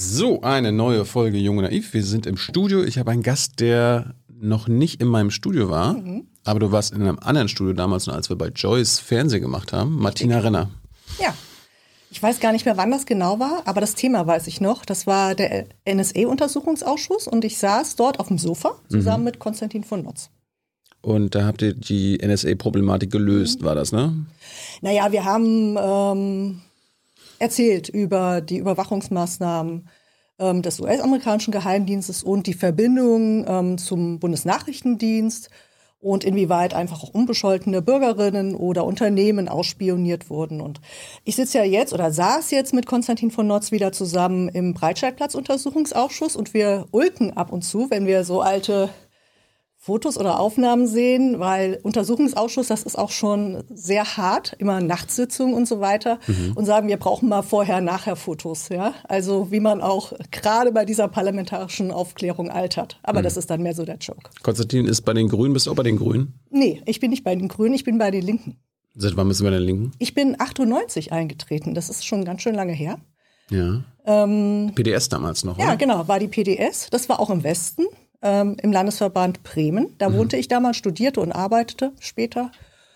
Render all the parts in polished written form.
So, eine neue Folge Jung und Naiv. Wir sind im Studio. Ich habe einen Gast, der noch nicht in meinem Studio war, aber du warst in einem anderen Studio damals, als wir bei Joyce Fernsehen gemacht haben. Martina Renner. Ja, ich weiß gar nicht mehr, wann das genau war, aber das Thema weiß ich noch. Das war der NSA-Untersuchungsausschuss und ich saß dort auf dem Sofa zusammen mit Konstantin von Notz. Und da habt ihr die NSA-Problematik gelöst, war das, ne? Naja, wir haben erzählt über die Überwachungsmaßnahmen des US-amerikanischen Geheimdienstes und die Verbindung zum Bundesnachrichtendienst und inwieweit einfach auch unbescholtene Bürgerinnen oder Unternehmen ausspioniert wurden. Und ich sitze ja jetzt oder saß jetzt mit Konstantin von Notz wieder zusammen im Breitscheidplatz-Untersuchungsausschuss und wir ulken ab und zu, wenn wir so alte Fotos oder Aufnahmen sehen, weil Untersuchungsausschuss, das ist auch schon sehr hart, immer Nachtsitzungen und so weiter und sagen, wir brauchen mal vorher-nachher Fotos, ja. Also wie man auch gerade bei dieser parlamentarischen Aufklärung altert. Aber das ist dann mehr so der Joke. Konstantin ist bei den Grünen, bist du auch bei den Grünen? Nee, ich bin nicht bei den Grünen, ich bin bei den Linken. Seit wann bist du bei den Linken? Ich bin 98 eingetreten, das ist schon ganz schön lange her. Ja. PDS damals noch, oder? Ja, genau, war die PDS, das war auch im Westen. Im Landesverband Bremen. Da wohnte ich damals, studierte und arbeitete später.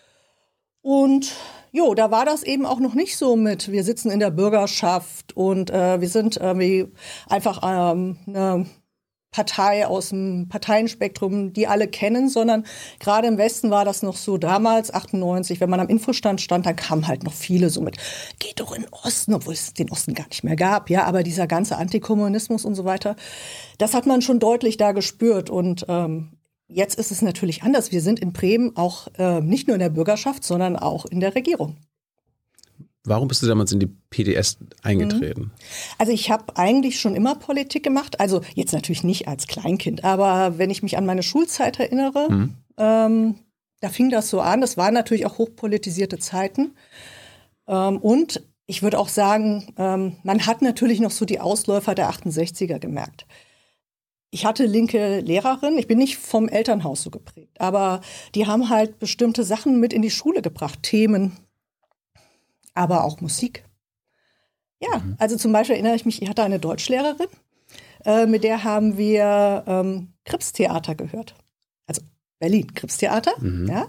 Und da war das eben auch noch nicht so mit, wir sitzen in der Bürgerschaft und wir sind irgendwie einfach eine Partei aus dem Parteienspektrum, die alle kennen, sondern gerade im Westen war das noch so damals, 98, wenn man am Infostand stand, dann kamen halt noch viele so mit, geht doch in den Osten, obwohl es den Osten gar nicht mehr gab, ja, aber dieser ganze Antikommunismus und so weiter, das hat man schon deutlich da gespürt und jetzt ist es natürlich anders. Wir sind in Bremen auch nicht nur in der Bürgerschaft, sondern auch in der Regierung. Warum bist du damals in die PDS eingetreten? Also ich habe eigentlich schon immer Politik gemacht, also jetzt natürlich nicht als Kleinkind, aber wenn ich mich an meine Schulzeit erinnere, da fing das so an, das waren natürlich auch hochpolitisierte Zeiten und ich würde auch sagen, man hat natürlich noch so die Ausläufer der 68er gemerkt. Ich hatte linke Lehrerin, ich bin nicht vom Elternhaus so geprägt, aber die haben halt bestimmte Sachen mit in die Schule gebracht, Themen, aber auch Musik. Ja, also zum Beispiel erinnere ich mich, ich hatte eine Deutschlehrerin, mit der haben wir Kripstheater gehört. Also Berlin, Kripstheater, ja.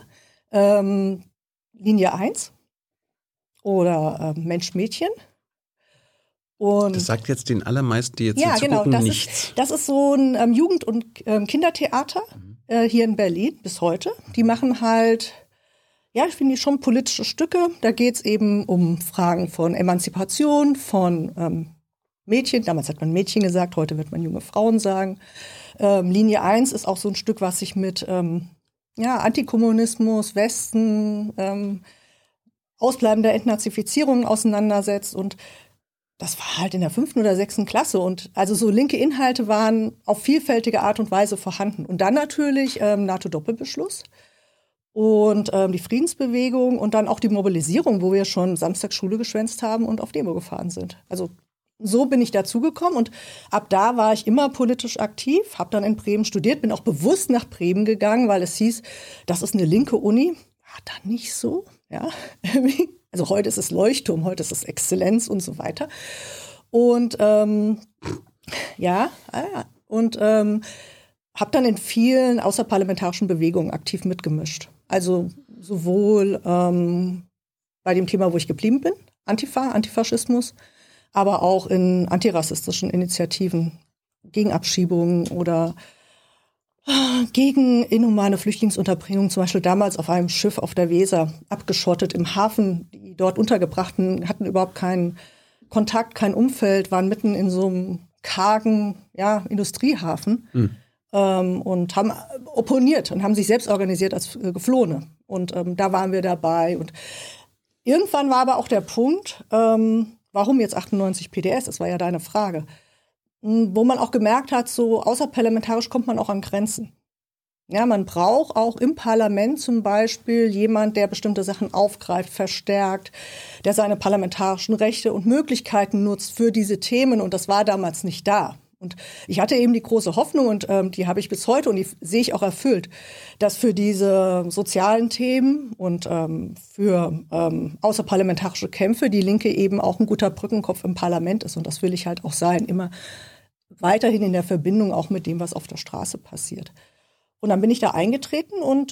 Linie 1 oder Mensch, Mädchen. Und das sagt jetzt den allermeisten, die jetzt hier gucken, nichts. Das ist so ein Jugend- und Kindertheater hier in Berlin bis heute. Die machen halt, ja, ich finde schon politische Stücke. Da geht es eben um Fragen von Emanzipation, von Mädchen. Damals hat man Mädchen gesagt, heute wird man junge Frauen sagen. Linie 1 ist auch so ein Stück, was sich mit Antikommunismus, Westen, Ausbleiben der Entnazifizierung auseinandersetzt. Und das war halt in der 5. oder 6. Klasse. Und also so linke Inhalte waren auf vielfältige Art und Weise vorhanden. Und dann natürlich NATO-Doppelbeschluss. Und die Friedensbewegung und dann auch die Mobilisierung, wo wir schon samstags Schule geschwänzt haben und auf Demo gefahren sind. Also so bin ich dazugekommen und ab da war ich immer politisch aktiv, habe dann in Bremen studiert, bin auch bewusst nach Bremen gegangen, weil es hieß, das ist eine linke Uni. War dann nicht so, ja. Also heute ist es Leuchtturm, heute ist es Exzellenz und so weiter. Und habe dann in vielen außerparlamentarischen Bewegungen aktiv mitgemischt. Also sowohl bei dem Thema, wo ich geblieben bin, Antifaschismus, aber auch in antirassistischen Initiativen gegen Abschiebungen oder gegen inhumane Flüchtlingsunterbringung, zum Beispiel damals auf einem Schiff auf der Weser, abgeschottet im Hafen. Die dort Untergebrachten hatten überhaupt keinen Kontakt, kein Umfeld, waren mitten in so einem kargen Industriehafen. Und haben opponiert und haben sich selbst organisiert als Geflohene. Und da waren wir dabei. Und irgendwann war aber auch der Punkt, warum jetzt 98 PDS? Das war ja deine Frage. Wo man auch gemerkt hat, so außerparlamentarisch kommt man auch an Grenzen. Ja, man braucht auch im Parlament zum Beispiel jemand, der bestimmte Sachen aufgreift, verstärkt, der seine parlamentarischen Rechte und Möglichkeiten nutzt für diese Themen. Und das war damals nicht da. Und ich hatte eben die große Hoffnung und die habe ich bis heute und die sehe ich auch erfüllt, dass für diese sozialen Themen und für außerparlamentarische Kämpfe die Linke eben auch ein guter Brückenkopf im Parlament ist. Und das will ich halt auch sein, immer weiterhin in der Verbindung auch mit dem, was auf der Straße passiert. Und dann bin ich da eingetreten und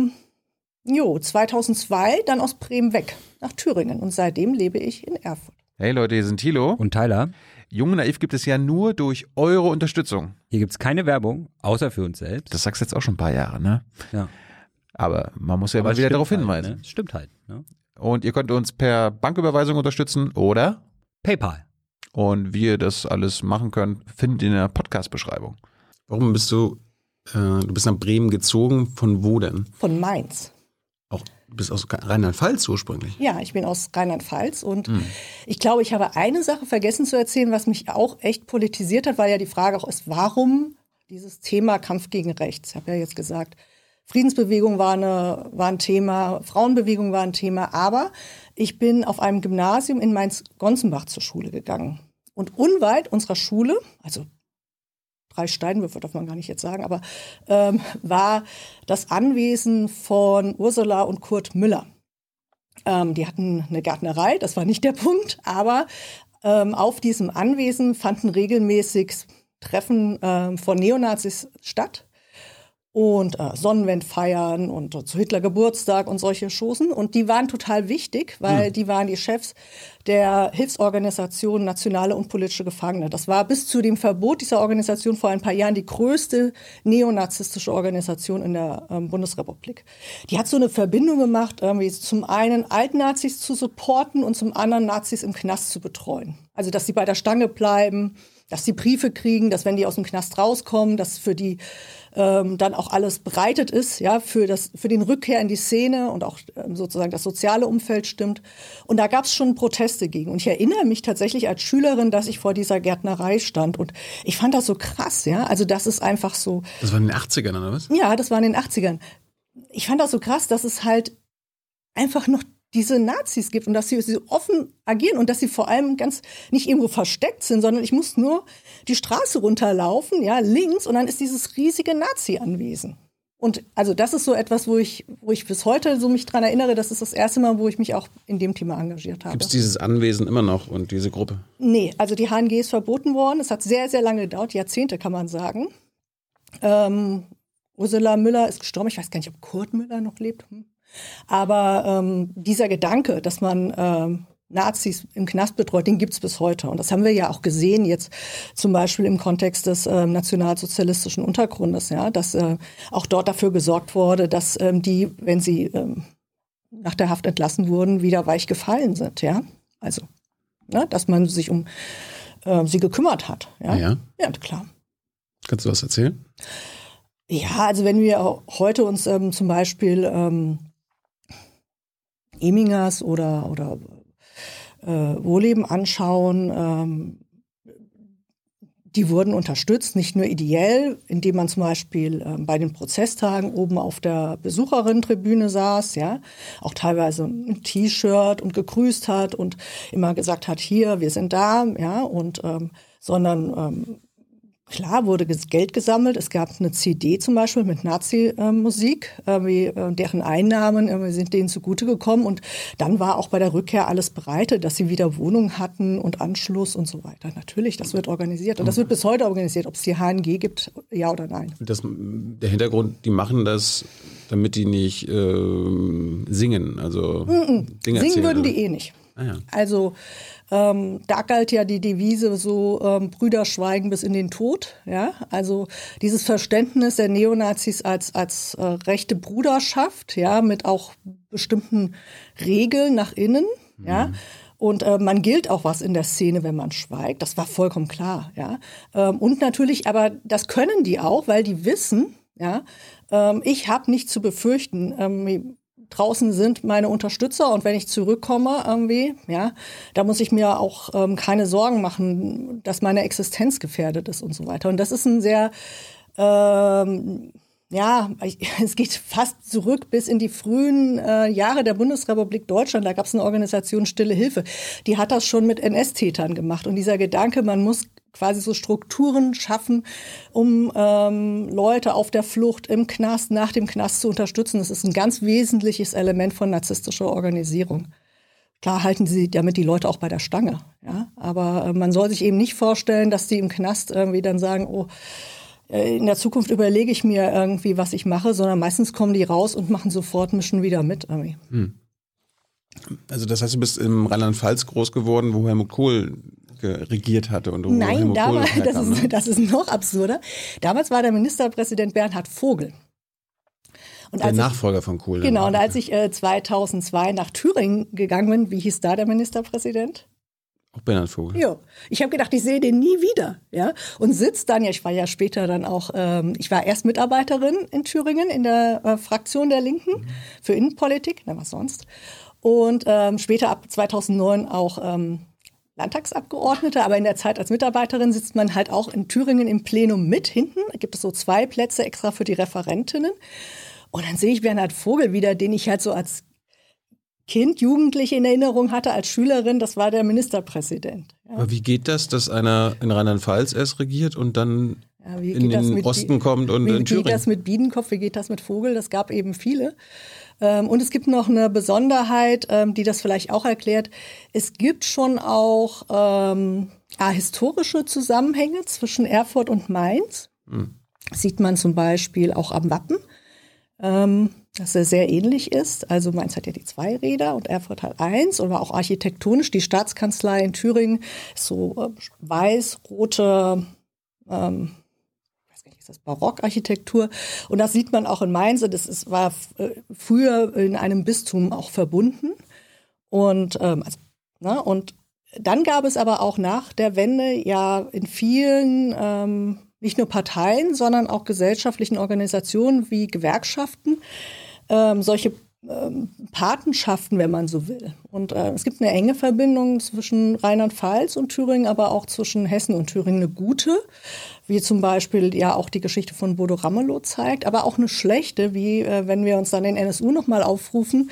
2002 dann aus Bremen weg nach Thüringen. Und seitdem lebe ich in Erfurt. Hey Leute, hier sind Thilo und Tyler. Jung und Naiv gibt es ja nur durch eure Unterstützung. Hier gibt es keine Werbung, außer für uns selbst. Das sagst du jetzt auch schon ein paar Jahre, ne? Ja. Aber man muss ja mal wieder darauf hinweisen. Halt, ne? Stimmt halt. Ne? Und ihr könnt uns per Banküberweisung unterstützen oder PayPal. Und wie ihr das alles machen könnt, findet ihr in der Podcast-Beschreibung. Warum bist du bist nach Bremen gezogen? Von wo denn? Von Mainz. Du bist aus Rheinland-Pfalz ursprünglich? Ja, ich bin aus Rheinland-Pfalz und ich glaube, ich habe eine Sache vergessen zu erzählen, was mich auch echt politisiert hat, weil ja die Frage auch ist, warum dieses Thema Kampf gegen Rechts? Ich habe ja jetzt gesagt, Friedensbewegung war ein Thema, Frauenbewegung war ein Thema, aber ich bin auf einem Gymnasium in Mainz-Gonzenbach zur Schule gegangen. Und unweit unserer Schule, also 3 Steinwürfe darf man gar nicht jetzt sagen, aber war das Anwesen von Ursula und Kurt Müller. Die hatten eine Gärtnerei, das war nicht der Punkt, aber auf diesem Anwesen fanden regelmäßig Treffen von Neonazis statt. Und Sonnenwendfeiern und zu Hitler Geburtstag und solche Schoßen. Und die waren total wichtig, weil die waren die Chefs der Hilfsorganisation Nationale und politische Gefangene. Das war bis zu dem Verbot dieser Organisation vor ein paar Jahren die größte neonazistische Organisation in der Bundesrepublik. Die hat so eine Verbindung gemacht, zum einen Altnazis zu supporten und zum anderen Nazis im Knast zu betreuen. Also dass sie bei der Stange bleiben, dass sie Briefe kriegen, dass wenn die aus dem Knast rauskommen, dass für die dann auch alles bereitet ist, ja, für den Rückkehr in die Szene und auch sozusagen das soziale Umfeld stimmt. Und da gab es schon Proteste gegen. Und ich erinnere mich tatsächlich als Schülerin, dass ich vor dieser Gärtnerei stand. Und ich fand das so krass, ja. Also das ist einfach so. Das war in den 80ern, oder was? Ja, das war in den 80ern. Ich fand das so krass, dass es halt einfach noch diese Nazis gibt und dass sie offen agieren und dass sie vor allem ganz nicht irgendwo versteckt sind, sondern ich muss nur die Straße runterlaufen, ja, links, und dann ist dieses riesige Nazi-Anwesen. Und also das ist so etwas, wo ich bis heute so mich dran erinnere, das ist das erste Mal, wo ich mich auch in dem Thema engagiert habe. Gibt es dieses Anwesen immer noch und diese Gruppe? Nee, also die HNG ist verboten worden. Es hat sehr, sehr lange gedauert, Jahrzehnte kann man sagen. Ursula Müller ist gestorben, ich weiß gar nicht, ob Kurt Müller noch lebt. Aber dieser Gedanke, dass man Nazis im Knast betreut, den gibt's bis heute. Und das haben wir ja auch gesehen jetzt zum Beispiel im Kontext des nationalsozialistischen Untergrundes, ja, dass auch dort dafür gesorgt wurde, dass die, wenn sie nach der Haft entlassen wurden, wieder weich gefallen sind, ja. Also, ne, dass man sich um sie gekümmert hat. Ja, ja. Ja, klar. Kannst du was erzählen? Ja, also wenn wir heute uns zum Beispiel Emingers oder Wohlleben anschauen, die wurden unterstützt, nicht nur ideell, indem man zum Beispiel bei den Prozesstagen oben auf der Besucherinnentribüne saß, ja, auch teilweise ein T-Shirt und gegrüßt hat und immer gesagt hat, hier, wir sind da, ja, und sondern klar wurde Geld gesammelt. Es gab eine CD zum Beispiel mit Nazi-Musik, deren Einnahmen sind denen zugute gekommen. Und dann war auch bei der Rückkehr alles bereitet, dass sie wieder Wohnung hatten und Anschluss und so weiter. Natürlich, das wird organisiert. Und das wird bis heute organisiert, ob es die HNG gibt, ja oder nein. Der Hintergrund, die machen das, damit die nicht singen, also Dinge erzählen. Singen würden die eh nicht. Ah, ja. Also da galt ja die Devise so, Brüder schweigen bis in den Tod. Ja? Also dieses Verständnis der Neonazis als rechte Bruderschaft, ja, mit auch bestimmten Regeln nach innen. Mhm. Ja? Und man gilt auch was in der Szene, wenn man schweigt. Das war vollkommen klar. Ja? Und natürlich, aber das können die auch, weil die wissen, ja, ich habe nichts zu befürchten. Draußen sind meine Unterstützer und wenn ich zurückkomme irgendwie, ja, da muss ich mir auch keine Sorgen machen, dass meine Existenz gefährdet ist und so weiter. Und das ist ein sehr, es geht fast zurück bis in die frühen Jahre der Bundesrepublik Deutschland. Da gab es eine Organisation Stille Hilfe. Die hat das schon mit NS-Tätern gemacht. Und dieser Gedanke, man muss quasi so Strukturen schaffen, um Leute auf der Flucht im Knast, nach dem Knast zu unterstützen. Das ist ein ganz wesentliches Element von narzisstischer Organisierung. Klar halten sie damit die Leute auch bei der Stange, ja. Aber man soll sich eben nicht vorstellen, dass die im Knast irgendwie dann sagen, oh, in der Zukunft überlege ich mir irgendwie, was ich mache, sondern meistens kommen die raus und machen sofort, mischen wieder mit irgendwie. Also das heißt, du bist im Rheinland-Pfalz groß geworden, wo Helmut Kohl regiert hatte. Und wo Nein, Helmut Kohl herkam, das ist noch absurder. Damals war der Ministerpräsident Bernhard Vogel. Und der Nachfolger von Kohl. Genau, und als ich 2002 nach Thüringen gegangen bin, wie hieß da der Ministerpräsident? Auch Bernhard Vogel. Ja, ich habe gedacht, ich sehe den nie wieder. Ja, und sitzt dann, ja, ich war ja später dann auch, ich war erst Mitarbeiterin in Thüringen in der Fraktion der Linken für Innenpolitik, na was sonst. Und später ab 2009 auch Landtagsabgeordnete, aber in der Zeit als Mitarbeiterin sitzt man halt auch in Thüringen im Plenum mit hinten. Da gibt es so 2 Plätze extra für die Referentinnen. Und dann sehe ich Bernhard Vogel wieder, den ich halt so als Kind, Jugendliche in Erinnerung hatte, als Schülerin, das war der Ministerpräsident. Ja. Aber wie geht das, dass einer in Rheinland-Pfalz erst regiert und dann in den Osten kommt und in Thüringen? Wie geht das mit Biedenkopf, wie geht das mit Vogel? Das gab eben viele. Und es gibt noch eine Besonderheit, die das vielleicht auch erklärt. Es gibt schon auch historische Zusammenhänge zwischen Erfurt und Mainz. Sieht man zum Beispiel auch am Wappen. Dass er sehr ähnlich ist. Also Mainz hat ja die 2 Räder und Erfurt hat 1 und war auch architektonisch. Die Staatskanzlei in Thüringen ist so weiß-rote, weiß nicht, ist das Barockarchitektur. Und das sieht man auch in Mainz. War früher in einem Bistum auch verbunden. Und, und dann gab es aber auch nach der Wende ja in vielen nicht nur Parteien, sondern auch gesellschaftlichen Organisationen wie Gewerkschaften, solche Patenschaften, wenn man so will. Und es gibt eine enge Verbindung zwischen Rheinland-Pfalz und Thüringen, aber auch zwischen Hessen und Thüringen, eine gute, wie zum Beispiel ja auch die Geschichte von Bodo Ramelow zeigt, aber auch eine schlechte, wie wenn wir uns dann den NSU nochmal aufrufen,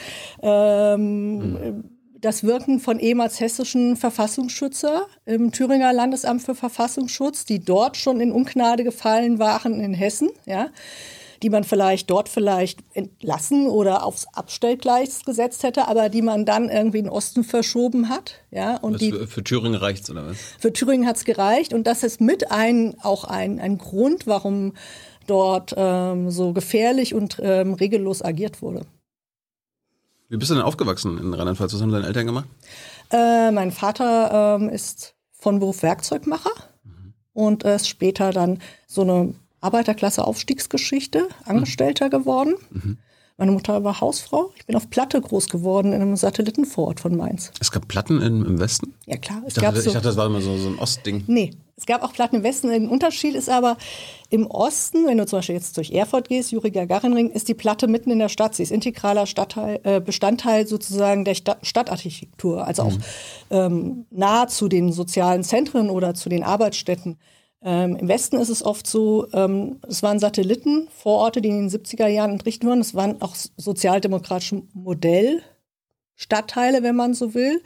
das Wirken von ehemals hessischen Verfassungsschützer im Thüringer Landesamt für Verfassungsschutz, die dort schon in Ungnade gefallen waren in Hessen, ja, die man dort vielleicht entlassen oder aufs Abstellgleis gesetzt hätte, aber die man dann irgendwie in den Osten verschoben hat. Ja, und für Thüringen reicht's, oder was? Für Thüringen hat's gereicht und das ist mit ein Grund, warum dort so gefährlich und regellos agiert wurde. Wie bist du denn aufgewachsen in Rheinland-Pfalz? Was haben deine Eltern gemacht? Mein Vater ist von Beruf Werkzeugmacher und ist später dann so eine Arbeiterklasse-Aufstiegsgeschichte, Angestellter geworden. Meine Mutter war Hausfrau. Ich bin auf Platte groß geworden in einem Satellitenvorort von Mainz. Es gab Platten im Westen? Ja, klar. Ich dachte, das war immer so ein Ostding. Nee, es gab auch Platten im Westen. Der Unterschied ist aber, im Osten, wenn du zum Beispiel jetzt durch Erfurt gehst, Juri-Gagarin-Ring, ist die Platte mitten in der Stadt. Sie ist integraler Bestandteil sozusagen der Stadtarchitektur. Also auch nah zu den sozialen Zentren oder zu den Arbeitsstätten. Im Westen ist es oft so, es waren Satellitenvororte, die in den 70er Jahren entrichtet wurden. Es waren auch sozialdemokratische Modellstadtteile, wenn man so will.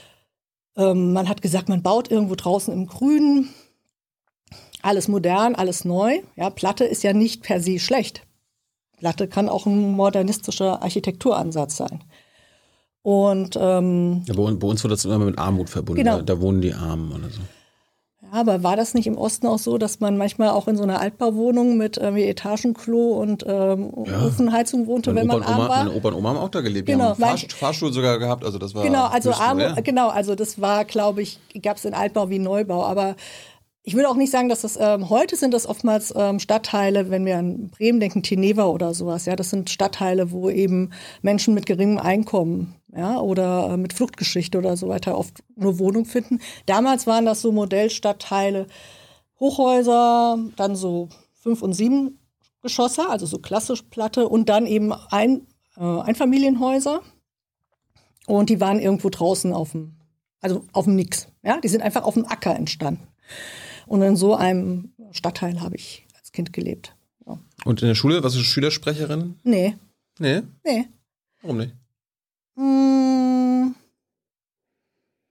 Man hat gesagt, man baut irgendwo draußen im Grünen. Alles modern, alles neu. Ja, Platte ist ja nicht per se schlecht. Platte kann auch ein modernistischer Architekturansatz sein. Und ja, bei uns wird das immer mit Armut verbunden. Genau. Da wohnen die Armen oder so. Ja, aber war das nicht im Osten auch so, dass man manchmal auch in so einer Altbauwohnung mit Etagenklo und Ofenheizung wohnte, wenn man arm war? Meine Opa und Oma haben auch da gelebt. Genau, Die haben Fahrstuhl sogar gehabt, also das war also das war, glaube ich, gab es in Altbau wie Neubau, aber ich würde auch nicht sagen, dass das heute sind das oftmals Stadtteile, wenn wir an Bremen denken, Teneva oder sowas, ja, das sind Stadtteile, wo eben Menschen mit geringem Einkommen, ja, oder mit Fluchtgeschichte oder so weiter oft nur Wohnung finden. Damals waren das so Modellstadtteile, Hochhäuser, dann so 5- und 7-Geschosse, also so klassisch Platte und dann eben Einfamilienhäuser und die waren irgendwo draußen auf dem Nix, ja, die sind einfach auf dem Acker entstanden. Und in so einem Stadtteil habe ich als Kind gelebt. Ja. Und in der Schule, warst du Schülersprecherin? Nee. Nee? Nee. Warum nicht?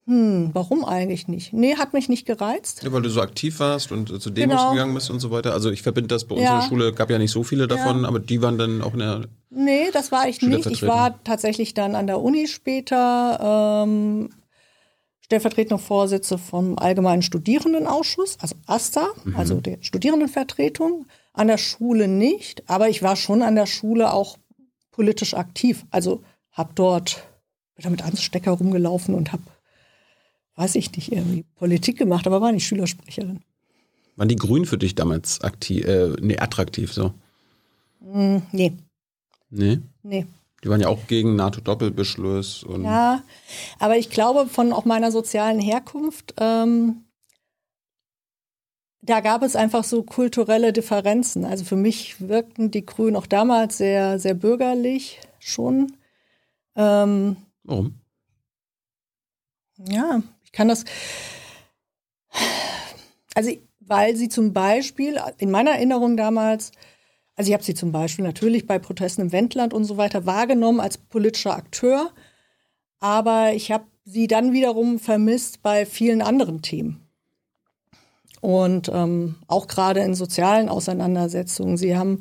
Warum eigentlich nicht? Nee, hat mich nicht gereizt. Ja, weil du so aktiv warst und zu Demos gegangen bist und so weiter. Also ich verbinde das bei uns in der Schule, gab ja nicht so viele davon, aber die waren dann auch in der Nee, das war ich nicht. Ich war tatsächlich dann an der Uni später stellvertretende Vorsitzende vom Allgemeinen Studierendenausschuss, also AStA, also der Studierendenvertretung. An der Schule nicht, aber ich war schon an der Schule auch politisch aktiv. Also bin da mit Anstecker rumgelaufen und habe, weiß ich nicht, irgendwie Politik gemacht, aber war nicht Schülersprecherin. Waren die Grünen für dich damals attraktiv so? Nee. Nee? Nee. Die waren ja auch gegen NATO-Doppelbeschluss. Und Ja, aber ich glaube, von auch meiner sozialen Herkunft, da gab es einfach so kulturelle Differenzen. Also für mich wirkten die Grünen auch damals sehr, sehr bürgerlich schon. Warum? Ja, ich kann das. Also, weil sie zum Beispiel, in meiner Erinnerung damals, also ich habe sie zum Beispiel natürlich bei Protesten im Wendland und so weiter wahrgenommen als politischer Akteur, aber ich habe sie dann wiederum vermisst bei vielen anderen Themen. Und auch gerade in sozialen Auseinandersetzungen. Sie haben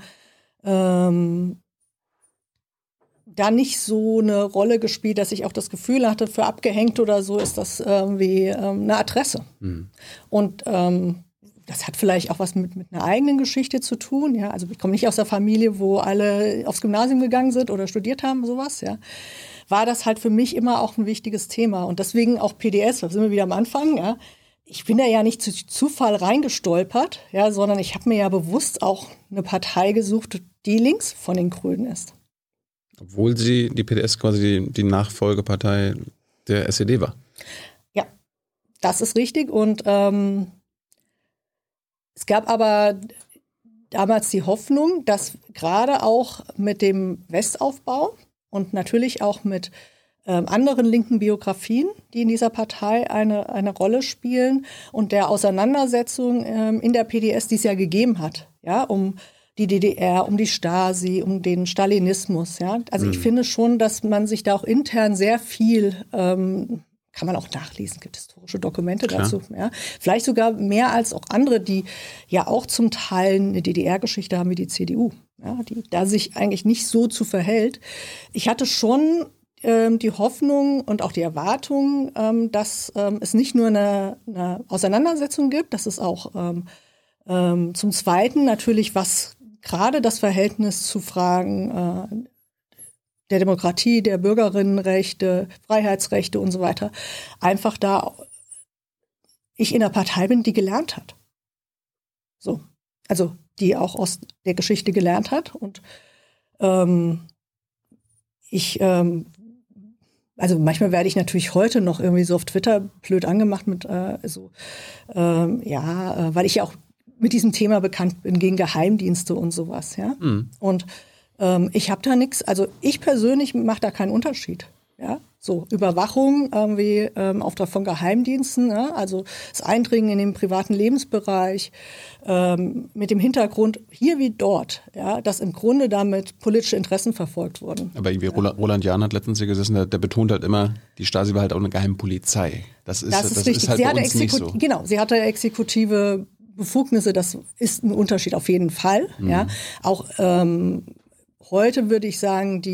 da nicht so eine Rolle gespielt, dass ich auch das Gefühl hatte, für abgehängt oder so ist das irgendwie eine Adresse. Und das hat vielleicht auch was mit einer eigenen Geschichte zu tun. Ja? Also ich komme nicht aus der Familie, wo alle aufs Gymnasium gegangen sind oder studiert haben, sowas. Ja? War das halt für mich immer auch ein wichtiges Thema. Und deswegen auch PDS, da sind wir wieder am Anfang, ja. Ich bin da ja nicht zu Zufall reingestolpert, ja, sondern ich habe mir ja bewusst auch eine Partei gesucht, die links von den Grünen ist. Obwohl die PDS quasi die Nachfolgepartei der SED war. Ja, das ist richtig. Und es gab aber damals die Hoffnung, dass gerade auch mit dem Westaufbau und natürlich auch mit anderen linken Biografien, die in dieser Partei eine Rolle spielen und der Auseinandersetzung in der PDS, die es ja gegeben hat, ja, um die DDR, um die Stasi, um den Stalinismus, ja. Also ich finde schon, dass man sich da auch intern sehr viel, kann man auch nachlesen, gibt historische Dokumente dazu, ja. Vielleicht sogar mehr als auch andere, die ja auch zum Teil eine DDR-Geschichte haben wie die CDU, ja, die da sich eigentlich nicht so zu verhält. Ich hatte schon die Hoffnung und auch die Erwartung, dass es nicht nur eine Auseinandersetzung gibt, dass es auch zum Zweiten natürlich, was gerade das Verhältnis zu Fragen der Demokratie, der Bürgerinnenrechte, Freiheitsrechte und so weiter, einfach da ich in der Partei bin, die gelernt hat. So, also die auch aus der Geschichte gelernt hat und also manchmal werde ich natürlich heute noch irgendwie so auf Twitter blöd angemacht mit weil ich ja auch mit diesem Thema bekannt bin gegen Geheimdienste und sowas, ja. Und ich habe da nichts, also ich persönlich mache da keinen Unterschied, ja. So Überwachung irgendwie Auftrag von Geheimdiensten, ja? Also das Eindringen in den privaten Lebensbereich mit dem Hintergrund hier wie dort, ja, dass im Grunde damit politische Interessen verfolgt wurden. Aber irgendwie Roland Jahn hat letztens hier gesessen, der betont halt immer, die Stasi war halt auch eine Geheimpolizei. Das ist richtig. Halt bei uns nicht so. Genau, sie hatte exekutive Befugnisse, das ist ein Unterschied auf jeden Fall. Ja. Auch heute würde ich sagen,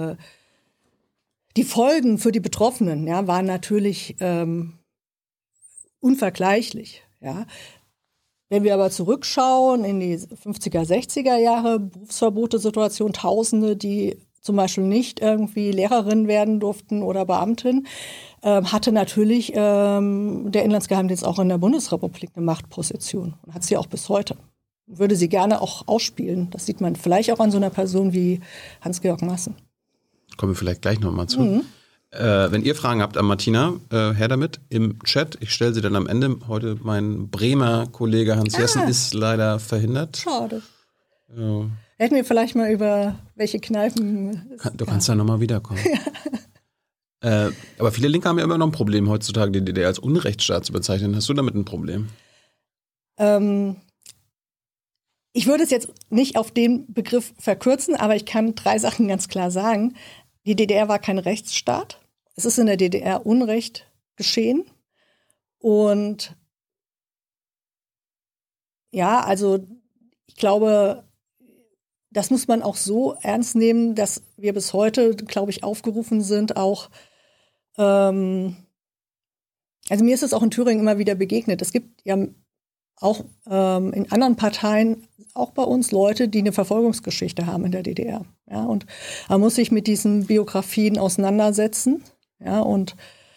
die Folgen für die Betroffenen, ja, waren natürlich unvergleichlich. Ja. Wenn wir aber zurückschauen in die 50er, 60er Jahre, Berufsverbote-Situation, Tausende, die zum Beispiel nicht irgendwie Lehrerin werden durften oder Beamtin, hatte natürlich der Inlandsgeheimdienst auch in der Bundesrepublik eine Machtposition und hat sie auch bis heute. Würde sie gerne auch ausspielen. Das sieht man vielleicht auch an so einer Person wie Hans-Georg Maaßen. Kommen wir vielleicht gleich nochmal zu. Wenn ihr Fragen habt an Martina, her damit im Chat. Ich stelle sie dann am Ende. Heute mein Bremer Kollege Hans Jessen ist leider verhindert. Schade. Hätten wir vielleicht mal über welche Kneipen... Du kannst ja nochmal wiederkommen. Aber viele Linke haben ja immer noch ein Problem, heutzutage die DDR als Unrechtsstaat zu bezeichnen. Hast du damit ein Problem? Ich würde es jetzt nicht auf den Begriff verkürzen, aber ich kann 3 Sachen ganz klar sagen. Die DDR war kein Rechtsstaat. Es ist in der DDR Unrecht geschehen. Und ja, also ich glaube, das muss man auch so ernst nehmen, dass wir bis heute, glaube ich, aufgerufen sind, auch also mir ist es auch in Thüringen immer wieder begegnet. Es gibt ja auch in anderen Parteien, auch bei uns, Leute, die eine Verfolgungsgeschichte haben in der DDR. Ja, und man muss sich mit diesen Biografien auseinandersetzen. Ja, und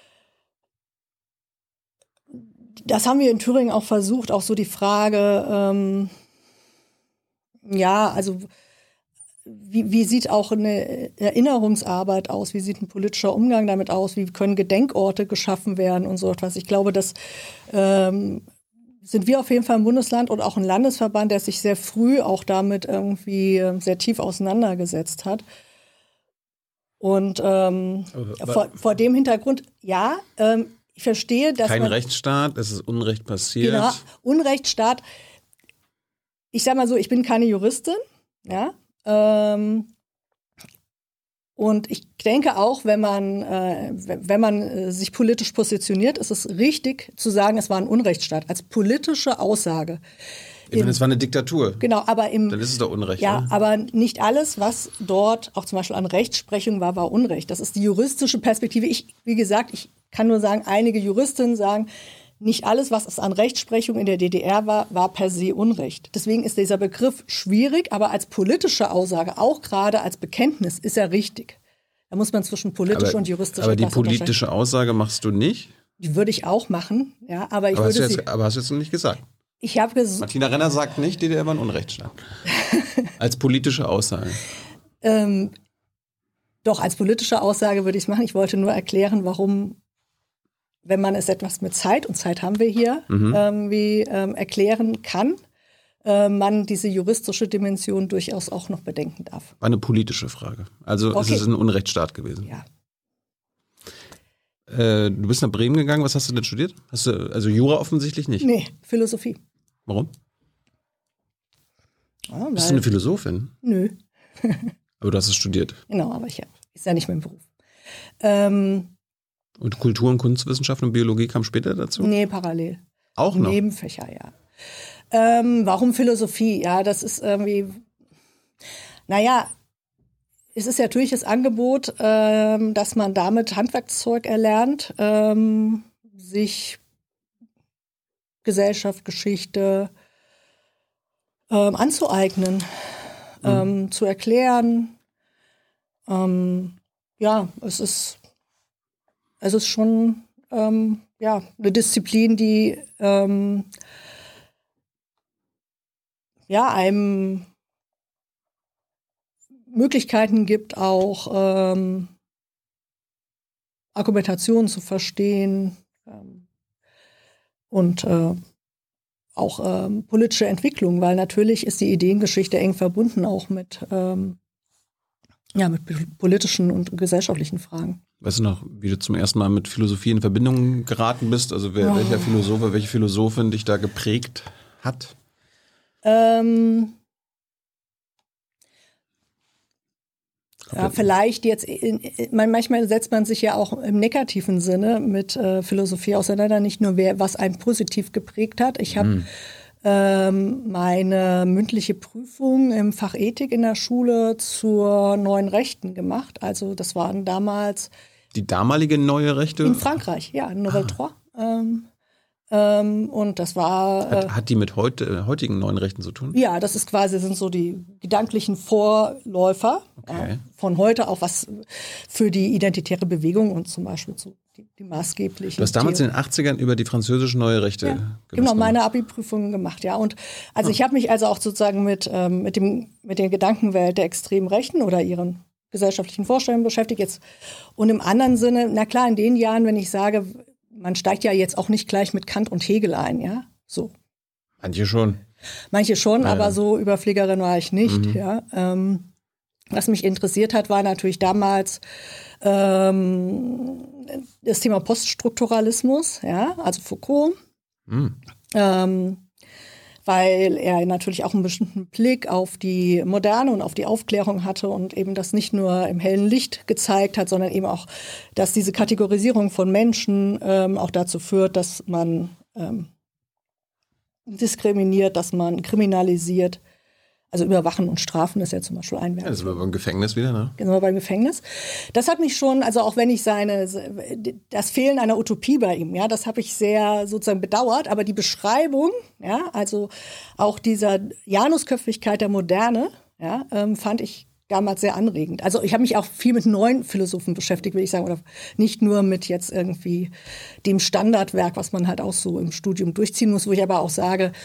das haben wir in Thüringen auch versucht, auch so die Frage, ja, also wie sieht auch eine Erinnerungsarbeit aus? Wie sieht ein politischer Umgang damit aus? Wie können Gedenkorte geschaffen werden und so etwas? Ich glaube, das sind wir auf jeden Fall ein Bundesland und auch ein Landesverband, der sich sehr früh auch damit irgendwie sehr tief auseinandergesetzt hat. Und vor dem Hintergrund, ja, ich verstehe, dass kein Rechtsstaat, es ist Unrecht passiert. Genau, Unrechtsstaat. Ich sag mal so, ich bin keine Juristin, ja. Und ich denke auch, wenn man sich politisch positioniert, ist es richtig zu sagen, es war ein Unrechtsstaat als politische Aussage. Ich meine, es war eine Diktatur. Genau, aber dann ist es doch Unrecht. Ja, ne? aber nicht alles, was dort auch zum Beispiel an Rechtsprechung war Unrecht. Das ist die juristische Perspektive. Wie gesagt, ich kann nur sagen, einige Juristinnen sagen, nicht alles, was es an Rechtsprechung in der DDR war per se Unrecht. Deswegen ist dieser Begriff schwierig, aber als politische Aussage, auch gerade als Bekenntnis, ist er richtig. Da muss man zwischen politisch und juristisch. Aber die politische Aussage machst du nicht? Die würde ich auch machen, ja. Aber hast du jetzt noch nicht gesagt. Ich habe gesagt. Martina Renner sagt nicht, DDR war ein Unrechtsstaat. Als politische Aussage. Doch, als politische Aussage würde ich es machen. Ich wollte nur erklären, warum, wenn man es etwas mit Zeit, und Zeit haben wir hier, erklären kann, man diese juristische Dimension durchaus auch noch bedenken darf. War eine politische Frage. Also okay. Es ist ein Unrechtsstaat gewesen. Ja. Du bist nach Bremen gegangen. Was hast du denn studiert? Also Jura offensichtlich nicht? Nee, Philosophie. Warum? Bist du eine Philosophin? Nö. Aber du hast es studiert. Genau, aber ist ja nicht mein Beruf. Und Kultur- und Kunstwissenschaften und Biologie kam später dazu? Nee, parallel. Auch noch? Nebenfächer, ja. Warum Philosophie? Ja, das ist irgendwie, naja, es ist ja natürlich das Angebot, dass man damit Handwerkszeug erlernt, sich Gesellschaft, Geschichte anzueignen, zu erklären. Ja, es ist schon eine Disziplin, die einem Möglichkeiten gibt, auch Argumentationen zu verstehen und auch politische Entwicklung, weil natürlich ist die Ideengeschichte eng verbunden auch mit politischen und gesellschaftlichen Fragen. Weißt du noch, wie du zum ersten Mal mit Philosophie in Verbindung geraten bist? Also welcher Philosoph, welche Philosophin dich da geprägt hat? Ja, vielleicht jetzt, manchmal setzt man sich ja auch im negativen Sinne mit Philosophie auseinander, nicht nur was einen positiv geprägt hat. Ich habe meine mündliche Prüfung im Fach Ethik in der Schule zur neuen Rechten gemacht. Also das waren damals die damalige neue Rechte? In Frankreich, ja, Nouvelle Trois. Und das war. Hat die mit heutigen neuen Rechten zu tun? Ja, das ist quasi, sind so die gedanklichen Vorläufer von heute, auch was für die identitäre Bewegung und zum Beispiel so die maßgeblichen. Du hast damals in den 80ern über die französische neue Rechte genau, meine Abi-Prüfungen gemacht, ja. Und also ich habe mich also auch sozusagen mit der Gedankenwelt der extremen Rechten oder ihren gesellschaftlichen Vorstellungen beschäftigt jetzt. Und im anderen Sinne, na klar, in den Jahren, wenn ich sage, man steigt ja jetzt auch nicht gleich mit Kant und Hegel ein, ja, so. Manche schon. Manche schon, aber so Überfliegerin war ich nicht, ja. Was mich interessiert hat, war natürlich damals das Thema Poststrukturalismus, ja, also Foucault. weil er natürlich auch einen bestimmten Blick auf die Moderne und auf die Aufklärung hatte und eben das nicht nur im hellen Licht gezeigt hat, sondern eben auch, dass diese Kategorisierung von Menschen auch dazu führt, dass man diskriminiert, dass man kriminalisiert. Also überwachen und strafen ist ja zum Beispiel ein Werk. Ja, das ist aber beim Gefängnis wieder, ne? Genau, beim Gefängnis. Das hat mich schon, also auch wenn ich das Fehlen einer Utopie bei ihm, ja, das habe ich sehr sozusagen bedauert, aber die Beschreibung, ja, also auch dieser Janusköpfigkeit der Moderne, ja, fand ich damals sehr anregend. Also ich habe mich auch viel mit neuen Philosophen beschäftigt, will ich sagen, oder nicht nur mit jetzt irgendwie dem Standardwerk, was man halt auch so im Studium durchziehen muss, wo ich aber auch sage,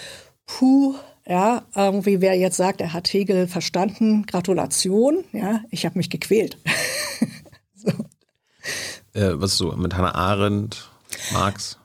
ja, irgendwie wer jetzt sagt, er hat Hegel verstanden, Gratulation, ja, ich habe mich gequält. So. Was so mit Hannah Arendt, Marx?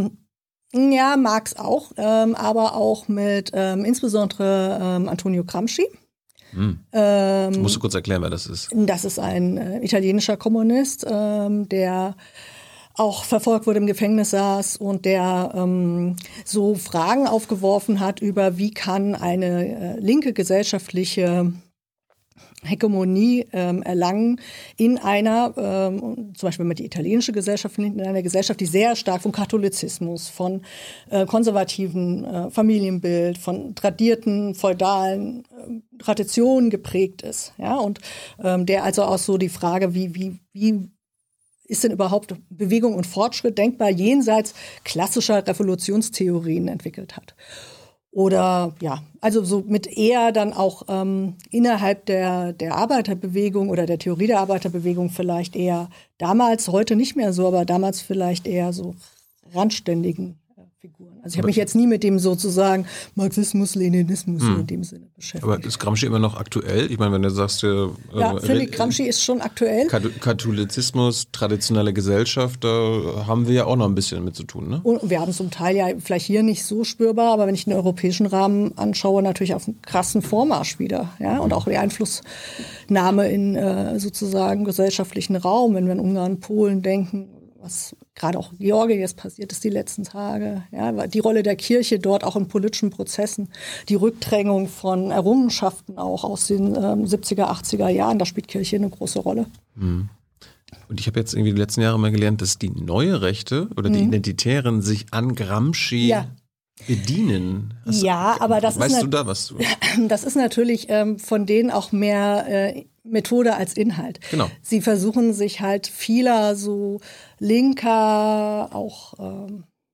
Ja, Marx auch, aber auch mit insbesondere Antonio Gramsci. Musst du kurz erklären, wer das ist? Das ist ein italienischer Kommunist, der auch verfolgt wurde, im Gefängnis saß und der so Fragen aufgeworfen hat über, wie kann eine linke gesellschaftliche Hegemonie erlangen in einer, zum Beispiel mit die italienische Gesellschaft, in einer Gesellschaft, die sehr stark vom Katholizismus, von konservativen Familienbild, von tradierten feudalen Traditionen geprägt ist. Ja? Und der also auch so die Frage, wie ist denn überhaupt Bewegung und Fortschritt denkbar jenseits klassischer Revolutionstheorien entwickelt hat. Oder ja, also so mit eher dann auch innerhalb der Arbeiterbewegung oder der Theorie der Arbeiterbewegung vielleicht eher damals, heute nicht mehr so, aber damals vielleicht eher so randständigen Figuren. Also ich habe mich jetzt nie mit dem sozusagen Marxismus, Leninismus in dem Sinne beschäftigt. Aber ist Gramsci immer noch aktuell? Ich meine, wenn du sagst, ja, finde ich, Gramsci ist schon aktuell. Katholizismus, traditionelle Gesellschaft, da haben wir ja auch noch ein bisschen mit zu tun, ne? Und wir haben zum Teil ja vielleicht hier nicht so spürbar, aber wenn ich den europäischen Rahmen anschaue, natürlich auf einen krassen Vormarsch wieder, ja, und auch die Einflussnahme in sozusagen gesellschaftlichen Raum, wenn wir an Ungarn, Polen denken, was gerade auch Georgien jetzt passiert ist die letzten Tage, ja, die Rolle der Kirche dort auch in politischen Prozessen, die Rückdrängung von Errungenschaften auch aus den 70er, 80er Jahren, da spielt Kirche eine große Rolle. Und ich habe jetzt irgendwie die letzten Jahre mal gelernt, dass die neue Rechte oder die Identitären sich an Gramsci bedienen. Aber das weißt du da was? Das ist natürlich von denen auch mehr Methode als Inhalt. Genau. Sie versuchen sich halt vieler so linker, auch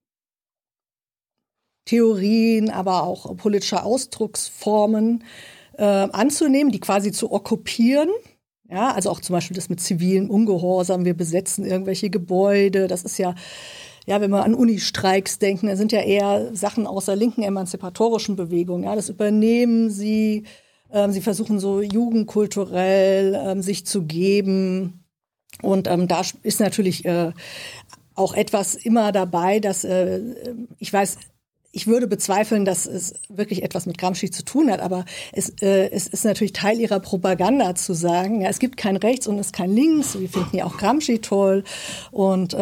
Theorien, aber auch politischer Ausdrucksformen anzunehmen, die quasi zu okkupieren. Ja, also auch zum Beispiel das mit zivilem Ungehorsam, wir besetzen irgendwelche Gebäude, das ist ja, wenn wir an Unistreiks denken, das sind ja eher Sachen aus der linken emanzipatorischen Bewegung, ja, das übernehmen sie. Sie versuchen so jugendkulturell sich zu geben. Und da ist natürlich auch etwas immer dabei, dass ich würde bezweifeln, dass es wirklich etwas mit Gramsci zu tun hat, aber es ist natürlich Teil ihrer Propaganda zu sagen, ja, es gibt kein Rechts und es ist kein Links, wir finden ja auch Gramsci toll und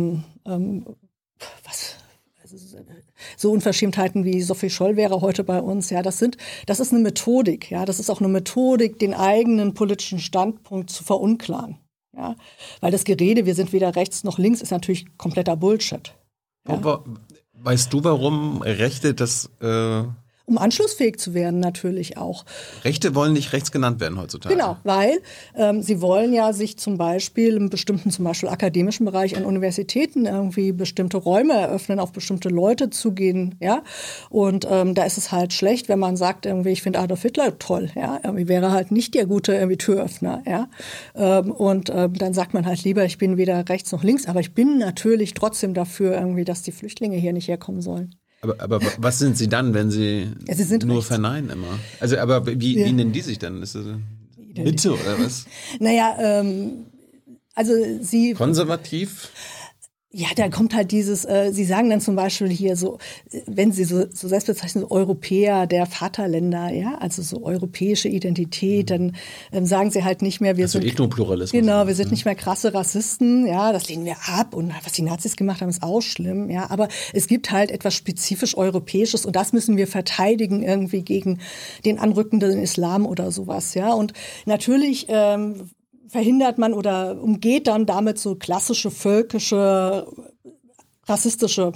so Unverschämtheiten wie Sophie Scholl wäre heute bei uns, ja, das ist eine Methodik, ja, das ist auch eine Methodik, den eigenen politischen Standpunkt zu verunklaren, ja, weil das Gerede, wir sind weder rechts noch links, ist natürlich kompletter Bullshit. Ja? Aber weißt du, warum Rechte das Um anschlussfähig zu werden natürlich auch. Rechte wollen nicht rechts genannt werden heutzutage. Genau, weil sie wollen ja sich zum Beispiel im bestimmten, zum Beispiel akademischen Bereich an Universitäten irgendwie bestimmte Räume eröffnen, auf bestimmte Leute zugehen, ja. Und da ist es halt schlecht, wenn man sagt, irgendwie, ich finde Adolf Hitler toll, ja. Irgendwie wäre halt nicht der gute irgendwie Türöffner, ja. Dann sagt man halt lieber, ich bin weder rechts noch links, aber ich bin natürlich trotzdem dafür irgendwie, dass die Flüchtlinge hier nicht herkommen sollen. Aber was sind sie dann, wenn sie nur rechts verneinen immer? Also, aber wie nennen die sich dann? Ist das Mitte oder was? Naja, also sie... Konservativ? Ja, da kommt halt dieses, Sie sagen dann zum Beispiel hier so, wenn Sie so selbst bezeichnen, so Europäer der Vaterländer, ja, also so europäische Identität, dann sagen Sie halt nicht mehr, wir Also sind Ethnopluralismus. Genau, wir sind nicht mehr krasse Rassisten, ja, das lehnen wir ab und was die Nazis gemacht haben, ist auch schlimm, ja, aber es gibt halt etwas spezifisch Europäisches und das müssen wir verteidigen irgendwie gegen den anrückenden Islam oder sowas, ja, und natürlich verhindert man oder umgeht dann damit so klassische völkische, rassistische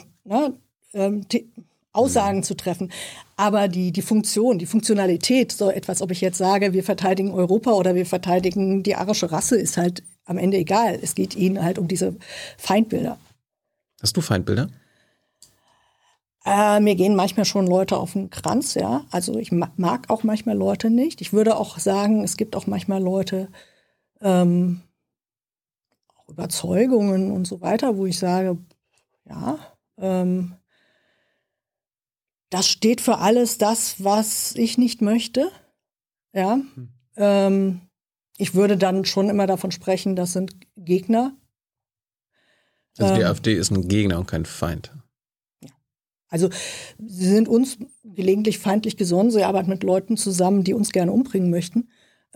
Aussagen zu treffen. Aber die Funktion, die Funktionalität, so etwas, ob ich jetzt sage, wir verteidigen Europa oder wir verteidigen die arische Rasse, ist halt am Ende egal. Es geht ihnen halt um diese Feindbilder. Hast du Feindbilder? Mir gehen manchmal schon Leute auf den Kranz, ja. Also ich mag auch manchmal Leute nicht. Ich würde auch sagen, es gibt auch manchmal Leute, auch Überzeugungen und so weiter, wo ich sage, ja, das steht für alles das, was ich nicht möchte. Ja, ich würde dann schon immer davon sprechen, das sind Gegner. Also die AfD ist ein Gegner und kein Feind. Ja. Also sie sind uns gelegentlich feindlich gesonnen, sie arbeiten mit Leuten zusammen, die uns gerne umbringen möchten.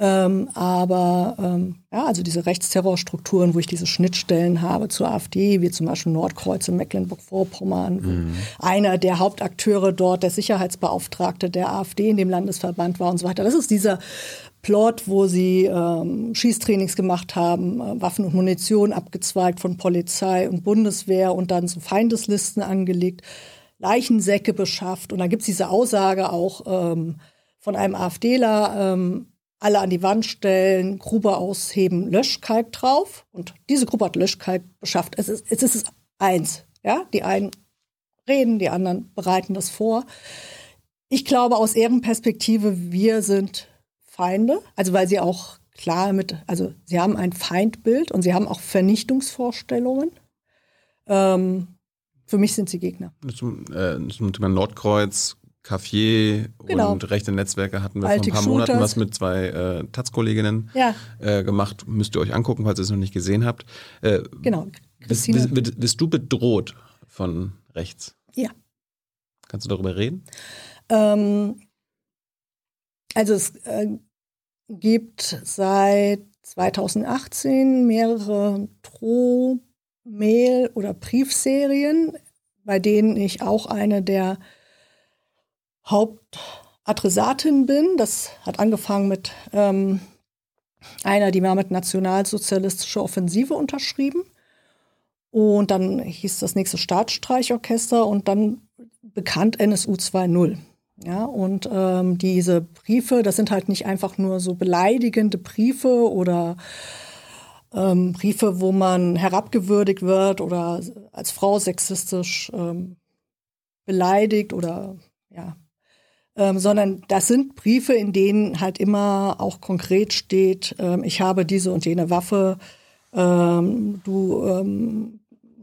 Aber also diese Rechtsterrorstrukturen, wo ich diese Schnittstellen habe zur AfD, wie zum Beispiel Nordkreuz in Mecklenburg-Vorpommern, einer der Hauptakteure dort, der Sicherheitsbeauftragte der AfD in dem Landesverband war und so weiter. Das ist dieser Plot, wo sie Schießtrainings gemacht haben, Waffen und Munition abgezweigt von Polizei und Bundeswehr und dann so Feindeslisten angelegt, Leichensäcke beschafft. Und dann gibt es diese Aussage auch von einem AfDler, alle an die Wand stellen, Grube ausheben, Löschkalk drauf. Und diese Gruppe hat Löschkalk beschafft. Es ist eins. Ja? Die einen reden, die anderen bereiten das vor. Ich glaube, aus deren Perspektive, wir sind Feinde. Also weil sie auch klar sie haben ein Feindbild und sie haben auch Vernichtungsvorstellungen. Für mich sind sie Gegner. Zum Thema Nordkreuz, Cafier und rechte Netzwerke hatten wir Alte vor ein paar Monaten Shooters. was mit zwei Taz-Kolleginnen gemacht. Müsst ihr euch angucken, falls ihr es noch nicht gesehen habt. Genau. Bist du bedroht von rechts? Ja. Kannst du darüber reden? Also es gibt seit 2018 mehrere Droh-Mail- oder Briefserien, bei denen ich auch eine der Hauptadressatin bin. Das hat angefangen mit einer, die war mit Nationalsozialistische Offensive unterschrieben. Und dann hieß das nächste Staatsstreichorchester und dann bekannt NSU 2.0. Ja, und diese Briefe, das sind halt nicht einfach nur so beleidigende Briefe oder Briefe, wo man herabgewürdigt wird oder als Frau sexistisch beleidigt oder sondern das sind Briefe, in denen halt immer auch konkret steht, ich habe diese und jene Waffe, du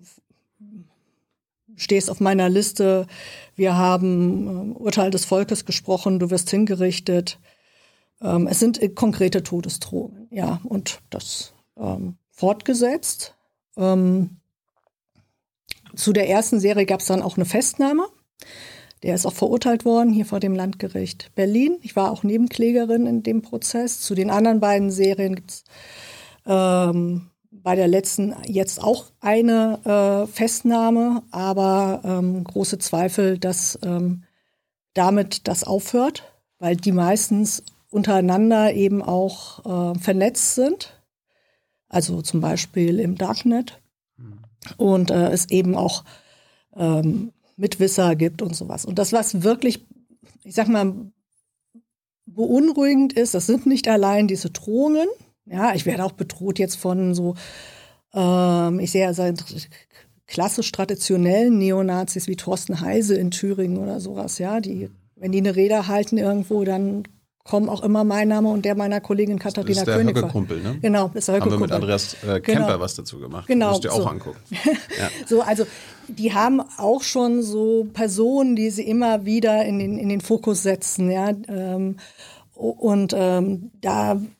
stehst auf meiner Liste, wir haben Urteil des Volkes gesprochen, du wirst hingerichtet. Es sind konkrete Todesdrohungen, ja, und das fortgesetzt. Zu der ersten Serie gab es dann auch eine Festnahme. Der ist auch verurteilt worden, hier vor dem Landgericht Berlin. Ich war auch Nebenklägerin in dem Prozess. Zu den anderen beiden Serien gibt es bei der letzten jetzt auch eine Festnahme, aber große Zweifel, dass damit das aufhört, weil die meistens untereinander eben auch vernetzt sind. Also zum Beispiel im Darknet. Und es eben auch Mitwisser gibt und sowas. Und das, was wirklich, ich sag mal, beunruhigend ist, das sind nicht allein diese Drohungen. Ja, ich werde auch bedroht jetzt von so, ich sehe ja klassisch traditionellen Neonazis wie Thorsten Heise in Thüringen oder sowas. Ja, wenn die eine Rede halten irgendwo, dann kommen auch immer mein Name und der meiner Kollegin Katharina König. Das ist der Höcke-Kumpel, ne? Genau, das ist der Höcke-Kumpel. Haben wir mit Andreas Kemper was dazu gemacht. Genau. Musst du dir auch angucken. Ja. So, also die haben auch schon so Personen, die sie immer wieder in den Fokus setzen, ja. Da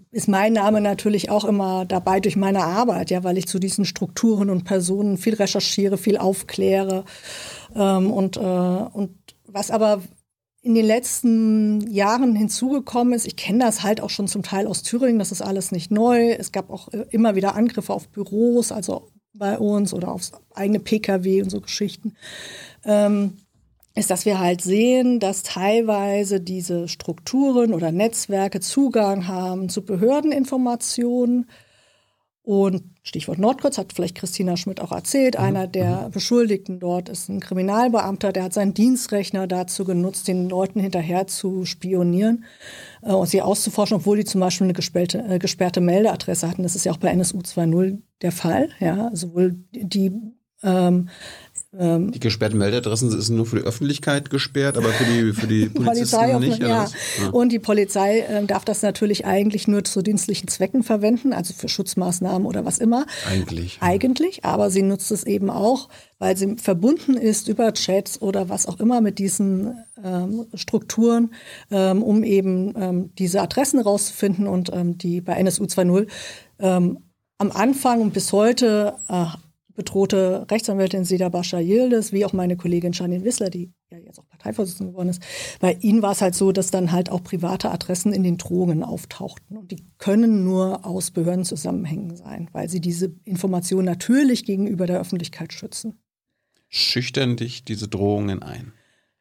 ist mein Name natürlich auch immer dabei durch meine Arbeit, ja, weil ich zu diesen Strukturen und Personen viel recherchiere, viel aufkläre. Und was aber in den letzten Jahren hinzugekommen ist, ich kenne das halt auch schon zum Teil aus Thüringen, das ist alles nicht neu. Es gab auch immer wieder Angriffe auf Büros, also bei uns oder aufs eigene PKW und so Geschichten. Ist, dass wir halt sehen, dass teilweise diese Strukturen oder Netzwerke Zugang haben zu Behördeninformationen. Und Stichwort Nordkreuz, hat vielleicht Christina Schmidt auch erzählt, einer der Beschuldigten dort ist ein Kriminalbeamter, der hat seinen Dienstrechner dazu genutzt, den Leuten hinterher zu spionieren und sie auszuforschen, obwohl die zum Beispiel eine gesperrte Meldeadresse hatten. Das ist ja auch bei NSU 2.0 der Fall. Ja, sowohl die gesperrten Meldeadressen sind nur für die Öffentlichkeit gesperrt, aber für die Polizisten nicht. Ja. Und die Polizei darf das natürlich eigentlich nur zu dienstlichen Zwecken verwenden, also für Schutzmaßnahmen oder was immer. Eigentlich, aber sie nutzt es eben auch, weil sie verbunden ist über Chats oder was auch immer mit diesen Strukturen, um eben diese Adressen rauszufinden und die bei NSU 2.0 am Anfang und bis heute bedrohte Rechtsanwältin Seda Bascha Yildiz, wie auch meine Kollegin Janine Wissler, die ja jetzt auch Parteivorsitzende geworden ist. Bei ihnen war es halt so, dass dann halt auch private Adressen in den Drohungen auftauchten. Und die können nur aus Behördenzusammenhängen sein, weil sie diese Information natürlich gegenüber der Öffentlichkeit schützen. Schüchtern dich diese Drohungen ein?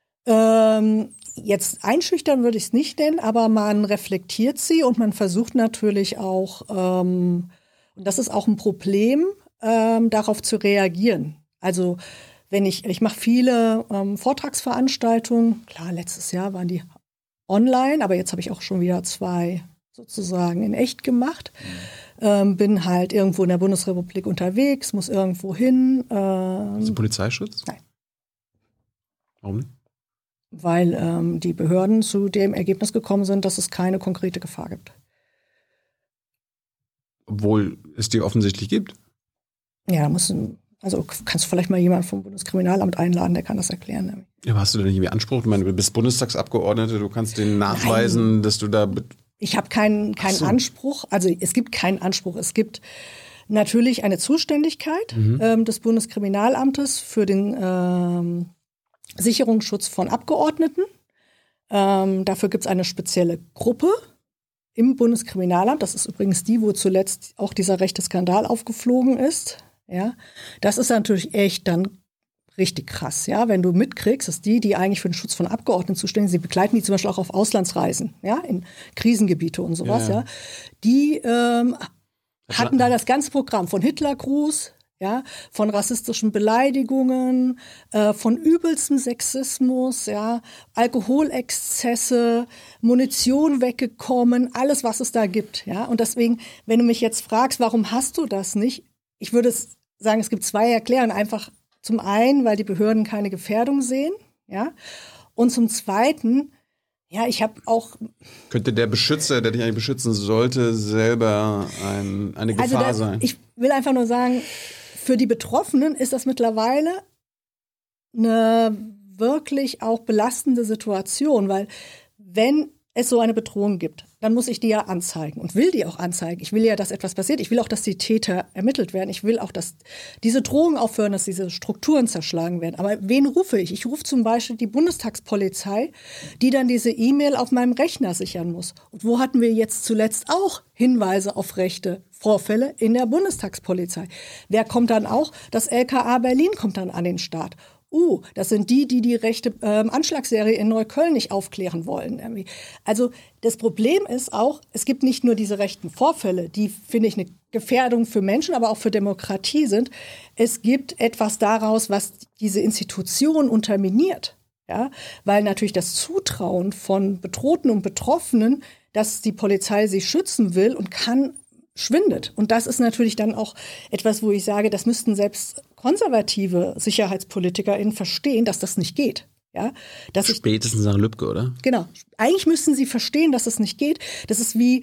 Jetzt einschüchtern würde ich es nicht nennen, aber man reflektiert sie und man versucht natürlich auch, und das ist auch ein Problem, darauf zu reagieren. Also wenn ich mache viele Vortragsveranstaltungen, klar, letztes Jahr waren die online, aber jetzt habe ich auch schon wieder 2 sozusagen in echt gemacht. Bin halt irgendwo in der Bundesrepublik unterwegs, muss irgendwo hin. Ist das Polizeischutz? Nein. Warum nicht? Weil die Behörden zu dem Ergebnis gekommen sind, dass es keine konkrete Gefahr gibt. Obwohl es die offensichtlich gibt. Ja, kannst du vielleicht mal jemanden vom Bundeskriminalamt einladen, der kann das erklären. Ja, aber hast du denn irgendwie Anspruch? Ich meine, du bist Bundestagsabgeordnete, du kannst denen nachweisen, Nein. Dass du da... Ich habe keinen Anspruch, also es gibt keinen Anspruch. Es gibt natürlich eine Zuständigkeit des Bundeskriminalamtes für den Sicherungsschutz von Abgeordneten. Dafür gibt es eine spezielle Gruppe im Bundeskriminalamt. Das ist übrigens die, wo zuletzt auch dieser rechte Skandal aufgeflogen ist. Ja, das ist natürlich echt dann richtig krass, ja, wenn du mitkriegst, dass die eigentlich für den Schutz von Abgeordneten zuständig sind, sie begleiten die zum Beispiel auch auf Auslandsreisen, ja, in Krisengebiete und sowas, ja. Die hatten da das ganze Programm von Hitlergruß, ja, von rassistischen Beleidigungen, von übelstem Sexismus, ja, Alkoholexzesse, Munition weggekommen, alles, was es da gibt, ja. Und deswegen, wenn du mich jetzt fragst, warum hast du das nicht? Ich würde sagen, es gibt 2 Erklärungen. Einfach zum einen, weil die Behörden keine Gefährdung sehen, ja. Und zum Zweiten, ja, ich habe auch... Könnte der Beschützer, der dich eigentlich beschützen sollte, selber eine Gefahr sein? Ich will einfach nur sagen, für die Betroffenen ist das mittlerweile eine wirklich auch belastende Situation, weil wenn es so eine Bedrohung gibt, dann muss ich die ja anzeigen und will die auch anzeigen. Ich will ja, dass etwas passiert. Ich will auch, dass die Täter ermittelt werden. Ich will auch, dass diese Drohungen aufhören, dass diese Strukturen zerschlagen werden. Aber wen rufe ich? Ich rufe zum Beispiel die Bundestagspolizei, die dann diese E-Mail auf meinem Rechner sichern muss. Und wo hatten wir jetzt zuletzt auch Hinweise auf rechte Vorfälle in der Bundestagspolizei? Wer kommt dann auch? Das LKA Berlin kommt dann an den Start. Das sind die rechte Anschlagsserie in Neukölln nicht aufklären wollen. Irgendwie. Also das Problem ist auch, es gibt nicht nur diese rechten Vorfälle, die, finde ich, eine Gefährdung für Menschen, aber auch für Demokratie sind. Es gibt etwas daraus, was diese Institution unterminiert. Ja? Weil natürlich das Zutrauen von Bedrohten und Betroffenen, dass die Polizei sie schützen will und kann, schwindet. Und das ist natürlich dann auch etwas, wo ich sage, das müssten selbst konservative SicherheitspolitikerInnen verstehen, dass das nicht geht. Ja, spätestens nach Lübcke, oder? Genau. Eigentlich müssten sie verstehen, dass das nicht geht. Das ist wie,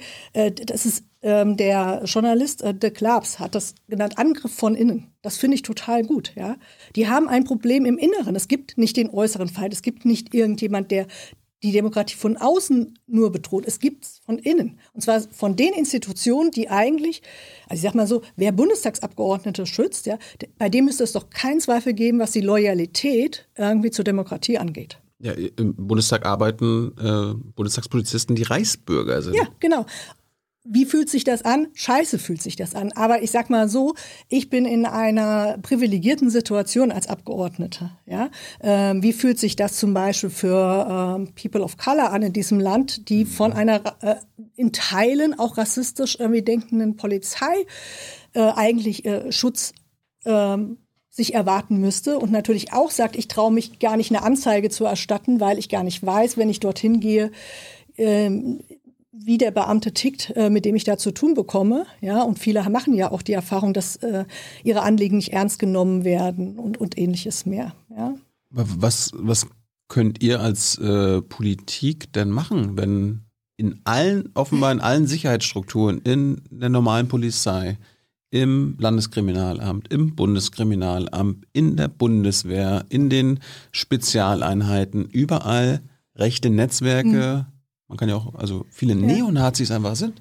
der Journalist de Klaas hat das genannt, Angriff von innen. Das finde ich total gut. Ja, die haben ein Problem im Inneren. Es gibt nicht den äußeren Feind. Es gibt nicht irgendjemand, der die Demokratie von außen nur bedroht. Es gibt es von innen. Und zwar von den Institutionen, die eigentlich, also ich sag mal so, wer Bundestagsabgeordnete schützt, ja, bei dem müsste es doch keinen Zweifel geben, was die Loyalität irgendwie zur Demokratie angeht. Ja, im Bundestag arbeiten Bundestagspolizisten, die Reichsbürger sind. Ja, genau. Wie fühlt sich das an? Scheiße fühlt sich das an. Aber ich sag mal so, ich bin in einer privilegierten Situation als Abgeordnete. Ja? Wie fühlt sich das zum Beispiel für People of Color an in diesem Land, die von einer in Teilen auch rassistisch irgendwie denkenden Polizei eigentlich Schutz sich erwarten müsste und natürlich auch sagt, ich traue mich gar nicht, eine Anzeige zu erstatten, weil ich gar nicht weiß, wenn ich dorthin gehe, wie der Beamte tickt, mit dem ich da zu tun bekomme. Ja, und viele machen ja auch die Erfahrung, dass ihre Anliegen nicht ernst genommen werden und Ähnliches mehr. Ja. Was könnt ihr als Politik denn machen, wenn offenbar in allen Sicherheitsstrukturen, in der normalen Polizei, im Landeskriminalamt, im Bundeskriminalamt, in der Bundeswehr, in den Spezialeinheiten, überall rechte Netzwerke, man kann ja auch, also viele Neonazis einfach sind?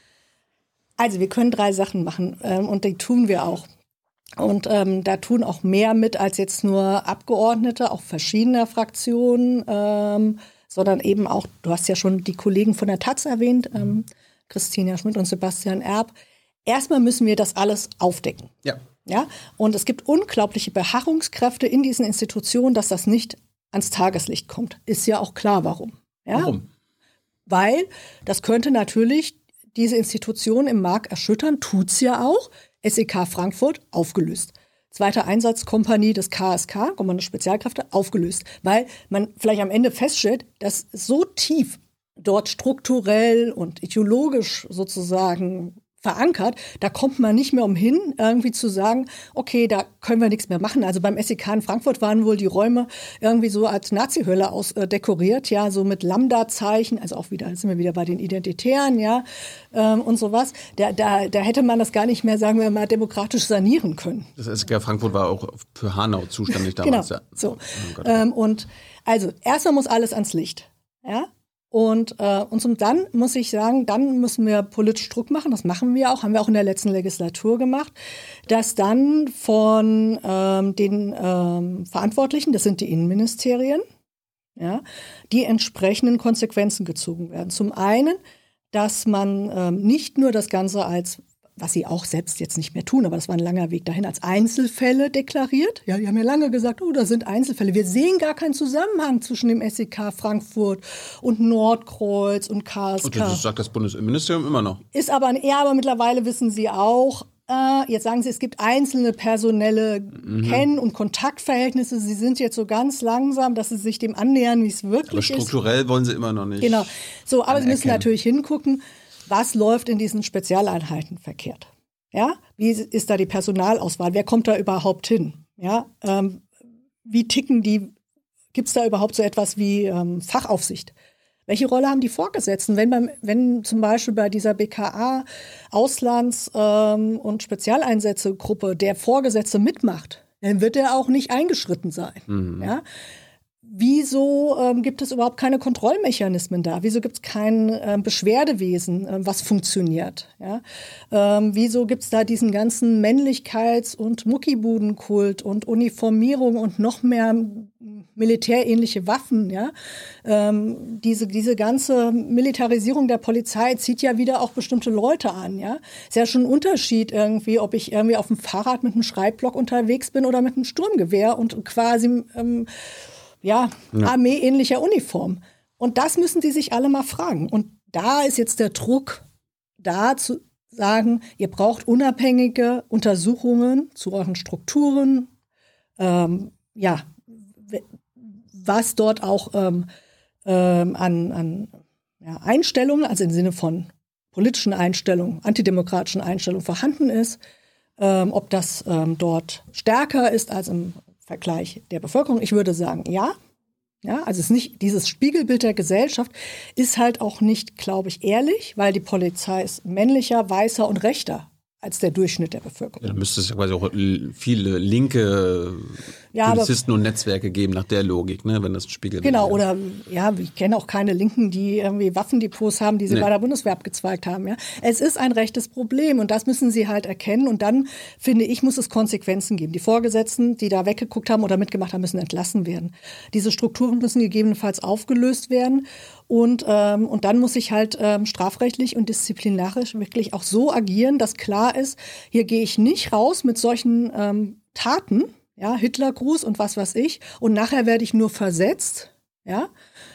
Also wir können 3 Sachen machen und die tun wir auch. Und da tun auch mehr mit als jetzt nur Abgeordnete, auch verschiedener Fraktionen, sondern eben auch, du hast ja schon die Kollegen von der taz erwähnt, Christina Schmidt und Sebastian Erb. Erstmal müssen wir das alles aufdecken. Ja. Ja? Und es gibt unglaubliche Beharrungskräfte in diesen Institutionen, dass das nicht ans Tageslicht kommt. Ist ja auch klar, warum. Ja? Warum? Weil das könnte natürlich diese Institution im Markt erschüttern, tut's ja auch. SEK Frankfurt aufgelöst. 2. Einsatzkompanie des KSK, Kommando Spezialkräfte, aufgelöst. Weil man vielleicht am Ende feststellt, dass so tief dort strukturell und ideologisch sozusagen verankert, da kommt man nicht mehr umhin, irgendwie zu sagen, okay, da können wir nichts mehr machen. Also beim SEK in Frankfurt waren wohl die Räume irgendwie so als Nazi-Hölle dekoriert, ja, so mit Lambda-Zeichen, also auch wieder, sind wir wieder bei den Identitären, ja, und sowas. Da hätte man das gar nicht mehr, sagen wir mal, demokratisch sanieren können. Das SEK Frankfurt war auch für Hanau zuständig damals. Genau, so. Und also, erstmal muss alles ans Licht, ja. Und dann muss ich sagen, dann müssen wir politisch Druck machen. Das machen wir auch, haben wir auch in der letzten Legislatur gemacht, dass dann von den Verantwortlichen, das sind die Innenministerien, ja, die entsprechenden Konsequenzen gezogen werden. Zum einen, dass man nicht nur das Ganze als, was sie auch selbst jetzt nicht mehr tun, aber das war ein langer Weg dahin, als Einzelfälle deklariert. Ja, die haben ja lange gesagt, oh, da sind Einzelfälle. Wir sehen gar keinen Zusammenhang zwischen dem SEK Frankfurt und Nordkreuz und KSK. Und das sagt das Bundesinnenministerium immer noch. Ist aber aber mittlerweile wissen sie auch, jetzt sagen sie, es gibt einzelne personelle Kenn- und Kontaktverhältnisse. Sie sind jetzt so ganz langsam, dass sie sich dem annähern, wie es wirklich ist. Aber strukturell wollen sie immer noch nicht. Genau. So, aber sie müssen natürlich hingucken, was läuft in diesen Spezialeinheiten verkehrt? Ja, wie ist da die Personalauswahl? Wer kommt da überhaupt hin? Ja, wie ticken die? Gibt es da überhaupt so etwas wie Fachaufsicht? Welche Rolle haben die Vorgesetzten? Wenn zum Beispiel bei dieser BKA Auslands- und Spezialeinsätze-Gruppe der Vorgesetzte mitmacht, dann wird er auch nicht eingeschritten sein. Ja? Wieso gibt es überhaupt keine Kontrollmechanismen da? Wieso gibt es kein Beschwerdewesen, was funktioniert? Ja? Wieso gibt es da diesen ganzen Männlichkeits- und Muckibudenkult und Uniformierung und noch mehr militärähnliche Waffen? Ja? Diese ganze Militarisierung der Polizei zieht ja wieder auch bestimmte Leute an. Ja? Ist ja schon ein Unterschied irgendwie, ob ich irgendwie auf dem Fahrrad mit einem Schreibblock unterwegs bin oder mit einem Sturmgewehr und quasi armeeähnlicher Uniform. Und das müssen die sich alle mal fragen. Und da ist jetzt der Druck, da zu sagen, ihr braucht unabhängige Untersuchungen zu euren Strukturen, was dort auch an Einstellungen, also im Sinne von politischen Einstellungen, antidemokratischen Einstellungen vorhanden ist, ob das dort stärker ist als im Vergleich der Bevölkerung. Ich würde sagen, ja. Ja, also es ist nicht, dieses Spiegelbild der Gesellschaft ist halt auch nicht, glaube ich, ehrlich, weil die Polizei ist männlicher, weißer und rechter als der Durchschnitt der Bevölkerung. Ja, dann müsste es ja quasi auch viele linke Polizisten und Netzwerke geben nach der Logik, ne, wenn das ein Spiegel Genau, wäre. oder ja, ich kenne auch keine Linken, die irgendwie Waffendepots haben, die sie bei der Bundeswehr abgezweigt haben. Ja. Es ist ein rechtes Problem und das müssen sie halt erkennen und dann, finde ich, muss es Konsequenzen geben. Die Vorgesetzten, die da weggeguckt haben oder mitgemacht haben, müssen entlassen werden. Diese Strukturen müssen gegebenenfalls aufgelöst werden und dann muss ich halt strafrechtlich und disziplinarisch wirklich auch so agieren, dass klar ist, hier gehe ich nicht raus mit solchen Taten, ja, Hitlergruß und was weiß ich, und nachher werde ich nur versetzt, ja.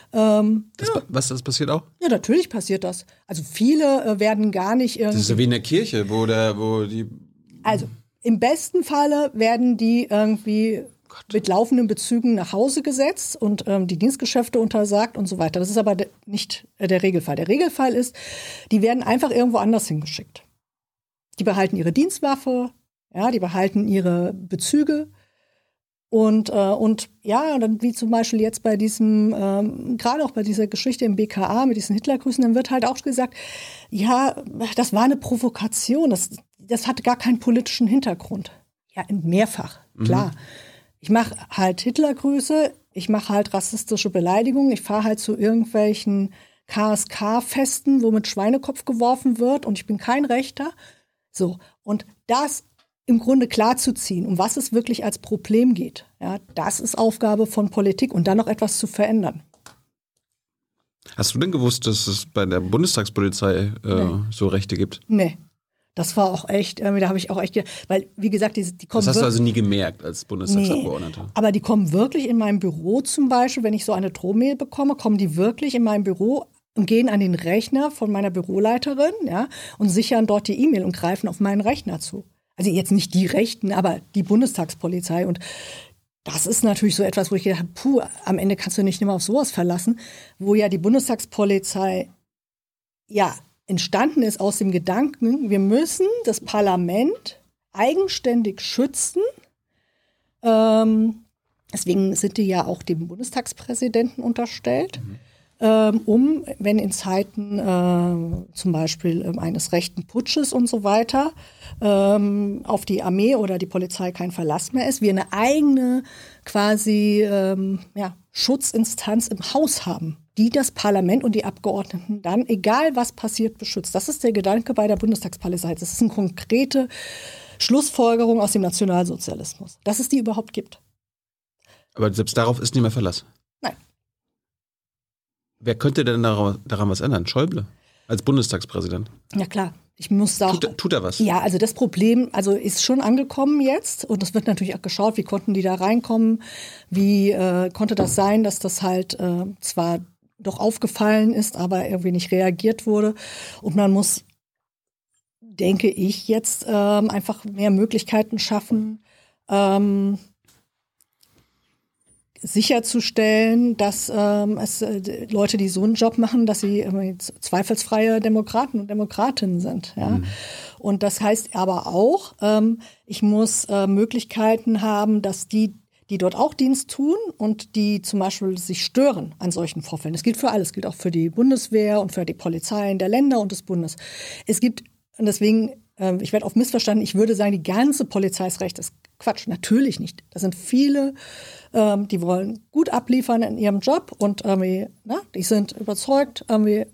Das passiert auch? Ja, natürlich passiert das. Also viele werden gar nicht irgendwie. Das ist ja wie in der Kirche, wo die. Also im besten Falle werden die irgendwie mit laufenden Bezügen nach Hause gesetzt und die Dienstgeschäfte untersagt und so weiter. Das ist aber nicht der Regelfall. Der Regelfall ist, die werden einfach irgendwo anders hingeschickt. Die behalten ihre Dienstwaffe, ja, die behalten ihre Bezüge. Und ja, dann wie zum Beispiel jetzt bei diesem, gerade auch bei dieser Geschichte im BKA mit diesen Hitlergrüßen, dann wird halt auch gesagt, ja, das war eine Provokation, das hatte gar keinen politischen Hintergrund. Ja, mehrfach, klar. Ich mache halt Hitlergrüße, ich mache halt rassistische Beleidigungen, ich fahre halt zu irgendwelchen KSK-Festen, wo mit Schweinekopf geworfen wird und ich bin kein Rechter. So, und das im Grunde klarzuziehen, um was es wirklich als Problem geht. Ja, das ist Aufgabe von Politik und dann noch etwas zu verändern. Hast du denn gewusst, dass es bei der Bundestagspolizei so Rechte gibt? Nee. Das war auch echt, da habe ich auch echt, weil, wie gesagt, die kommen. Das hast du also nie gemerkt als Bundestagsabgeordneter? Nee, aber die kommen wirklich in meinem Büro zum Beispiel, wenn ich so eine Drohmail bekomme, kommen die wirklich in meinem Büro und gehen an den Rechner von meiner Büroleiterin, ja, und sichern dort die E-Mail und greifen auf meinen Rechner zu. Also jetzt nicht die Rechten, aber die Bundestagspolizei. Und das ist natürlich so etwas, wo ich gedacht habe, am Ende kannst du nicht immer auf sowas verlassen, wo ja die Bundestagspolizei ja entstanden ist aus dem Gedanken, wir müssen das Parlament eigenständig schützen. Deswegen sind die ja auch dem Bundestagspräsidenten unterstellt. Wenn in Zeiten zum Beispiel eines rechten Putsches und so weiter auf die Armee oder die Polizei kein Verlass mehr ist, wir eine eigene quasi Schutzinstanz im Haus haben, die das Parlament und die Abgeordneten dann, egal was passiert, beschützt. Das ist der Gedanke bei der Bundestagspolizei. Das ist eine konkrete Schlussfolgerung aus dem Nationalsozialismus, dass es die überhaupt gibt. Aber selbst darauf ist nicht mehr Verlass? Nein. Wer könnte denn daran was ändern? Schäuble als Bundestagspräsident? Ja klar, ich muss auch. Tut er was? Ja, also das Problem, ist schon angekommen jetzt und es wird natürlich auch geschaut, wie konnten die da reinkommen, wie konnte das sein, dass das halt zwar doch aufgefallen ist, aber irgendwie nicht reagiert wurde und man muss, denke ich, jetzt einfach mehr Möglichkeiten schaffen, sicherzustellen, dass Leute, die so einen Job machen, dass sie zweifelsfreie Demokraten und Demokratinnen sind. Ja? Und das heißt aber auch, ich muss Möglichkeiten haben, dass die dort auch Dienst tun und die zum Beispiel sich stören an solchen Vorfällen. Das gilt für alles, gilt auch für die Bundeswehr und für die Polizeien der Länder und des Bundes. Es gibt, und deswegen, ich werde oft missverstanden, ich würde sagen, die ganze Polizei ist recht. Das ist Quatsch, natürlich nicht. Da sind viele, die wollen gut abliefern in ihrem Job und die sind überzeugt,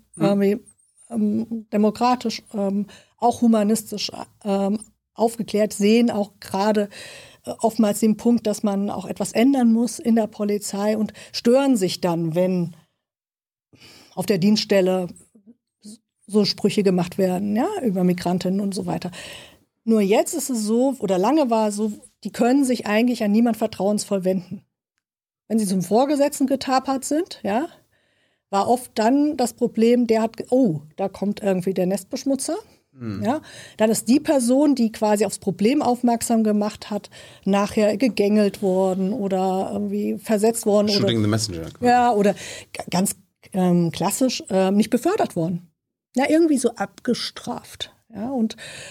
demokratisch, auch humanistisch aufgeklärt, sehen auch gerade oftmals den Punkt, dass man auch etwas ändern muss in der Polizei und stören sich dann, wenn auf der Dienststelle so Sprüche gemacht werden, ja, über Migrantinnen und so weiter. Nur jetzt ist es so, oder lange war es so, die können sich eigentlich an niemand vertrauensvoll wenden. Wenn sie zum Vorgesetzten getapert sind, ja, war oft dann das Problem, da kommt irgendwie der Nestbeschmutzer. Ja, dann ist die Person, die quasi aufs Problem aufmerksam gemacht hat, nachher gegängelt worden oder irgendwie versetzt worden. Shooting the messenger. Quasi. Ja, oder ganz klassisch nicht befördert worden. Ja, irgendwie so abgestraft. Ja, und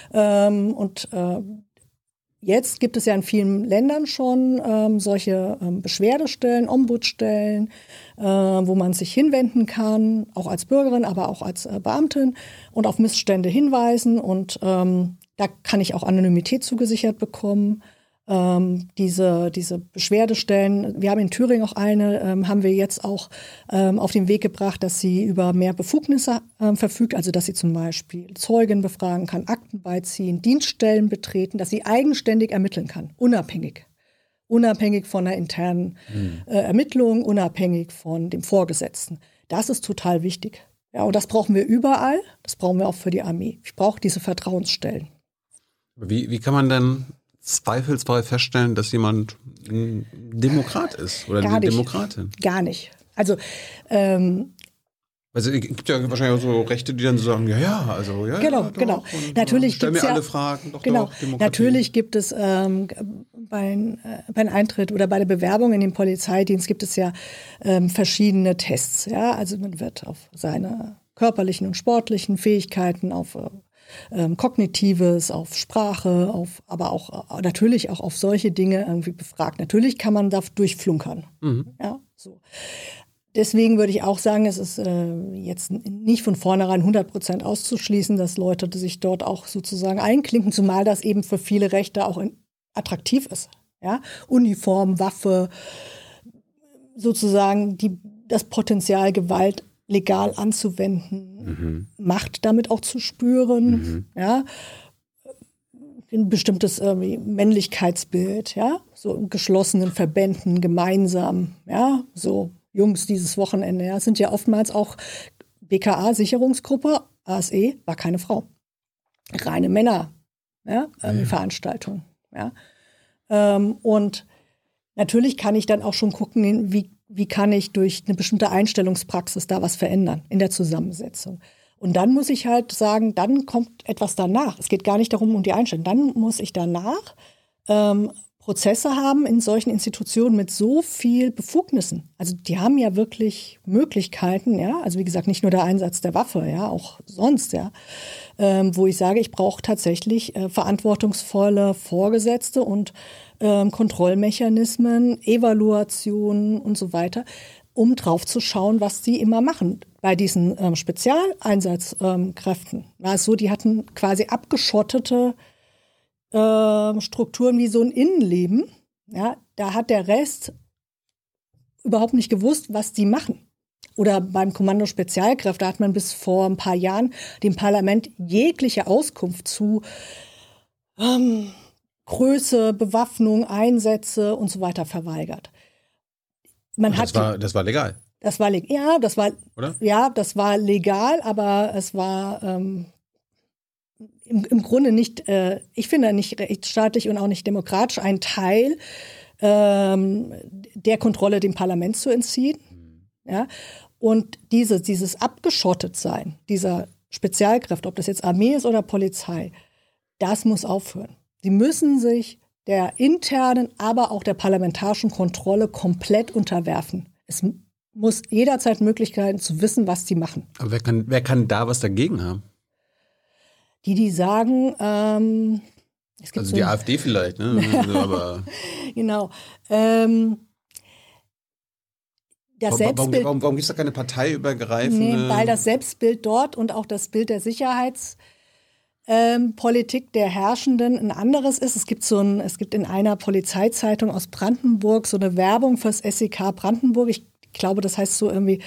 jetzt gibt es ja in vielen Ländern schon solche Beschwerdestellen, Ombudsstellen, wo man sich hinwenden kann, auch als Bürgerin, aber auch als Beamtin und auf Missstände hinweisen. Und Da kann ich auch Anonymität zugesichert bekommen. Diese Beschwerdestellen, wir haben in Thüringen auch eine, haben wir jetzt auch auf den Weg gebracht, dass sie über mehr Befugnisse verfügt, also dass sie zum Beispiel Zeugen befragen kann, Akten beiziehen, Dienststellen betreten, dass sie eigenständig ermitteln kann, unabhängig von der internen Ermittlung, unabhängig von dem Vorgesetzten. Das ist total wichtig. Ja, und das brauchen wir überall, das brauchen wir auch für die Armee. Ich brauche diese Vertrauensstellen. Wie kann man denn zweifelsfrei feststellen, dass jemand ein Demokrat ist oder eine Demokratin? Gar nicht. Also es gibt ja wahrscheinlich auch so Rechte, die dann so sagen, Genau. Natürlich stell gibt's mir ja alle Fragen, doch, Demokratie. Natürlich gibt es beim Eintritt oder bei der Bewerbung in den Polizeidienst gibt es ja verschiedene Tests. Ja, also man wird auf seine körperlichen und sportlichen Fähigkeiten, auf Kognitives, auf Sprache, aber auch natürlich auch auf solche Dinge irgendwie befragt. Natürlich kann man da durchflunkern. Ja, so. Deswegen würde ich auch sagen, es ist jetzt nicht von vornherein 100% auszuschließen, dass Leute sich dort auch sozusagen einklinken, zumal das eben für viele Rechte auch attraktiv ist. Ja? Uniform, Waffe, sozusagen das Potenzial, Gewalt legal anzuwenden, Macht damit auch zu spüren, ja, ein bestimmtes Männlichkeitsbild, ja, so in geschlossenen Verbänden gemeinsam, ja, so Jungs dieses Wochenende, ja, sind ja oftmals auch BKA-Sicherungsgruppe, ASE, war keine Frau. Reine Männer, ja, Veranstaltung, ja. Und natürlich kann ich dann auch schon gucken, wie kann ich durch eine bestimmte Einstellungspraxis da was verändern in der Zusammensetzung. Und dann muss ich halt sagen, dann kommt etwas danach. Es geht gar nicht darum, um die Einstellung. Dann muss ich danach Prozesse haben in solchen Institutionen mit so viel Befugnissen. Also die haben ja wirklich Möglichkeiten, ja. Also wie gesagt, nicht nur der Einsatz der Waffe, ja, auch sonst, ja. Wo ich sage, ich brauche tatsächlich verantwortungsvolle Vorgesetzte und Kontrollmechanismen, Evaluationen und so weiter, um drauf zu schauen, was die immer machen. Bei diesen Spezialeinsatzkräften war es so, die hatten quasi abgeschottete Strukturen wie so ein Innenleben. Ja, da hat der Rest überhaupt nicht gewusst, was die machen. Oder beim Kommando Spezialkräfte hat man bis vor ein paar Jahren dem Parlament jegliche Auskunft zu Größe, Bewaffnung, Einsätze und so weiter verweigert. Das war legal. Das war legal. Ja, das war, oder? Ja, das war legal, aber es war im Grunde nicht, ich finde nicht rechtsstaatlich und auch nicht demokratisch, ein Teil der Kontrolle dem Parlament zu entziehen. Ja? Und dieses Abgeschottetsein dieser Spezialkräfte, ob das jetzt Armee ist oder Polizei, das muss aufhören. Sie müssen sich der internen, aber auch der parlamentarischen Kontrolle komplett unterwerfen. Es muss jederzeit Möglichkeiten zu wissen, was die machen. Aber wer kann da was dagegen haben? Die sagen, es gibt also so die AfD vielleicht, ne? Aber genau. Das Selbstbild, warum gibt es da keine parteiübergreifende? weil das Selbstbild dort und auch das Bild der Sicherheitspolitik der Herrschenden ein anderes ist. Es gibt in einer Polizeizeitung aus Brandenburg so eine Werbung fürs SEK Brandenburg. Ich glaube, das heißt so irgendwie,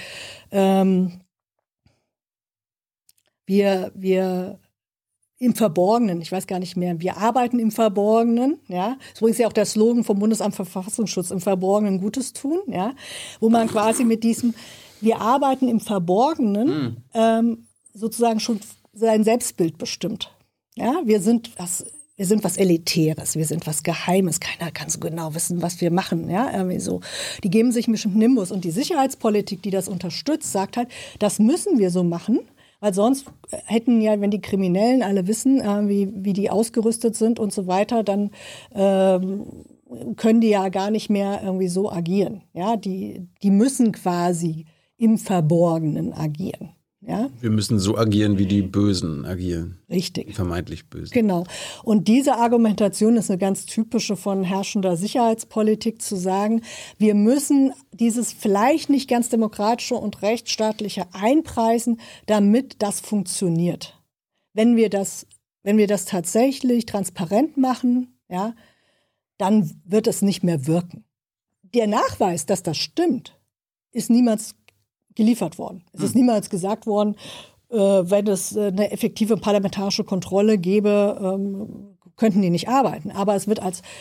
wir im Verborgenen, ich weiß gar nicht mehr, wir arbeiten im Verborgenen, ja. Das ist übrigens ja auch der Slogan vom Bundesamt für Verfassungsschutz, im Verborgenen Gutes tun, ja. Wo man quasi mit diesem, wir arbeiten im Verborgenen, sozusagen schon sein Selbstbild bestimmt. Ja, wir sind was Elitäres, wir sind was Geheimes, keiner kann so genau wissen, was wir machen, ja, irgendwie so. Die geben sich einen bestimmten Nimbus und die Sicherheitspolitik, die das unterstützt, sagt halt, das müssen wir so machen. Weil sonst hätten ja, wenn die Kriminellen alle wissen, wie die ausgerüstet sind und so weiter, dann können die ja gar nicht mehr irgendwie so agieren. Ja, die müssen quasi im Verborgenen agieren. Ja? Wir müssen so agieren, wie die Bösen agieren. Richtig. Die vermeintlich Bösen. Genau. Und diese Argumentation ist eine ganz typische von herrschender Sicherheitspolitik, zu sagen, wir müssen dieses vielleicht nicht ganz demokratische und rechtsstaatliche einpreisen, damit das funktioniert. Wenn wir das wenn wir das tatsächlich transparent machen, ja, dann wird es nicht mehr wirken. Der Nachweis, dass das stimmt, ist niemals geliefert worden. Es ist niemals gesagt worden, wenn es eine effektive parlamentarische Kontrolle gäbe, könnten die nicht arbeiten. Aber es wird als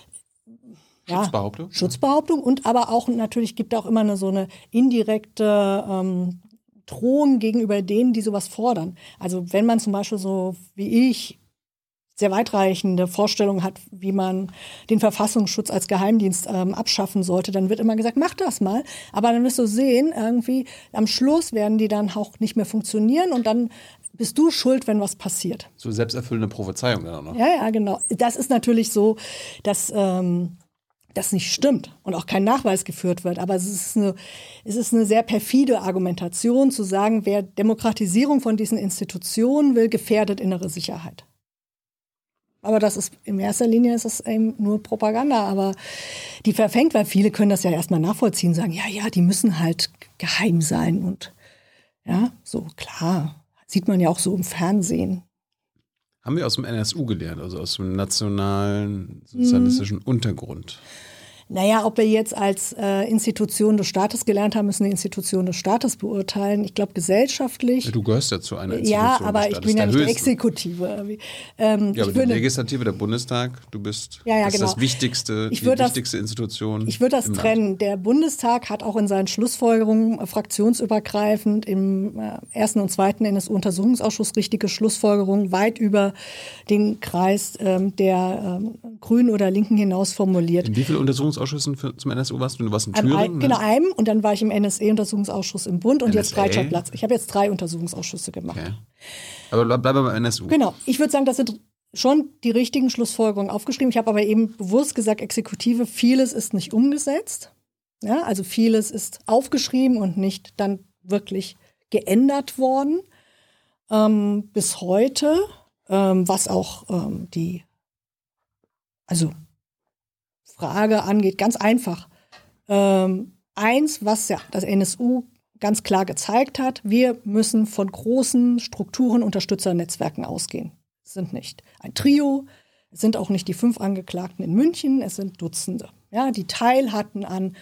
Schutzbehauptung und aber auch natürlich gibt auch immer so eine indirekte Drohung gegenüber denen, die sowas fordern. Also wenn man zum Beispiel so wie ich sehr weitreichende Vorstellungen hat, wie man den Verfassungsschutz als Geheimdienst abschaffen sollte, dann wird immer gesagt, mach das mal. Aber dann wirst du sehen, irgendwie am Schluss werden die dann auch nicht mehr funktionieren und dann bist du schuld, wenn was passiert. So selbsterfüllende Prophezeiung dann auch noch. Ja, genau. Das ist natürlich so, dass das nicht stimmt und auch kein Nachweis geführt wird. Aber es ist eine sehr perfide Argumentation zu sagen, wer Demokratisierung von diesen Institutionen will, gefährdet innere Sicherheit. Aber das ist in erster Linie ist es eben nur Propaganda, aber die verfängt, weil viele können das ja erstmal nachvollziehen, sagen, ja, die müssen halt geheim sein und ja, so klar, sieht man ja auch so im Fernsehen. Haben wir aus dem NSU gelernt, also aus dem nationalen sozialistischen Untergrund? Naja, ob wir jetzt als Institution des Staates gelernt haben, müssen die Institution des Staates beurteilen. Ich glaube, gesellschaftlich. Ja, du gehörst ja zu einer Institution des Staates. Ja, aber ich bin ja nicht die höchste. Exekutive. Ja, aber die Legislative, der Bundestag, du bist das ist das Wichtigste, die wichtigste Institution. Ich würde das trennen. Der Bundestag hat auch in seinen Schlussfolgerungen fraktionsübergreifend im ersten und zweiten NSU-Untersuchungsausschuss richtige Schlussfolgerungen weit über den Kreis der Grünen oder Linken hinaus formuliert. In wie viele Untersuchungsausschüssen zum NSU warst du? Du warst in Thüringen? Genau, einem. Und dann war ich im NSE-Untersuchungsausschuss im Bund und jetzt Breitscher Platz. Ich habe jetzt 3 Untersuchungsausschüsse gemacht. Okay. Aber bleib mal beim NSU. Genau. Ich würde sagen, das sind schon die richtigen Schlussfolgerungen aufgeschrieben. Ich habe aber eben bewusst gesagt, Exekutive, vieles ist nicht umgesetzt. Ja, also vieles ist aufgeschrieben und nicht dann wirklich geändert worden. Bis heute, was auch die Frage angeht, ganz einfach. Eins, was ja das NSU ganz klar gezeigt hat, wir müssen von großen Strukturen, Unterstützernetzwerken ausgehen. Es sind nicht ein Trio, es sind auch nicht die 5 Angeklagten in München, es sind Dutzende, ja, die teil hatten an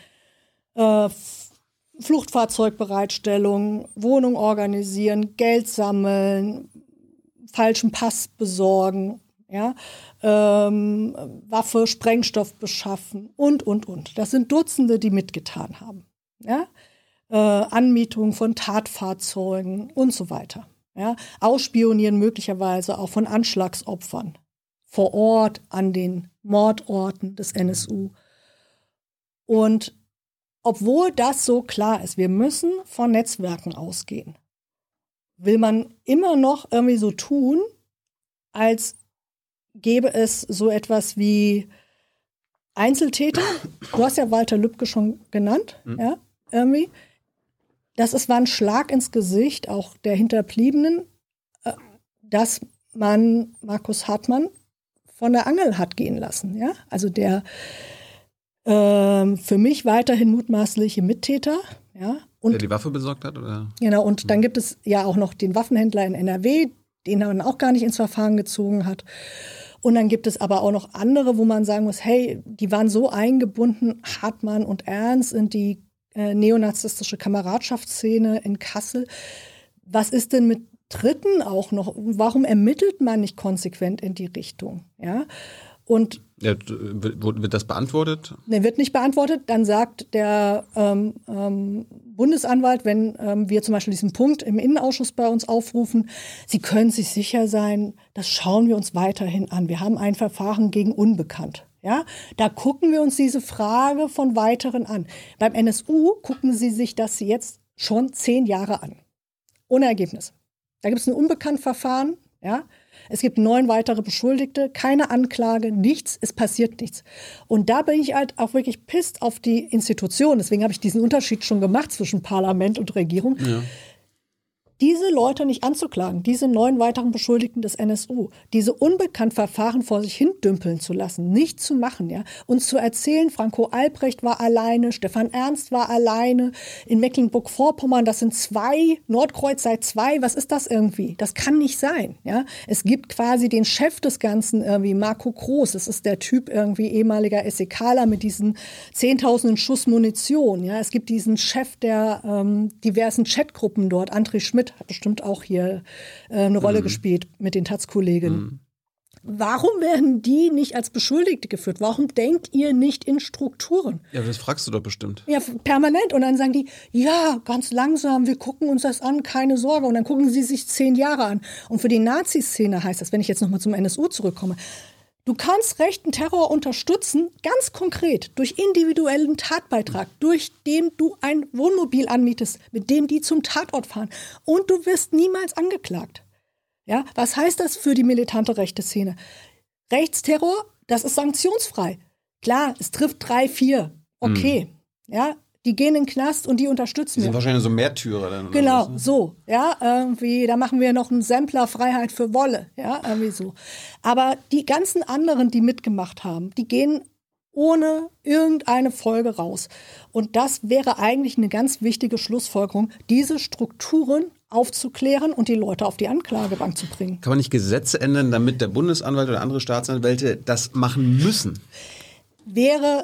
Fluchtfahrzeugbereitstellung, Wohnung organisieren, Geld sammeln, falschen Pass besorgen, ja, Waffe, Sprengstoff beschaffen und. Das sind Dutzende, die mitgetan haben. Ja? Anmietung von Tatfahrzeugen und so weiter. Ja? Ausspionieren möglicherweise auch von Anschlagsopfern vor Ort an den Mordorten des NSU. Und obwohl das so klar ist, wir müssen von Netzwerken ausgehen, will man immer noch irgendwie so tun, als gäbe es so etwas wie Einzeltäter. Du hast ja Walter Lübcke schon genannt, ja, irgendwie. War ein Schlag ins Gesicht auch der Hinterbliebenen, dass man Markus Hartmann von der Angel hat gehen lassen, ja. Also der für mich weiterhin mutmaßliche Mittäter, ja. Und, der die Waffe besorgt hat, oder? Genau, und dann gibt es ja auch noch den Waffenhändler in NRW, den man auch gar nicht ins Verfahren gezogen hat. Und dann gibt es aber auch noch andere, wo man sagen muss, hey, die waren so eingebunden, Hartmann und Ernst, in die neonazistische Kameradschaftsszene in Kassel. Was ist denn mit Dritten auch noch? Warum ermittelt man nicht konsequent in die Richtung? Ja? Und ja, wird das beantwortet? Ne, wird nicht beantwortet. Dann sagt der Bundesanwalt, wenn wir zum Beispiel diesen Punkt im Innenausschuss bei uns aufrufen, Sie können sich sicher sein, das schauen wir uns weiterhin an. Wir haben ein Verfahren gegen Unbekannt. Ja, da gucken wir uns diese Frage von Weiteren an. Beim NSU gucken Sie sich das jetzt schon 10 Jahre an. Ohne Ergebnis. Da gibt es ein Unbekanntverfahren, ja. Es gibt 9 weitere Beschuldigte, keine Anklage, nichts, es passiert nichts. Und da bin ich halt auch wirklich pisst auf die Institution. Deswegen habe ich diesen Unterschied schon gemacht zwischen Parlament und Regierung. Ja. Diese Leute nicht anzuklagen, diese 9 weiteren Beschuldigten des NSU, diese unbekannt Verfahren vor sich hin dümpeln zu lassen, nicht zu machen, ja, uns zu erzählen, Franco Albrecht war alleine, Stefan Ernst war alleine, in Mecklenburg-Vorpommern, das sind 2, Nordkreuz sei 2, was ist das irgendwie? Das kann nicht sein, ja. Es gibt quasi den Chef des Ganzen irgendwie, Marco Groß, das ist der Typ irgendwie ehemaliger SEKler mit diesen 10.000 Schuss Munition, ja. Es gibt diesen Chef der diversen Chatgruppen dort, André Schmidt hat bestimmt auch hier eine Rolle gespielt mit den Taz-Kolleginnen. Warum werden die nicht als Beschuldigte geführt? Warum denkt ihr nicht in Strukturen? Ja, das fragst du doch bestimmt. Ja, permanent. Und dann sagen die, ja, ganz langsam, wir gucken uns das an, keine Sorge. Und dann gucken sie sich 10 Jahre an. Und für die Nazi-Szene heißt das, wenn ich jetzt nochmal zum NSU zurückkomme, du kannst rechten Terror unterstützen, ganz konkret, durch individuellen Tatbeitrag, durch den du ein Wohnmobil anmietest, mit dem die zum Tatort fahren. Und du wirst niemals angeklagt. Ja, was heißt das für die militante rechte Szene? Rechtsterror, das ist sanktionsfrei. Klar, es trifft 3, 4. Okay. Ja, die gehen in den Knast und die unterstützen wir. Die sind wir. wahrscheinlich so Märtyrer dann. Genau, oder was, ne? so. Ja, irgendwie, da machen wir noch einen Sampler Freiheit für Wolle. Ja, irgendwie so. Aber die ganzen anderen, die mitgemacht haben, die gehen ohne irgendeine Folge raus. Und das wäre eigentlich eine ganz wichtige Schlussfolgerung, diese Strukturen aufzuklären und die Leute auf die Anklagebank zu bringen. Kann man nicht Gesetze ändern, damit der Bundesanwalt oder andere Staatsanwälte das machen müssen? Wäre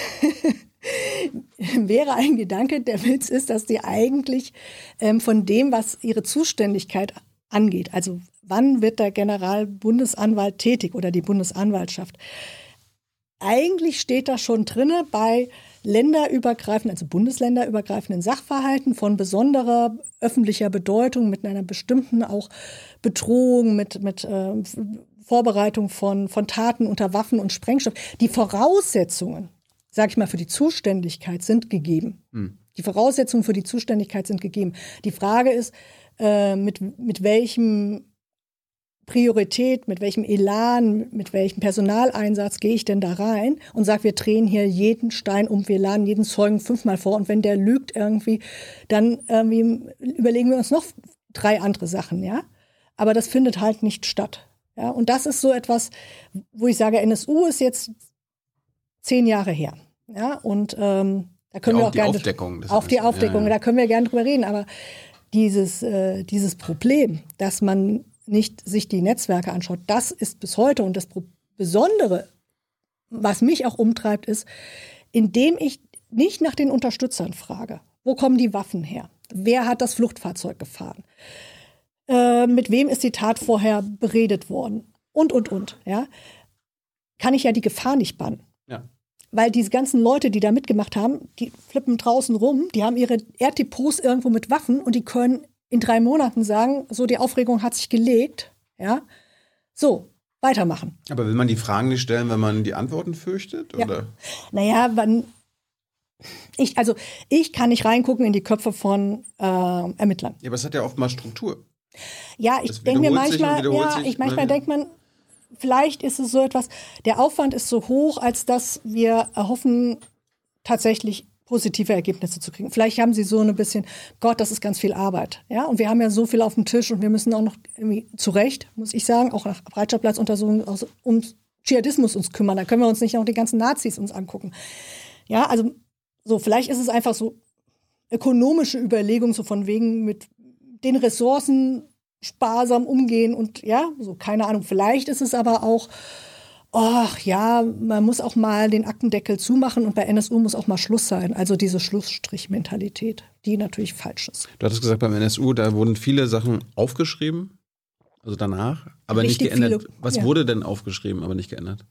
ein Gedanke. Der Witz ist, dass die eigentlich von dem, was ihre Zuständigkeit angeht, also wann wird der Generalbundesanwalt tätig oder die Bundesanwaltschaft, eigentlich steht da schon drinne bei länderübergreifenden, also bundesländerübergreifenden Sachverhalten von besonderer öffentlicher Bedeutung, mit einer bestimmten auch Bedrohung, mit Vorbereitung von Taten unter Waffen und Sprengstoff. Die Voraussetzungen, sag ich mal, für die Zuständigkeit sind gegeben. Die Voraussetzungen für die Zuständigkeit sind gegeben. Die Frage ist, mit welchem Priorität, mit welchem Elan, mit welchem Personaleinsatz gehe ich denn da rein und sage, wir drehen hier jeden Stein um, wir laden jeden Zeugen 5-mal vor und wenn der lügt irgendwie, dann überlegen wir uns noch 3 andere Sachen, ja. Aber das findet halt nicht statt. Ja? Und das ist so etwas, wo ich sage, NSU ist jetzt 10 Jahre her. Ja? Und da können wir auch gerne auf die Aufdeckung, da können wir gerne drüber reden. Aber dieses Problem, dass man nicht sich die Netzwerke anschaut, das ist bis heute. Und das Besondere, was mich auch umtreibt, ist, indem ich nicht nach den Unterstützern frage. Wo kommen die Waffen her? Wer hat das Fluchtfahrzeug gefahren? Mit wem ist die Tat vorher beredet worden? Und. Ja? Kann ich ja die Gefahr nicht bannen. Ja. Weil diese ganzen Leute, die da mitgemacht haben, die flippen draußen rum, die haben ihre Erddepots irgendwo mit Waffen und die können in 3 Monaten sagen, so, die Aufregung hat sich gelegt, ja, so, weitermachen. Aber will man die Fragen nicht stellen, wenn man die Antworten fürchtet? Ja. Oder? Naja, ich kann nicht reingucken in die Köpfe von Ermittlern. Ja, aber es hat ja oftmals Struktur. Ja, ich denke mir manchmal, denkt man, vielleicht ist es so etwas, der Aufwand ist so hoch, als dass wir erhoffen, tatsächlich positive Ergebnisse zu kriegen. Vielleicht haben sie so ein bisschen, Gott, das ist ganz viel Arbeit. Ja? Und wir haben ja so viel auf dem Tisch und wir müssen auch noch irgendwie zu Recht, muss ich sagen, auch nach Breitscheidplatzuntersuchungen um Dschihadismus uns kümmern. Da können wir uns nicht noch die ganzen Nazis uns angucken. Ja, also so, vielleicht ist es einfach so ökonomische Überlegung, so von wegen mit den Ressourcen sparsam umgehen und ja, so keine Ahnung. Vielleicht ist es aber auch, ach ja, man muss auch mal den Aktendeckel zumachen und bei NSU muss auch mal Schluss sein. Also diese Schlussstrich-Mentalität, die natürlich falsch ist. Du hattest gesagt, beim NSU, da wurden viele Sachen aufgeschrieben, also danach, aber richtig nicht geändert. Was wurde denn aufgeschrieben, aber nicht geändert?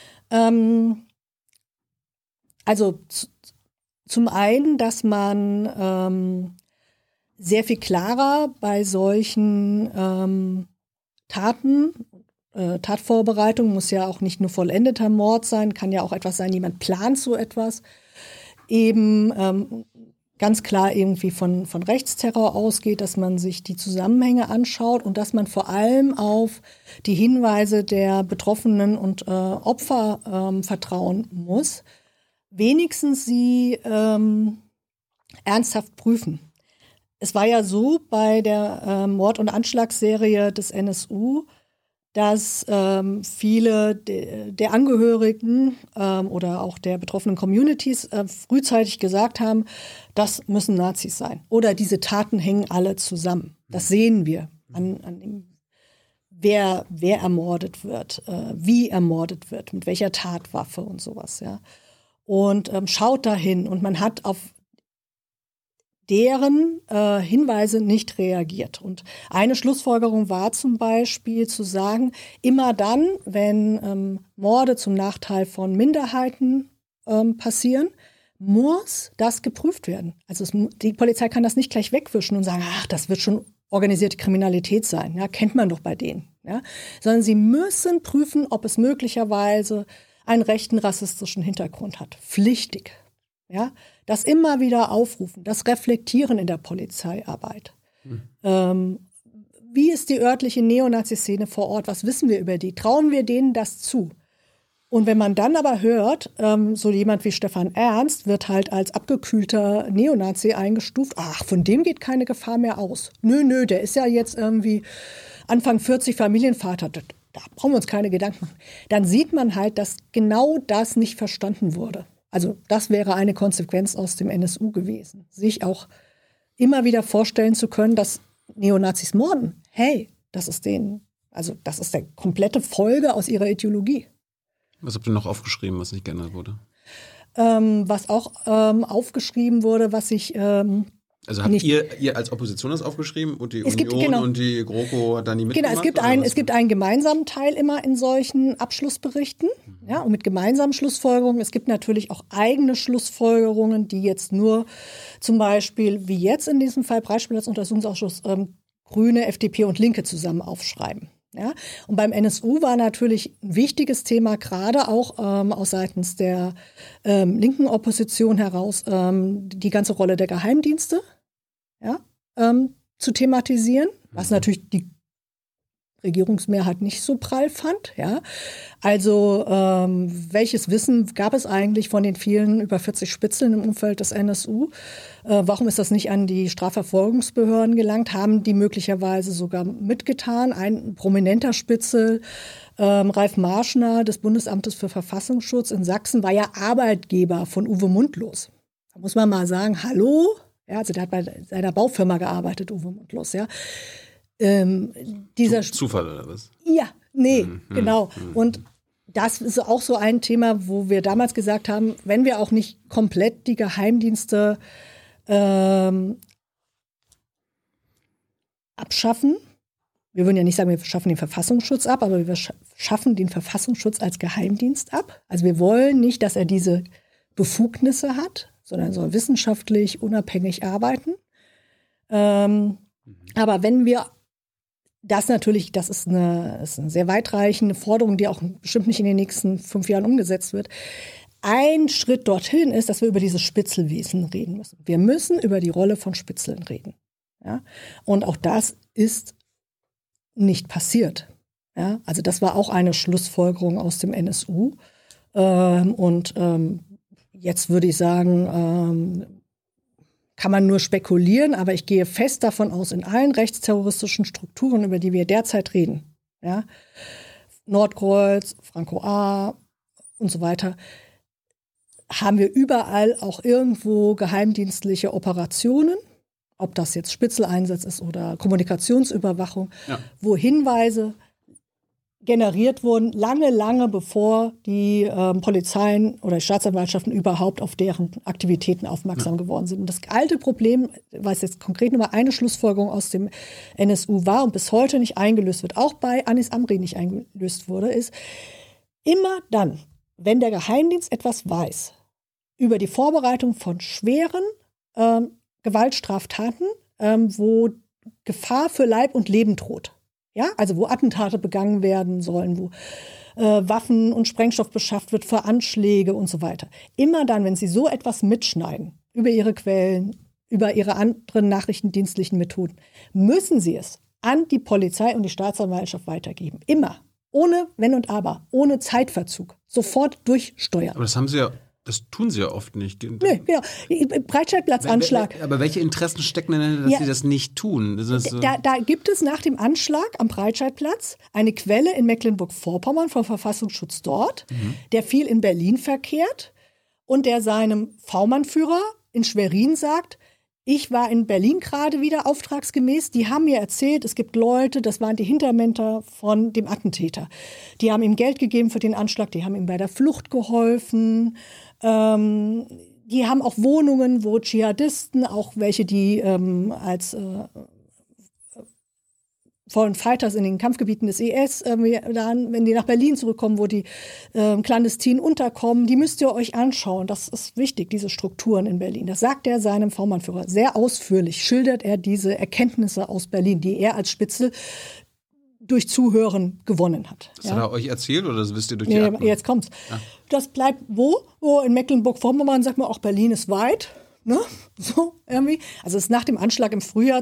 Also zum einen, dass man sehr viel klarer bei solchen Taten, Tatvorbereitung muss ja auch nicht nur vollendeter Mord sein, kann ja auch etwas sein, jemand plant so etwas, eben ganz klar irgendwie von Rechtsterror ausgeht, dass man sich die Zusammenhänge anschaut und dass man vor allem auf die Hinweise der Betroffenen und Opfer vertrauen muss, wenigstens sie ernsthaft prüfen. es war ja so bei der Mord- und Anschlagsserie des NSU, dass viele der Angehörigen oder auch der betroffenen Communities frühzeitig gesagt haben, das müssen Nazis sein. Oder diese Taten hängen alle zusammen. Das sehen wir an dem, wer ermordet wird, wie ermordet wird, mit welcher Tatwaffe und sowas. Ja. Und schaut dahin und man hat auf deren Hinweise nicht reagiert. Und eine Schlussfolgerung war zum Beispiel zu sagen, immer dann, wenn Morde zum Nachteil von Minderheiten passieren, muss das geprüft werden. Also die Polizei kann das nicht gleich wegwischen und sagen, ach, das wird schon organisierte Kriminalität sein. Ja, kennt man doch bei denen. Ja? Sondern sie müssen prüfen, ob es möglicherweise einen rechten rassistischen Hintergrund hat. Pflichtig. Ja, das immer wieder aufrufen, das Reflektieren in der Polizeiarbeit. Wie ist die örtliche Neonazi-Szene vor Ort? Was wissen wir über die? Trauen wir denen das zu? Und wenn man dann aber hört, so jemand wie Stefan Ernst wird halt als abgekühlter Neonazi eingestuft. Ach, von dem geht keine Gefahr mehr aus. Nö, der ist ja jetzt irgendwie Anfang 40 Familienvater. Da brauchen wir uns keine Gedanken machen. Dann sieht man halt, dass genau das nicht verstanden wurde. Also das wäre eine Konsequenz aus dem NSU gewesen. Sich auch immer wieder vorstellen zu können, dass Neonazis morden. Hey, das ist der komplette Folge aus ihrer Ideologie. Was habt ihr noch aufgeschrieben, was nicht geändert wurde? Was auch aufgeschrieben wurde, was ich also habt ihr als Opposition das aufgeschrieben und die Union und die GroKo hat da nie mitgemacht? Genau, es gibt einen gemeinsamen Teil immer in solchen Abschlussberichten, ja, und mit gemeinsamen Schlussfolgerungen. Es gibt natürlich auch eigene Schlussfolgerungen, die jetzt nur zum Beispiel, wie jetzt in diesem Fall, Breitscheidplatz-Untersuchungsausschuss, Grüne, FDP und Linke zusammen aufschreiben. Ja? Und beim NSU war natürlich ein wichtiges Thema, gerade auch aus seitens der linken Opposition heraus, die ganze Rolle der Geheimdienste zu thematisieren, was natürlich die Regierungsmehrheit nicht so prall fand. Ja? Also welches Wissen gab es eigentlich von den vielen über 40 Spitzeln im Umfeld des NSU? Warum ist das nicht an die Strafverfolgungsbehörden gelangt? Haben die möglicherweise sogar mitgetan? Ein prominenter Spitzel, Ralf Marschner des Bundesamtes für Verfassungsschutz in Sachsen, war ja Arbeitgeber von Uwe Mundlos. Da muss man mal sagen, hallo? Ja, also der hat bei seiner Baufirma gearbeitet, Uwe Mundlos, ja. Dieser Zufall oder was? Ja, nee, genau. Und das ist auch so ein Thema, wo wir damals gesagt haben, wenn wir auch nicht komplett die Geheimdienste abschaffen, wir würden ja nicht sagen, wir schaffen den Verfassungsschutz ab, aber wir schaffen den Verfassungsschutz als Geheimdienst ab. Also wir wollen nicht, dass er diese Befugnisse hat, sondern soll wissenschaftlich unabhängig arbeiten. Aber wenn wir das ist eine sehr weitreichende Forderung, die auch bestimmt nicht in den nächsten 5 Jahren umgesetzt wird. Ein Schritt dorthin ist, dass wir über dieses Spitzelwesen reden müssen. Wir müssen über die Rolle von Spitzeln reden. Ja? Und auch das ist nicht passiert. Ja? Also das war auch eine Schlussfolgerung aus dem NSU. Jetzt würde ich sagen, kann man nur spekulieren, aber ich gehe fest davon aus, in allen rechtsterroristischen Strukturen, über die wir derzeit reden, ja, Nordkreuz, Franco A. und so weiter, haben wir überall auch irgendwo geheimdienstliche Operationen, ob das jetzt Spitzeleinsatz ist oder Kommunikationsüberwachung, wo Hinweise generiert wurden, lange bevor die Polizeien oder die Staatsanwaltschaften überhaupt auf deren Aktivitäten aufmerksam geworden sind. Und das alte Problem, was jetzt konkret nur mal eine Schlussfolgerung aus dem NSU war und bis heute nicht eingelöst wird, auch bei Anis Amri nicht eingelöst wurde, ist, immer dann, wenn der Geheimdienst etwas weiß über die Vorbereitung von schweren Gewaltstraftaten, wo Gefahr für Leib und Leben droht, ja, also wo Attentate begangen werden sollen, wo Waffen und Sprengstoff beschafft wird für Anschläge und so weiter. Immer dann, wenn Sie so etwas mitschneiden, über Ihre Quellen, über Ihre anderen nachrichtendienstlichen Methoden, müssen Sie es an die Polizei und die Staatsanwaltschaft weitergeben. Immer. Ohne Wenn und Aber. Ohne Zeitverzug. Sofort durchsteuern. Aber das haben Sie ja Das tun sie ja oft nicht. Nee, genau. Breitscheidplatzanschlag. Aber welche Interessen stecken denn dahinter, dass sie das nicht tun? Da gibt es nach dem Anschlag am Breitscheidplatz eine Quelle in Mecklenburg-Vorpommern vom Verfassungsschutz dort, der viel in Berlin verkehrt und der seinem V-Mann-Führer in Schwerin sagt, ich war in Berlin gerade wieder auftragsgemäß. Die haben mir erzählt, es gibt Leute, das waren die Hintermänner von dem Attentäter. Die haben ihm Geld gegeben für den Anschlag, die haben ihm bei der Flucht geholfen. Die haben auch Wohnungen, wo Dschihadisten, auch welche, die als Foreign Fighters in den Kampfgebieten des IS, wenn die nach Berlin zurückkommen, wo die clandestin unterkommen, die müsst ihr euch anschauen. Das ist wichtig, diese Strukturen in Berlin. Das sagt er seinem V-Mann-Führer. Sehr ausführlich schildert er diese Erkenntnisse aus Berlin, die er als Spitzel durch Zuhören gewonnen hat. Das hat er euch erzählt oder das wisst ihr durch die Akten? Jetzt kommt's. Ja. Das bleibt wo? Wo in Mecklenburg-Vorpommern sagt man auch, Berlin ist weit. Ne? So irgendwie. Also es ist nach dem Anschlag im Frühjahr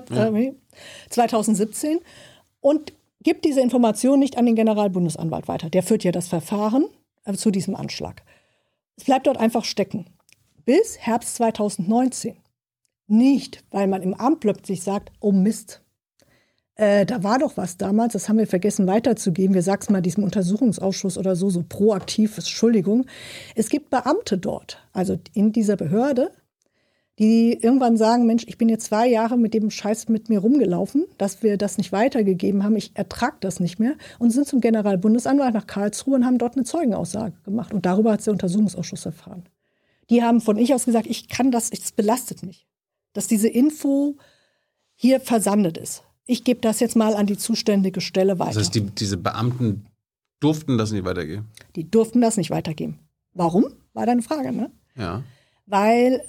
2017. Und gibt diese Information nicht an den Generalbundesanwalt weiter. Der führt ja das Verfahren zu diesem Anschlag. Es bleibt dort einfach stecken. Bis Herbst 2019. Nicht, weil man im Amt plötzlich sagt, oh Mist, da war doch was damals, das haben wir vergessen weiterzugeben. Wir sagen es mal diesem Untersuchungsausschuss oder so proaktiv, Entschuldigung. Es gibt Beamte dort, also in dieser Behörde, die irgendwann sagen, Mensch, ich bin jetzt 2 Jahre mit dem Scheiß mit mir rumgelaufen, dass wir das nicht weitergegeben haben, ich ertrage das nicht mehr und sind zum Generalbundesanwalt nach Karlsruhe und haben dort eine Zeugenaussage gemacht. Und darüber hat der Untersuchungsausschuss erfahren. Die haben von ich aus gesagt, ich kann das, es belastet mich, dass diese Info hier versandet ist. Ich gebe das jetzt mal an die zuständige Stelle weiter. Das heißt, diese Beamten durften das nicht weitergeben? Die durften das nicht weitergeben. Warum? War deine Frage, ne? Ja. Weil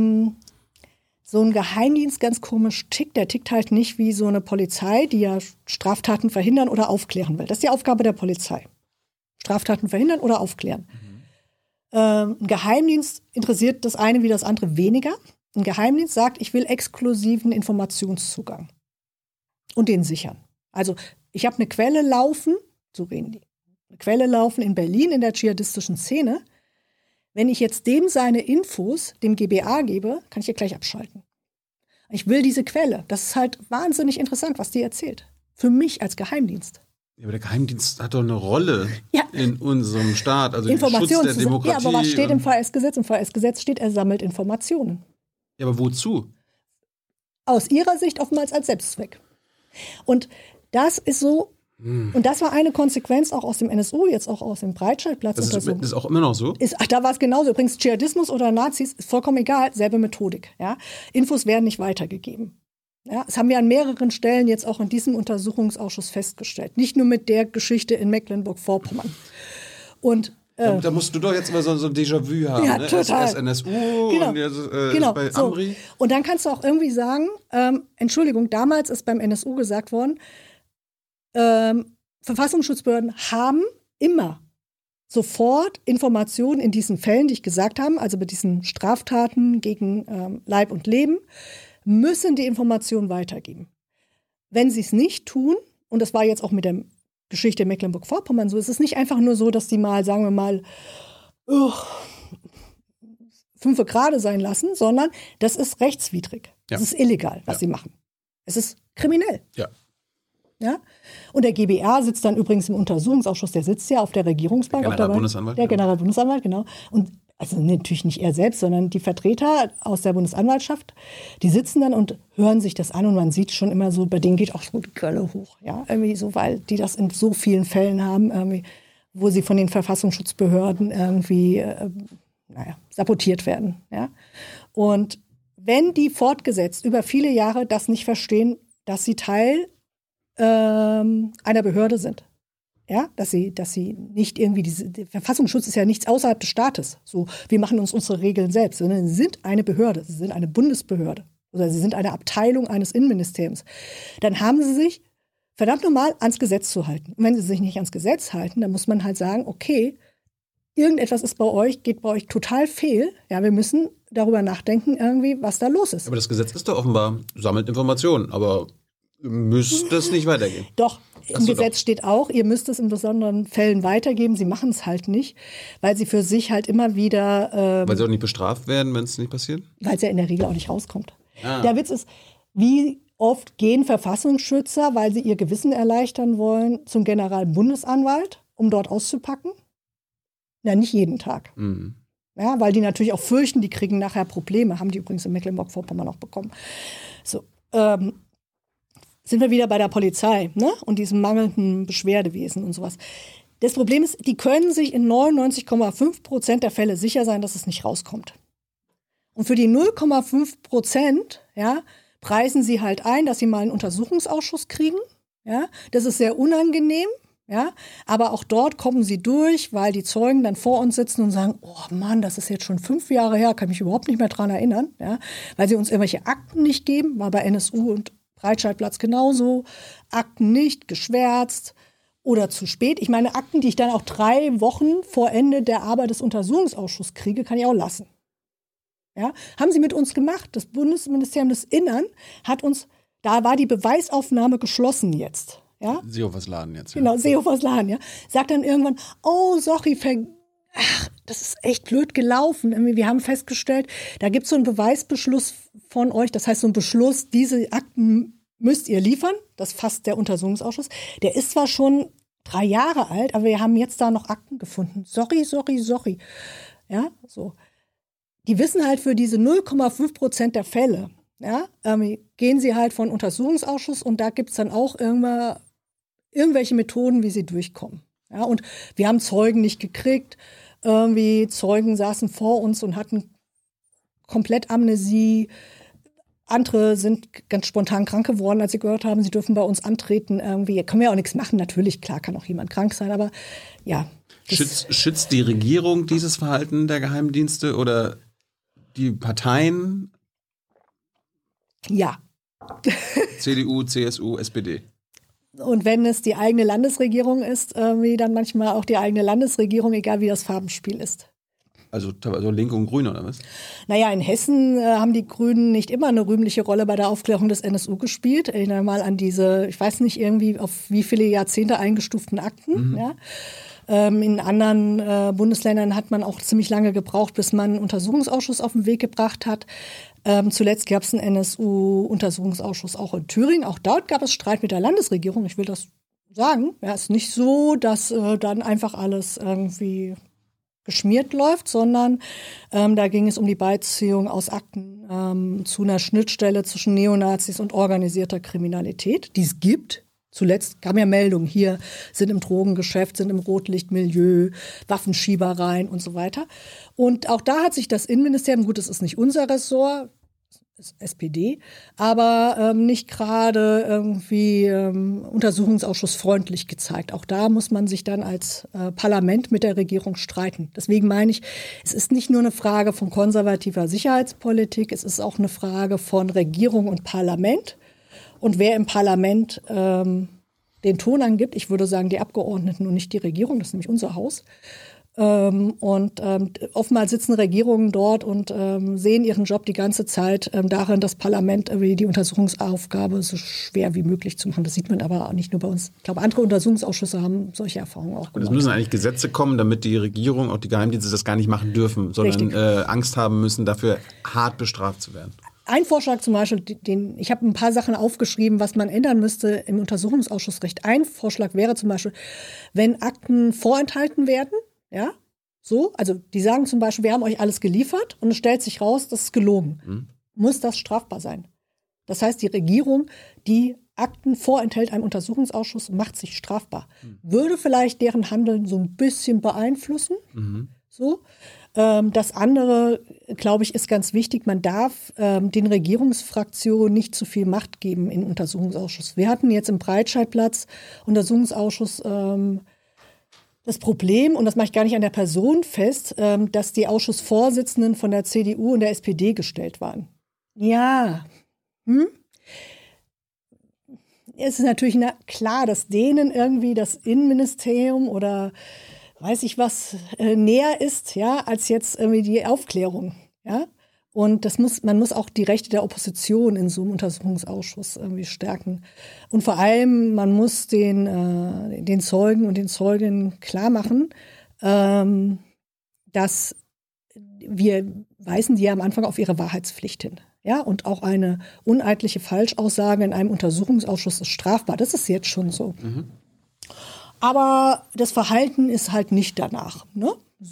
so ein Geheimdienst ganz komisch tickt. Der tickt halt nicht wie so eine Polizei, die ja Straftaten verhindern oder aufklären will. Das ist die Aufgabe der Polizei. Straftaten verhindern oder aufklären. Ein Geheimdienst interessiert das eine wie das andere weniger. Ein Geheimdienst sagt, ich will exklusiven Informationszugang und den sichern. Also ich habe eine Quelle laufen, so reden die, eine Quelle laufen in Berlin in der dschihadistischen Szene. Wenn ich jetzt dem seine Infos, dem GBA gebe, kann ich ja gleich abschalten. Ich will diese Quelle. Das ist halt wahnsinnig interessant, was die erzählt. Für mich als Geheimdienst. Ja, aber der Geheimdienst hat doch eine Rolle in unserem Staat, also den Schutz der Demokratie. Ja, aber was steht im VS-Gesetz? Im VS-Gesetz steht, er sammelt Informationen. Ja, aber wozu? Aus ihrer Sicht oftmals als Selbstzweck. Und das ist so, und das war eine Konsequenz auch aus dem NSU, jetzt auch aus dem Breitscheidplatz. Das ist auch immer noch so? Da war es genauso. Übrigens, Dschihadismus oder Nazis ist vollkommen egal, selbe Methodik. Ja? Infos werden nicht weitergegeben. Ja? Das haben wir an mehreren Stellen jetzt auch in diesem Untersuchungsausschuss festgestellt. Nicht nur mit der Geschichte in Mecklenburg-Vorpommern. Und da musst du doch jetzt mal so ein Déjà-vu haben. Ja, ne? total. Erst NSU Genau. und jetzt bei So. Amri. Und dann kannst du auch irgendwie sagen, Entschuldigung, damals ist beim NSU gesagt worden, Verfassungsschutzbehörden haben immer sofort Informationen in diesen Fällen, die ich gesagt habe, also bei diesen Straftaten gegen Leib und Leben, müssen die Informationen weitergeben. Wenn sie es nicht tun, und das war jetzt auch mit der Geschichte Mecklenburg-Vorpommern so, ist es nicht einfach nur so, dass die mal, sagen wir mal, 5 Grade sein lassen, sondern das ist rechtswidrig. Das ist illegal, was sie machen. Es ist kriminell. Ja. Ja? Und der GBA sitzt dann übrigens im Untersuchungsausschuss, der sitzt ja auf der Regierungsbank. Der Generalbundesanwalt, genau. Und also natürlich nicht er selbst, sondern die Vertreter aus der Bundesanwaltschaft, die sitzen dann und hören sich das an und man sieht schon immer so, bei denen geht auch so die Gölle hoch. Ja? Irgendwie so, weil die das in so vielen Fällen haben, irgendwie, wo sie von den Verfassungsschutzbehörden irgendwie sabotiert werden. Ja? Und wenn die fortgesetzt über viele Jahre das nicht verstehen, dass sie Teil einer Behörde sind. Ja, dass sie nicht irgendwie der Verfassungsschutz ist ja nichts außerhalb des Staates. So, wir machen uns unsere Regeln selbst, sondern sie sind eine Behörde, sie sind eine Bundesbehörde oder sie sind eine Abteilung eines Innenministeriums. Dann haben sie sich verdammt nochmal ans Gesetz zu halten. Und wenn sie sich nicht ans Gesetz halten, dann muss man halt sagen, okay, irgendetwas geht bei euch total fehl. Ja, wir müssen darüber nachdenken, irgendwie, was da los ist. Aber das Gesetz ist doch offenbar, sammelt Informationen, aber Müsste es nicht weitergehen. Doch, im Gesetz steht auch, ihr müsst es in besonderen Fällen weitergeben. Sie machen es halt nicht, weil sie für sich halt immer wieder... weil sie auch nicht bestraft werden, wenn es nicht passiert? Weil es ja in der Regel auch nicht rauskommt. Der Witz ist, wie oft gehen Verfassungsschützer, weil sie ihr Gewissen erleichtern wollen, zum Generalbundesanwalt, um dort auszupacken? Na, nicht jeden Tag. Mhm. Ja, weil die natürlich auch fürchten, die kriegen nachher Probleme. Haben die übrigens in Mecklenburg-Vorpommern auch bekommen. So, sind wir wieder bei der Polizei, ne? Und diesem mangelnden Beschwerdewesen und sowas. Das Problem ist, die können sich in 99,5% der Fälle sicher sein, dass es nicht rauskommt. Und für die 0,5%, ja, preisen sie halt ein, dass sie mal einen Untersuchungsausschuss kriegen. Ja, das ist sehr unangenehm. Ja, aber auch dort kommen sie durch, weil die Zeugen dann vor uns sitzen und sagen, oh Mann, das ist jetzt schon 5 Jahre her, kann mich überhaupt nicht mehr dran erinnern. Ja, weil sie uns irgendwelche Akten nicht geben, war bei NSU und Breitscheidplatz genauso. Akten nicht, geschwärzt oder zu spät. Ich meine, Akten, die ich dann auch 3 Wochen vor Ende der Arbeit des Untersuchungsausschusses kriege, kann ich auch lassen. Ja, haben sie mit uns gemacht. Das Bundesministerium des Innern hat uns, da war die Beweisaufnahme geschlossen jetzt. Ja? Seehofers Laden jetzt. Ja. Genau, Seehofers Laden, ja. Sagt dann irgendwann, oh, sorry, das ist echt blöd gelaufen. Wir haben festgestellt, da gibt es so einen Beweisbeschluss von euch, das heißt so ein Beschluss, diese Akten müsst ihr liefern, das fasst der Untersuchungsausschuss. Der ist zwar schon 3 Jahre alt, aber wir haben jetzt da noch Akten gefunden. Sorry. Ja, so. Die wissen halt für diese 0,5% der Fälle, ja, gehen sie halt von Untersuchungsausschuss und da gibt es dann auch irgendwelche Methoden, wie sie durchkommen. Ja, und wir haben Zeugen nicht gekriegt. Irgendwie Zeugen saßen vor uns und hatten komplett Amnesie. Andere sind ganz spontan krank geworden, als sie gehört haben, sie dürfen bei uns antreten. Irgendwie können wir auch nichts machen. Natürlich, klar, kann auch jemand krank sein, aber ja. Schützt die Regierung dieses Verhalten der Geheimdienste oder die Parteien? Ja. CDU, CSU, SPD. Und wenn es die eigene Landesregierung ist, wie dann manchmal auch die eigene Landesregierung, egal wie das Farbenspiel ist. Also Linke und Grüne oder was? Naja, in Hessen haben die Grünen nicht immer eine rühmliche Rolle bei der Aufklärung des NSU gespielt. Erinnere mal an diese, ich weiß nicht, irgendwie auf wie viele Jahrzehnte eingestuften Akten. Mhm. Ja. In anderen Bundesländern hat man auch ziemlich lange gebraucht, bis man einen Untersuchungsausschuss auf den Weg gebracht hat. Zuletzt gab es einen NSU-Untersuchungsausschuss auch in Thüringen. Auch dort gab es Streit mit der Landesregierung. Ich will das sagen. Ja, es ist nicht so, dass dann einfach alles irgendwie geschmiert läuft, sondern da ging es um die Beiziehung aus Akten zu einer Schnittstelle zwischen Neonazis und organisierter Kriminalität, die es gibt. Zuletzt kam ja Meldungen, hier sind im Drogengeschäft, sind im Rotlichtmilieu, Waffenschiebereien und so weiter. Und auch da hat sich das Innenministerium, gut, das ist nicht unser Ressort, ist SPD, aber nicht gerade irgendwie untersuchungsausschussfreundlich gezeigt. Auch da muss man sich dann als Parlament mit der Regierung streiten. Deswegen meine ich, es ist nicht nur eine Frage von konservativer Sicherheitspolitik, es ist auch eine Frage von Regierung und Parlament. Und wer im Parlament den Ton angibt, ich würde sagen die Abgeordneten und nicht die Regierung, das ist nämlich unser Haus. Oftmals sitzen Regierungen dort und sehen ihren Job die ganze Zeit darin, das Parlament die Untersuchungsaufgabe so schwer wie möglich zu machen. Das sieht man aber nicht nur bei uns. Ich glaube, andere Untersuchungsausschüsse haben solche Erfahrungen auch gemacht. Und es müssen eigentlich Gesetze kommen, damit die Regierung, auch die Geheimdienste das gar nicht machen dürfen, sondern Angst haben müssen, dafür hart bestraft zu werden. Ein Vorschlag zum Beispiel, ich habe ein paar Sachen aufgeschrieben, was man ändern müsste im Untersuchungsausschussrecht. Ein Vorschlag wäre zum Beispiel, wenn Akten vorenthalten werden, ja, so, also die sagen zum Beispiel, wir haben euch alles geliefert und es stellt sich raus, das ist gelogen. Muss das strafbar sein? Das heißt, die Regierung, die Akten vorenthält einem Untersuchungsausschuss, macht sich strafbar. Würde vielleicht deren Handeln so ein bisschen beeinflussen, so. Das andere, glaube ich, ist ganz wichtig. Man darf den Regierungsfraktionen nicht zu viel Macht geben im Untersuchungsausschuss. Wir hatten jetzt im Breitscheidplatz Untersuchungsausschuss das Problem, und das mache ich gar nicht an der Person fest, dass die Ausschussvorsitzenden von der CDU und der SPD gestellt waren. Ja. Es ist natürlich klar, dass denen irgendwie das Innenministerium oder weiß ich was näher ist, ja, als jetzt irgendwie die Aufklärung, ja. Und man muss auch die Rechte der Opposition in so einem Untersuchungsausschuss irgendwie stärken. Und vor allem, man muss den Zeugen und den Zeuginnen klar machen, dass wir weisen die ja am Anfang auf ihre Wahrheitspflicht hin. Ja, und auch eine uneidliche Falschaussage in einem Untersuchungsausschuss ist strafbar. Das ist jetzt schon so. Mhm. Aber das Verhalten ist halt nicht danach. Ne?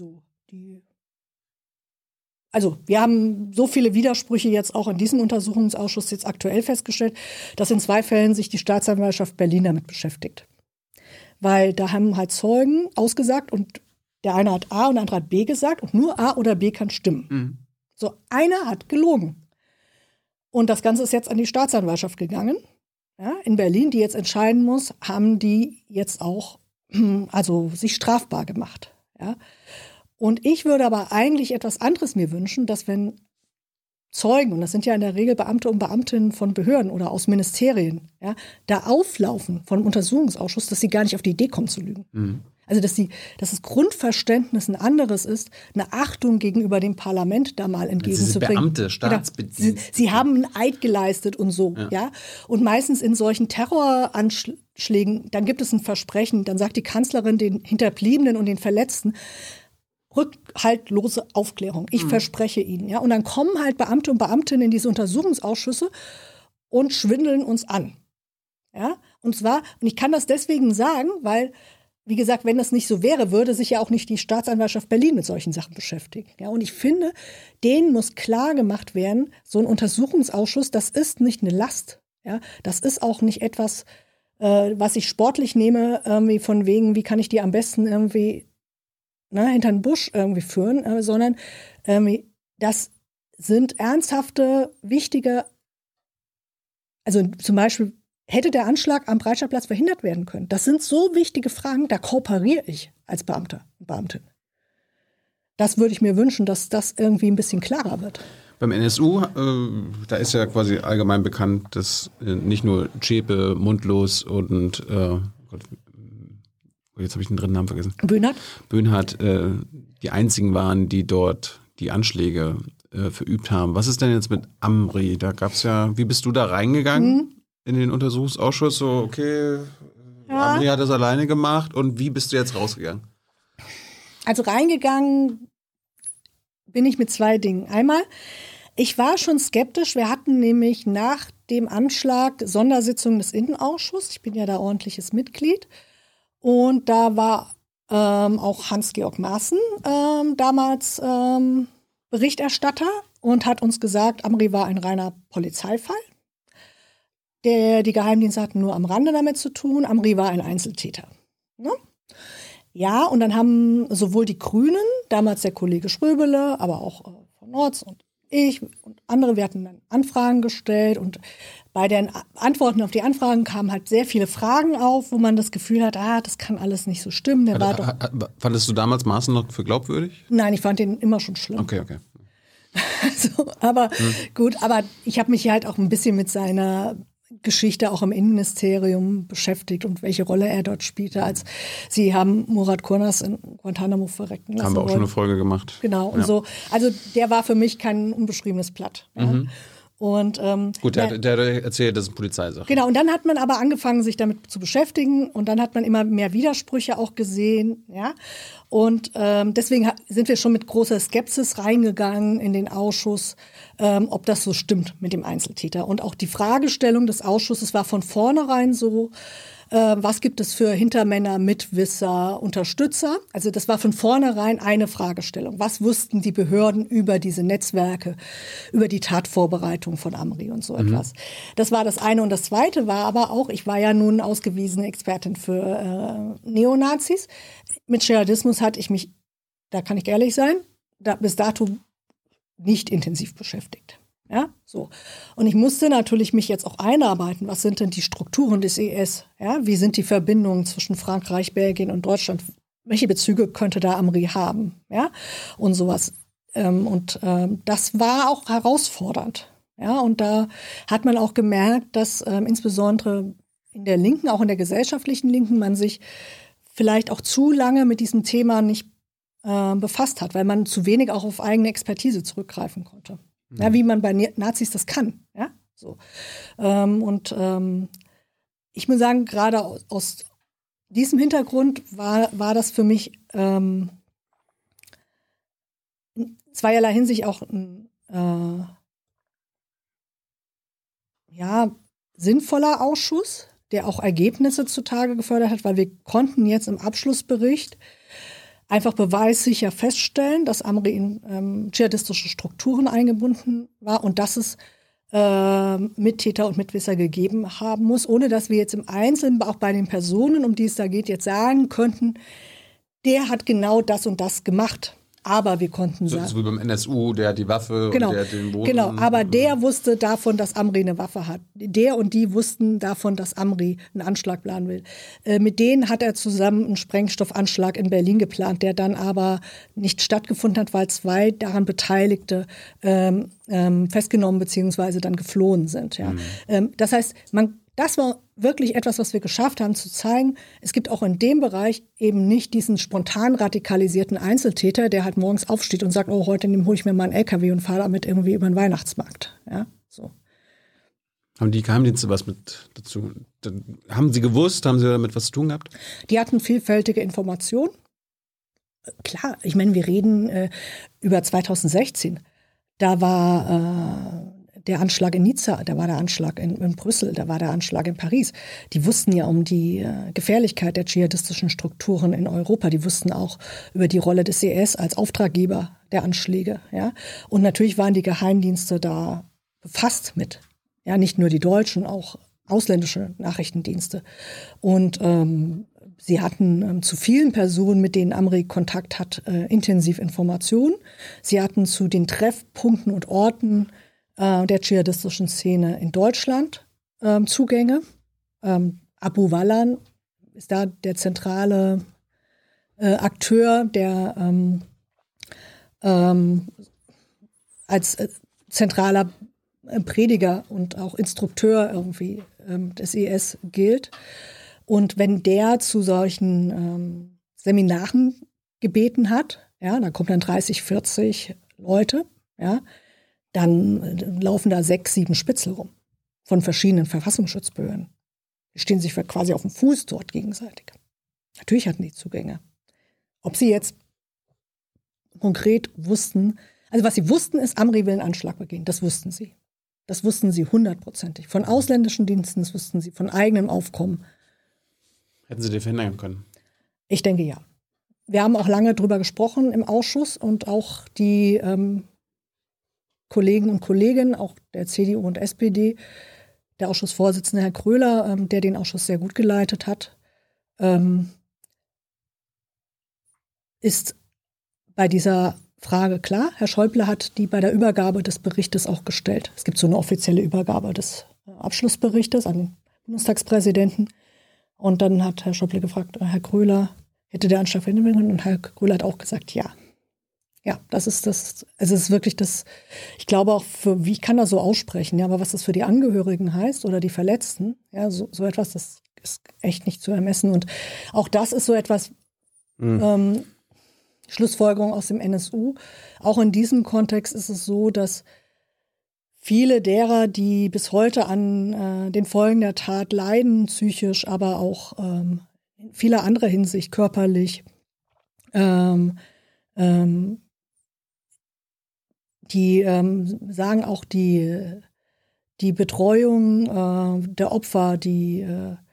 Also wir haben so viele Widersprüche jetzt auch in diesem Untersuchungsausschuss jetzt aktuell festgestellt, dass in 2 Fällen sich die Staatsanwaltschaft Berlin damit beschäftigt. Weil da haben halt Zeugen ausgesagt und der eine hat A und der andere hat B gesagt und nur A oder B kann stimmen. Mhm. So, einer hat gelogen. Und das Ganze ist jetzt an die Staatsanwaltschaft gegangen, ja, in Berlin, die jetzt entscheiden muss, haben die jetzt auch sich strafbar gemacht. Ja. Und ich würde aber eigentlich etwas anderes mir wünschen, dass wenn Zeugen, und das sind ja in der Regel Beamte und Beamtinnen von Behörden oder aus Ministerien, ja, da auflaufen vom Untersuchungsausschuss, dass sie gar nicht auf die Idee kommen zu lügen. Mhm. Also dass das Grundverständnis ein anderes ist, eine Achtung gegenüber dem Parlament da mal entgegenzubringen. Beamte, Staatsbedienstete. Sie haben einen Eid geleistet und so, ja. Und meistens in solchen Terroranschlägen, dann gibt es ein Versprechen, dann sagt die Kanzlerin den Hinterbliebenen und den Verletzten, rückhaltlose Aufklärung. Ich verspreche Ihnen, ja. Und dann kommen halt Beamte und Beamtinnen in diese Untersuchungsausschüsse und schwindeln uns an, ja. Und ich kann das deswegen sagen, weil, wie gesagt, wenn das nicht so wäre, würde sich ja auch nicht die Staatsanwaltschaft Berlin mit solchen Sachen beschäftigen. Ja, und ich finde, denen muss klar gemacht werden, so ein Untersuchungsausschuss, das ist nicht eine Last. Ja, das ist auch nicht etwas, was ich sportlich nehme, irgendwie von wegen, wie kann ich die am besten irgendwie hinter den Busch irgendwie führen, sondern das sind ernsthafte, wichtige, also zum Beispiel, hätte der Anschlag am Breitscheidplatz verhindert werden können? Das sind so wichtige Fragen, da kooperiere ich als Beamter und Beamtin. Das würde ich mir wünschen, dass das irgendwie ein bisschen klarer wird. Beim NSU, da ist ja quasi allgemein bekannt, dass nicht nur Zschäpe, Mundlos und jetzt habe ich den dritten Namen vergessen. Böhnhardt die einzigen waren, die dort die Anschläge verübt haben. Was ist denn jetzt mit Amri? Da gab es ja, wie bist du da reingegangen? In den Untersuchungsausschuss, so, okay, ja. Amri hat das alleine gemacht und wie bist du jetzt rausgegangen? Also reingegangen bin ich mit 2 Dingen. Einmal, ich war schon skeptisch. Wir hatten nämlich nach dem Anschlag Sondersitzungen des Innenausschusses. Ich bin ja da ordentliches Mitglied. Und da war auch Hans-Georg Maaßen damals Berichterstatter und hat uns gesagt, Amri war ein reiner Polizeifall. Die Geheimdienste hatten nur am Rande damit zu tun. Amri war ein Einzeltäter. Ne? Ja, und dann haben sowohl die Grünen, damals der Kollege Schröbele, aber auch von Nords und ich und andere, wir hatten dann Anfragen gestellt. Und bei den Antworten auf die Anfragen kamen halt sehr viele Fragen auf, wo man das Gefühl hat, das kann alles nicht so stimmen. Fandest du damals Maaßen noch für glaubwürdig? Nein, ich fand den immer schon schlimm. Okay. Also, aber gut, aber ich habe mich halt auch ein bisschen mit seiner Geschichte auch im Innenministerium beschäftigt und welche Rolle er dort spielte, als sie haben Murat Kurnaz in Guantanamo verrecken lassen. Haben wir auch schon eine Folge gemacht. Genau, und so. Also der war für mich kein unbeschriebenes Blatt. Ja. Und, gut, der hat erzählt, das ist eine Polizeisache. Genau, und dann hat man aber angefangen, sich damit zu beschäftigen und dann hat man immer mehr Widersprüche auch gesehen, ja. Und deswegen sind wir schon mit großer Skepsis reingegangen in den Ausschuss, ob das so stimmt mit dem Einzeltäter. Und auch die Fragestellung des Ausschusses war von vornherein so, was gibt es für Hintermänner, Mitwisser, Unterstützer? Also das war von vornherein eine Fragestellung. Was wussten die Behörden über diese Netzwerke, über die Tatvorbereitung von Amri und so etwas? Das war das eine. Und das zweite war aber auch, ich war ja nun ausgewiesene Expertin für Neonazis. Mit Dschihadismus hatte ich mich, da kann ich ehrlich sein, bis dato nicht intensiv beschäftigt. Ja, so. Und ich musste natürlich mich jetzt auch einarbeiten. Was sind denn die Strukturen des IS? Ja, wie sind die Verbindungen zwischen Frankreich, Belgien und Deutschland? Welche Bezüge könnte da Amri haben? Ja, und sowas. Das war auch herausfordernd. Ja, und da hat man auch gemerkt, dass insbesondere in der Linken, auch in der gesellschaftlichen Linken, man sich vielleicht auch zu lange mit diesem Thema nicht befasst hat, weil man zu wenig auch auf eigene Expertise zurückgreifen konnte. Ja, wie man bei Nazis das kann. Ja, so. Ich muss sagen, gerade aus diesem Hintergrund war das für mich in zweierlei Hinsicht auch ein sinnvoller Ausschuss, der auch Ergebnisse zutage gefördert hat, weil wir konnten jetzt im Abschlussbericht einfach beweissicher feststellen, dass Amri in dschihadistische Strukturen eingebunden war und dass es Mittäter und Mitwisser gegeben haben muss, ohne dass wir jetzt im Einzelnen, auch bei den Personen, um die es da geht, jetzt sagen könnten, der hat genau das und das gemacht. Aber wir konnten sagen. So wie beim NSU, der hat die Waffe genau, und der hat den Boden. Genau, aber der wusste davon, dass Amri eine Waffe hat. Der und die wussten davon, dass Amri einen Anschlag planen will. Mit denen hat er zusammen einen Sprengstoffanschlag in Berlin geplant, der dann aber nicht stattgefunden hat, weil 2 daran Beteiligte festgenommen bzw. dann geflohen sind. Ja. Das heißt, das war wirklich etwas, was wir geschafft haben, zu zeigen, es gibt auch in dem Bereich eben nicht diesen spontan radikalisierten Einzeltäter, der halt morgens aufsteht und sagt, oh, heute hole ich mir mal einen LKW und fahre damit irgendwie über den Weihnachtsmarkt. Ja, so. Haben die Geheimdienste was mit dazu? Haben sie gewusst? Haben sie damit was zu tun gehabt? Die hatten vielfältige Informationen. Klar, ich meine, wir reden über 2016. Da war der Anschlag in Nizza, da war der Anschlag in Brüssel, da war der Anschlag in Paris. Die wussten ja um die Gefährlichkeit der dschihadistischen Strukturen in Europa. Die wussten auch über die Rolle des IS als Auftraggeber der Anschläge. Ja? Und natürlich waren die Geheimdienste da befasst mit. Ja, nicht nur die deutschen, auch ausländische Nachrichtendienste. Und sie hatten zu vielen Personen, mit denen Amri Kontakt hat, intensiv Informationen. Sie hatten zu den Treffpunkten und Orten der dschihadistischen Szene in Deutschland Zugänge. Abu Wallan ist da der zentrale Akteur, der als zentraler Prediger und auch Instrukteur irgendwie des IS gilt. Und wenn der zu solchen Seminaren gebeten hat, ja, da kommen dann 30, 40 Leute, ja, dann laufen da 6, 7 Spitzel rum von verschiedenen Verfassungsschutzbehörden. Die stehen sich quasi auf dem Fuß dort gegenseitig. Natürlich hatten die Zugänge. Ob sie jetzt konkret wussten, also was sie wussten ist, Amri will einen Anschlag begehen. Das wussten sie. Das wussten sie 100%. Von ausländischen Diensten, das wussten sie, von eigenem Aufkommen. Hätten sie den verhindern können? Ich denke, ja. Wir haben auch lange drüber gesprochen im Ausschuss und auch die Kollegen und Kolleginnen, auch der CDU und SPD, der Ausschussvorsitzende Herr Kröler, der den Ausschuss sehr gut geleitet hat, ist bei dieser Frage klar. Herr Schäuble hat die bei der Übergabe des Berichtes auch gestellt. Es gibt so eine offizielle Übergabe des Abschlussberichtes an den Bundestagspräsidenten. Und dann hat Herr Schäuble gefragt, Herr Kröler, hätte der Anschlag verhindern können? Und Herr Kröler hat auch gesagt, ja. Ja, das ist das, es ist wirklich das, ich glaube auch für, wie ich kann das so aussprechen, ja, aber was das für die Angehörigen heißt oder die Verletzten, ja, so etwas, das ist echt nicht zu ermessen. Und auch das ist so etwas, Schlussfolgerung aus dem NSU. Auch in diesem Kontext ist es so, dass viele derer, die bis heute an den Folgen der Tat leiden, psychisch, aber auch in vieler anderer Hinsicht körperlich, die sagen auch die Betreuung der Opfer, die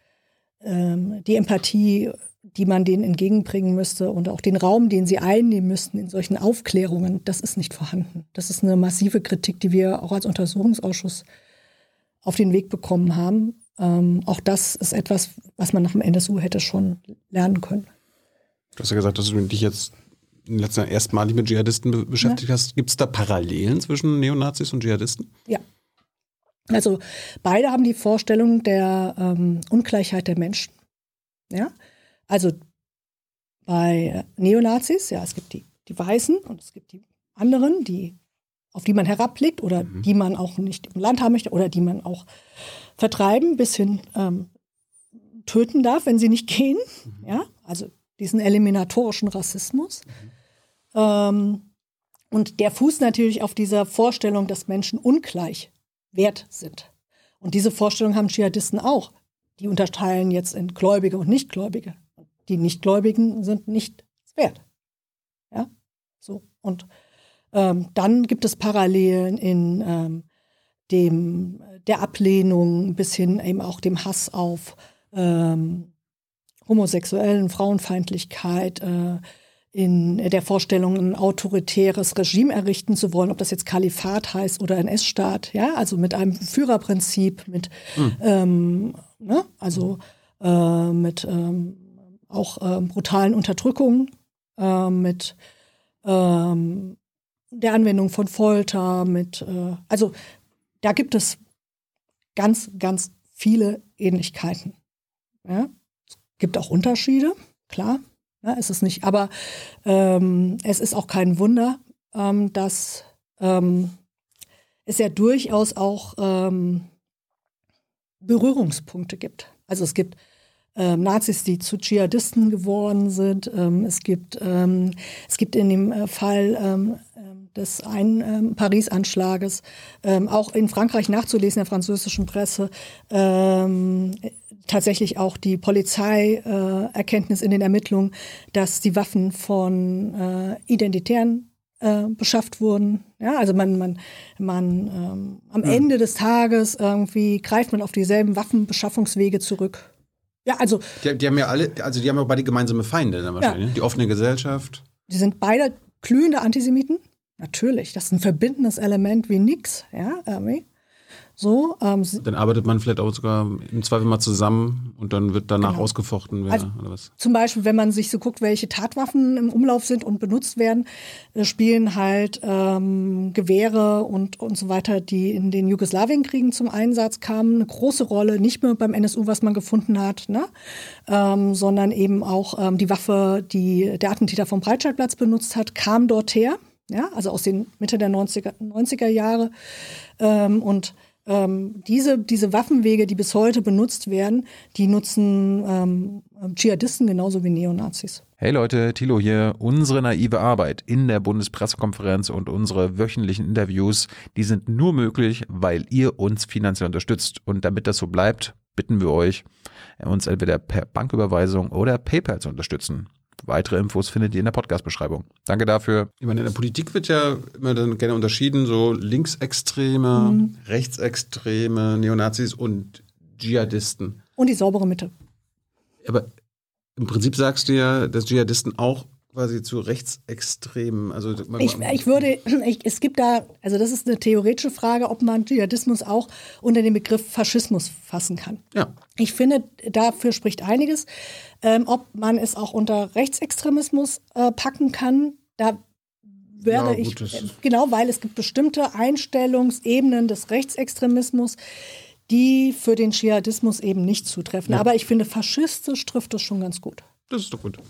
Empathie, die man denen entgegenbringen müsste und auch den Raum, den sie einnehmen müssten in solchen Aufklärungen, das ist nicht vorhanden. Das ist eine massive Kritik, die wir auch als Untersuchungsausschuss auf den Weg bekommen haben. Auch das ist etwas, was man nach dem NSU hätte schon lernen können. Du hast ja gesagt, dass du dich jetzt in den letzten Jahren erstmalig mit Dschihadisten beschäftigt hast. Gibt es da Parallelen zwischen Neonazis und Dschihadisten? Ja. Also beide haben die Vorstellung der Ungleichheit der Menschen. Ja. Also bei Neonazis, ja, es gibt die Weißen und es gibt die anderen, auf die man herabblickt oder die man auch nicht im Land haben möchte oder die man auch vertreiben bis hin töten darf, wenn sie nicht gehen. Ja, also diesen eliminatorischen Rassismus. Und der fußt natürlich auf dieser Vorstellung, dass Menschen ungleich wert sind. Und diese Vorstellung haben Dschihadisten auch. Die unterteilen jetzt in Gläubige und Nichtgläubige. Die Nichtgläubigen sind nichts wert. Ja, so. Und dann gibt es Parallelen in der Ablehnung bis hin eben auch dem Hass auf Homosexuellen, Frauenfeindlichkeit, in der Vorstellung, ein autoritäres Regime errichten zu wollen, ob das jetzt Kalifat heißt oder NS-Staat, ja, also mit einem Führerprinzip, mit mit auch brutalen Unterdrückungen, mit der Anwendung von Folter, also da gibt es ganz, ganz viele Ähnlichkeiten. Ja? Es gibt auch Unterschiede, klar. Ja, ist es nicht, aber es ist auch kein Wunder, dass es ja durchaus auch Berührungspunkte gibt. Also es gibt Nazis, die zu Dschihadisten geworden sind. Es gibt in dem Fall des Paris-Anschlages auch in Frankreich nachzulesen, in der französischen Presse, tatsächlich auch die Polizeierkenntnis in den Ermittlungen, dass die Waffen von Identitären beschafft wurden. Ja, also am Ende des Tages irgendwie greift man auf dieselben Waffenbeschaffungswege zurück. Ja, also die haben ja alle, also die haben ja beide gemeinsame Feinde dann wahrscheinlich. Ja. Die offene Gesellschaft. Die sind beide glühende Antisemiten. Natürlich, das ist ein verbindendes Element wie nix. Ja, irgendwie. So, dann arbeitet man vielleicht auch sogar im Zweifel mal zusammen und dann wird danach ausgefochten, wer, also, oder was? Zum Beispiel, wenn man sich so guckt, welche Tatwaffen im Umlauf sind und benutzt werden, spielen halt Gewehre und so weiter, die in den Jugoslawienkriegen zum Einsatz kamen, eine große Rolle, nicht nur beim NSU, was man gefunden hat, ne? Sondern eben auch die Waffe, die der Attentäter vom Breitscheidplatz benutzt hat, kam dort her, ja? Also aus den Mitte der 90er Jahre und diese Waffenwege, die bis heute benutzt werden, die nutzen Dschihadisten genauso wie Neonazis. Hey Leute, Thilo hier. Unsere naive Arbeit in der Bundespressekonferenz und unsere wöchentlichen Interviews, die sind nur möglich, weil ihr uns finanziell unterstützt. Und damit das so bleibt, bitten wir euch, uns entweder per Banküberweisung oder PayPal zu unterstützen. Weitere Infos findet ihr in der Podcast-Beschreibung. Danke dafür. Ich meine, in der Politik wird ja immer dann gerne unterschieden, so Linksextreme, Rechtsextreme, Neonazis und Dschihadisten. Und die saubere Mitte. Aber im Prinzip sagst du ja, dass Dschihadisten auch quasi zu Rechtsextremen, also es gibt da, also das ist eine theoretische Frage, ob man Dschihadismus auch unter den Begriff Faschismus fassen kann. Ja. Ich finde, dafür spricht einiges. Ob man es auch unter Rechtsextremismus packen kann, da werde weil es gibt bestimmte Einstellungsebenen des Rechtsextremismus, die für den Dschihadismus eben nicht zutreffen. Ja. Aber ich finde, faschistisch trifft es schon ganz gut. Das ist doch gut.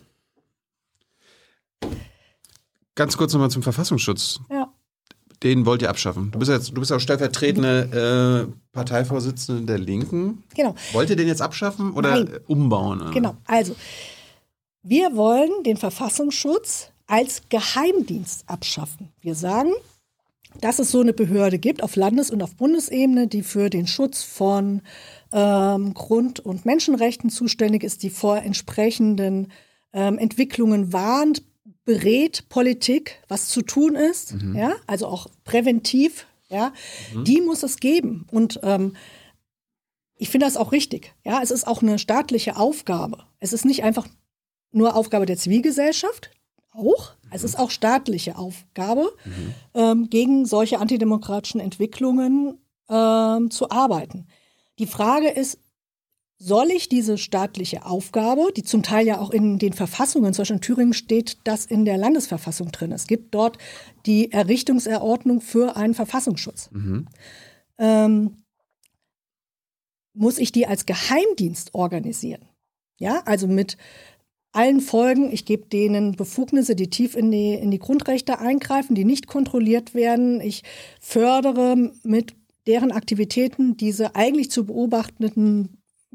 Ganz kurz nochmal zum Verfassungsschutz. Ja. Den wollt ihr abschaffen. Du bist auch stellvertretende Parteivorsitzende der Linken. Genau. Wollt ihr den jetzt abschaffen oder umbauen? Oder? Genau. Also, wir wollen den Verfassungsschutz als Geheimdienst abschaffen. Wir sagen, dass es so eine Behörde gibt auf Landes- und auf Bundesebene, die für den Schutz von Grund- und Menschenrechten zuständig ist, die vor entsprechenden Entwicklungen warnt, berät Politik, was zu tun ist, ja, also auch präventiv, ja, die muss es geben. Und ich finde das auch richtig. Ja, es ist auch eine staatliche Aufgabe. Es ist nicht einfach nur Aufgabe der Zivilgesellschaft, auch. Es ist auch staatliche Aufgabe, gegen solche antidemokratischen Entwicklungen zu arbeiten. Die Frage ist, soll ich diese staatliche Aufgabe, die zum Teil ja auch in den Verfassungen, zum Beispiel in Thüringen steht das in der Landesverfassung drin. Es gibt dort die Errichtungserordnung für einen Verfassungsschutz. Muss ich die als Geheimdienst organisieren? Ja, also mit allen Folgen. Ich gebe denen Befugnisse, die tief in die Grundrechte eingreifen, die nicht kontrolliert werden. Ich fördere mit deren Aktivitäten diese eigentlich zu beobachtenden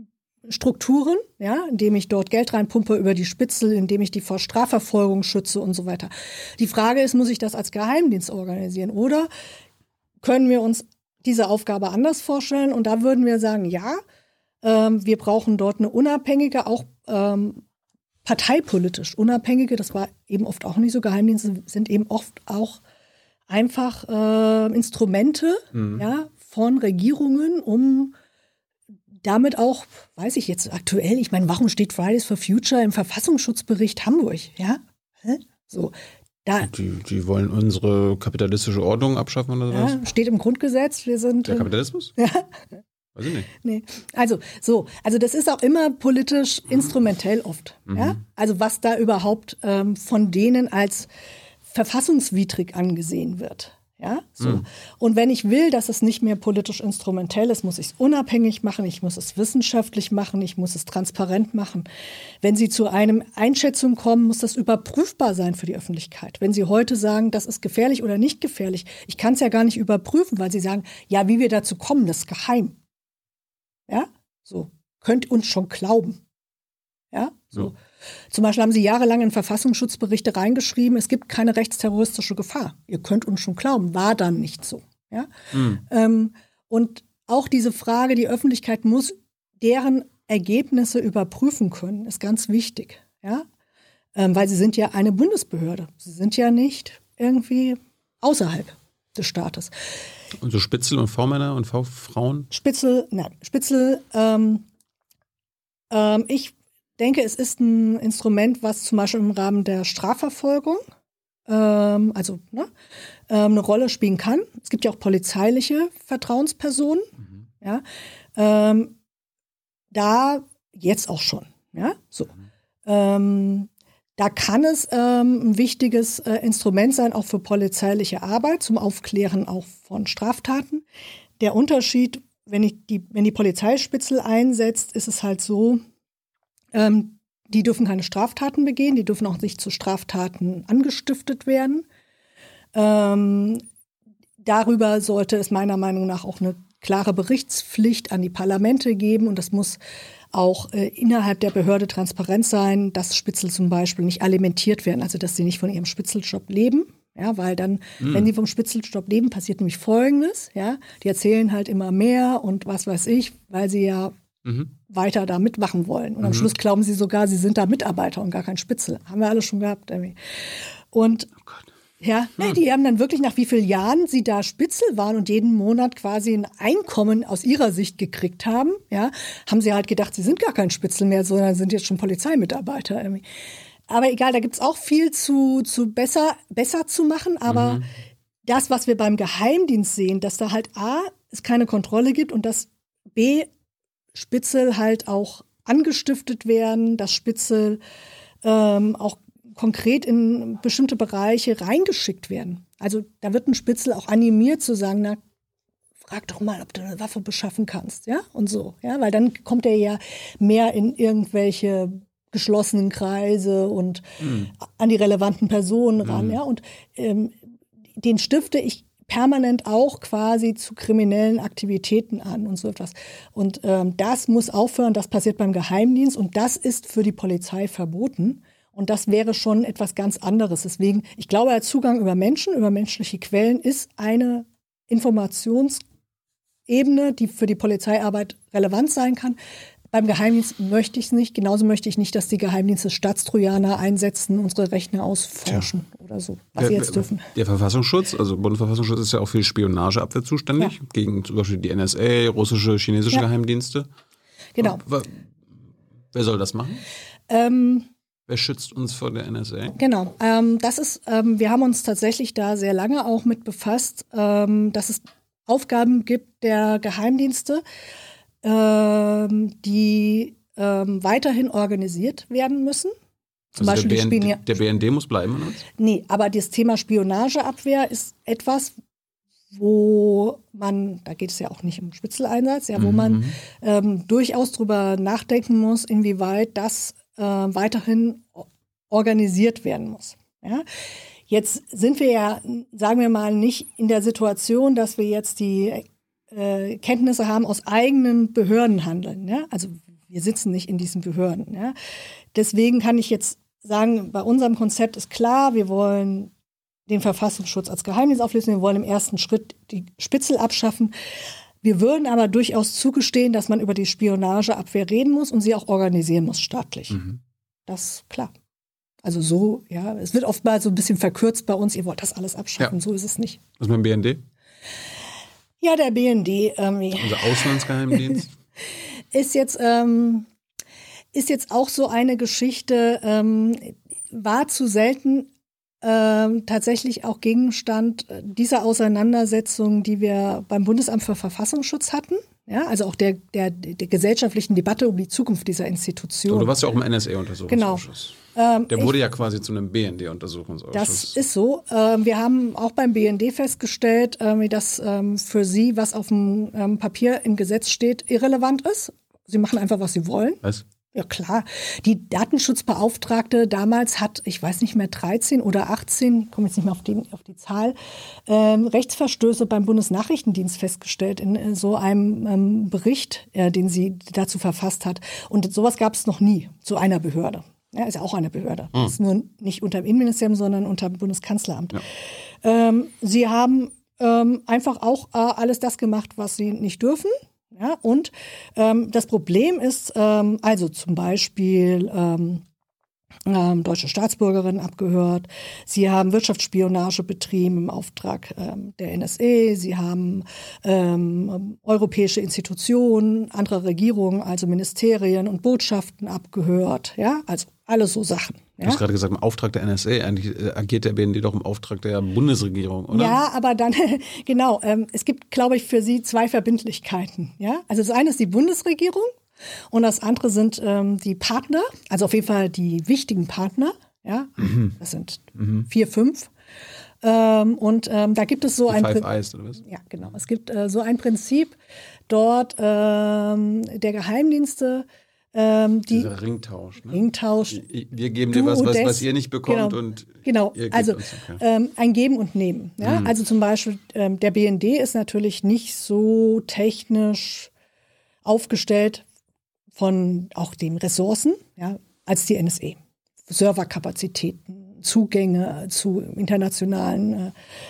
Strukturen, ja, indem ich dort Geld reinpumpe über die Spitzel, indem ich die vor Strafverfolgung schütze und so weiter. Die Frage ist, muss ich das als Geheimdienst organisieren oder können wir uns diese Aufgabe anders vorstellen? Und da würden wir sagen, ja, wir brauchen dort eine unabhängige, auch parteipolitisch unabhängige, das war eben oft auch nicht so, Geheimdienste sind eben oft auch einfach Instrumente ja, von Regierungen, um damit auch, weiß ich jetzt aktuell, ich meine, warum steht Fridays for Future im Verfassungsschutzbericht Hamburg? Ja, so. Die wollen unsere kapitalistische Ordnung abschaffen oder was? Ja, steht im Grundgesetz. Wir sind der Kapitalismus? Ja. Weiß ich nicht. Nee. Also das ist auch immer politisch instrumentell oft. Ja? Also was da überhaupt von denen als verfassungswidrig angesehen wird. Ja, so. Und wenn ich will, dass es nicht mehr politisch instrumentell ist, muss ich es unabhängig machen, ich muss es wissenschaftlich machen, ich muss es transparent machen. Wenn Sie zu einem Einschätzung kommen, muss das überprüfbar sein für die Öffentlichkeit. Wenn Sie heute sagen, das ist gefährlich oder nicht gefährlich, ich kann es ja gar nicht überprüfen, weil Sie sagen, ja, wie wir dazu kommen, das ist geheim. Ja, so. Könnt uns schon glauben. Ja, so. Ja. Zum Beispiel haben Sie jahrelang in Verfassungsschutzberichte reingeschrieben, es gibt keine rechtsterroristische Gefahr. Ihr könnt uns schon glauben, war dann nicht so. Ja? Und auch diese Frage, die Öffentlichkeit muss deren Ergebnisse überprüfen können, ist ganz wichtig. Ja? Weil sie sind ja eine Bundesbehörde. Sie sind ja nicht irgendwie außerhalb des Staates. Und so Spitzel und V-Männer und V-Frauen? Spitzel, ich denke, es ist ein Instrument, was zum Beispiel im Rahmen der Strafverfolgung eine Rolle spielen kann. Es gibt ja auch polizeiliche Vertrauenspersonen. Ja, da jetzt auch schon. Ja, so. Da kann es ein wichtiges Instrument sein, auch für polizeiliche Arbeit, zum Aufklären auch von Straftaten. Der Unterschied, wenn die Polizei Spitzel einsetzt, ist es halt so, die dürfen keine Straftaten begehen, die dürfen auch nicht zu Straftaten angestiftet werden. Darüber sollte es meiner Meinung nach auch eine klare Berichtspflicht an die Parlamente geben und das muss auch innerhalb der Behörde transparent sein, dass Spitzel zum Beispiel nicht alimentiert werden, also dass sie nicht von ihrem Spitzeljob leben. Ja, weil dann, wenn sie vom Spitzeljob leben, passiert nämlich Folgendes. Ja, die erzählen halt immer mehr und was weiß ich, weil sie ja weiter da mitmachen wollen. Und am Schluss glauben sie sogar, sie sind da Mitarbeiter und gar kein Spitzel. Haben wir alle schon gehabt. Irgendwie. Und die haben dann wirklich nach wie vielen Jahren sie da Spitzel waren und jeden Monat quasi ein Einkommen aus ihrer Sicht gekriegt haben, ja, haben sie halt gedacht, sie sind gar kein Spitzel mehr, sondern sind jetzt schon Polizeimitarbeiter. Irgendwie. Aber egal, da gibt's auch viel zu besser zu machen. Aber das, was wir beim Geheimdienst sehen, dass da halt A, es keine Kontrolle gibt und dass B, Spitzel halt auch angestiftet werden, dass Spitzel auch konkret in bestimmte Bereiche reingeschickt werden. Also da wird ein Spitzel auch animiert zu sagen, na, frag doch mal, ob du eine Waffe beschaffen kannst, ja, und so, ja, weil dann kommt er ja mehr in irgendwelche geschlossenen Kreise und an die relevanten Personen ran, ja, und den stifte ich permanent auch quasi zu kriminellen Aktivitäten an und so etwas. Und das muss aufhören, das passiert beim Geheimdienst und das ist für die Polizei verboten. Und das wäre schon etwas ganz anderes. Deswegen, ich glaube, der Zugang über Menschen, über menschliche Quellen ist eine Informationsebene, die für die Polizeiarbeit relevant sein kann. Beim Geheimdienst möchte ich es nicht. Genauso möchte ich nicht, dass die Geheimdienste Staatstrojaner einsetzen, unsere Rechner ausforschen oder so, was sie jetzt dürfen. Der Verfassungsschutz, also Bundesverfassungsschutz ist ja auch für Spionageabwehr zuständig, gegen zum Beispiel die NSA, russische, chinesische Geheimdienste. Genau. Wer soll das machen? Wer schützt uns vor der NSA? Genau, das ist, wir haben uns tatsächlich da sehr lange auch mit befasst, dass es Aufgaben gibt der Geheimdienste, die weiterhin organisiert werden müssen. Zum also Beispiel der BND muss bleiben in uns? Nee, aber das Thema Spionageabwehr ist etwas, wo man, da geht es ja auch nicht um Spitzeleinsatz, ja, wo man durchaus drüber nachdenken muss, inwieweit das weiterhin organisiert werden muss. Ja? Jetzt sind wir ja, sagen wir mal, nicht in der Situation, dass wir jetzt die Kenntnisse haben aus eigenen Behördenhandeln. Ja? Also Wir sitzen nicht in diesen Behörden. Ja. Deswegen kann ich jetzt sagen, bei unserem Konzept ist klar, wir wollen den Verfassungsschutz als Geheimdienst auflösen, wir wollen im ersten Schritt die Spitzel abschaffen. Wir würden aber durchaus zugestehen, dass man über die Spionageabwehr reden muss und sie auch organisieren muss staatlich. Das ist klar. Also so, ja, es wird oft mal so ein bisschen verkürzt bei uns, ihr wollt das alles abschaffen, so ist es nicht. Was mit dem BND? Ja, der BND. Unser Auslandsgeheimdienst? Ist jetzt auch so eine Geschichte, war zu selten tatsächlich auch Gegenstand dieser Auseinandersetzung, die wir beim Bundesamt für Verfassungsschutz hatten. Ja, also auch der gesellschaftlichen Debatte um die Zukunft dieser Institution. Aber du warst ja auch im NSA-Untersuchungsausschuss. Genau. Der wurde ja quasi zu einem BND-Untersuchungsausschuss. Das ist so. Wir haben auch beim BND festgestellt, dass für sie, was auf dem Papier im Gesetz steht, irrelevant ist. Sie machen einfach, was sie wollen. Was? Ja, klar. Die Datenschutzbeauftragte damals hat, ich weiß nicht mehr, 13 oder 18, ich komme jetzt nicht mehr auf die Zahl, Rechtsverstöße beim Bundesnachrichtendienst festgestellt in so einem Bericht, den sie dazu verfasst hat. Und sowas gab es noch nie zu einer Behörde. Ja, ist ja auch eine Behörde. Das ist nur nicht unter dem Innenministerium, sondern unter dem Bundeskanzleramt. Ja. Sie haben einfach auch alles das gemacht, was sie nicht dürfen. Ja, und das Problem ist, also zum Beispiel deutsche Staatsbürgerinnen abgehört, sie haben Wirtschaftsspionage betrieben im Auftrag der NSA, sie haben europäische Institutionen, andere Regierungen, also Ministerien und Botschaften abgehört, ja, also alles so Sachen. Du hast gerade gesagt, im Auftrag der NSA, eigentlich agiert der BND doch im Auftrag der Bundesregierung, oder? Ja, aber dann, genau, es gibt, glaube ich, für Sie zwei Verbindlichkeiten. Ja? Also das eine ist die Bundesregierung und das andere sind die Partner, also auf jeden Fall die wichtigen Partner. Ja? Das sind 4, 5. Und da gibt es so die ein Five Eyes, oder was? Ja, genau. Es gibt so ein Prinzip dort der Geheimdienste, dieser Ringtausch. Ne? Ringtausch. Wir geben dir was ihr nicht bekommt und ihr gebt also uns. Okay. ein Geben und Nehmen. Ja? Also zum Beispiel der BND ist natürlich nicht so technisch aufgestellt von auch den Ressourcen, ja, als die NSA. Serverkapazitäten, Zugänge zu internationalen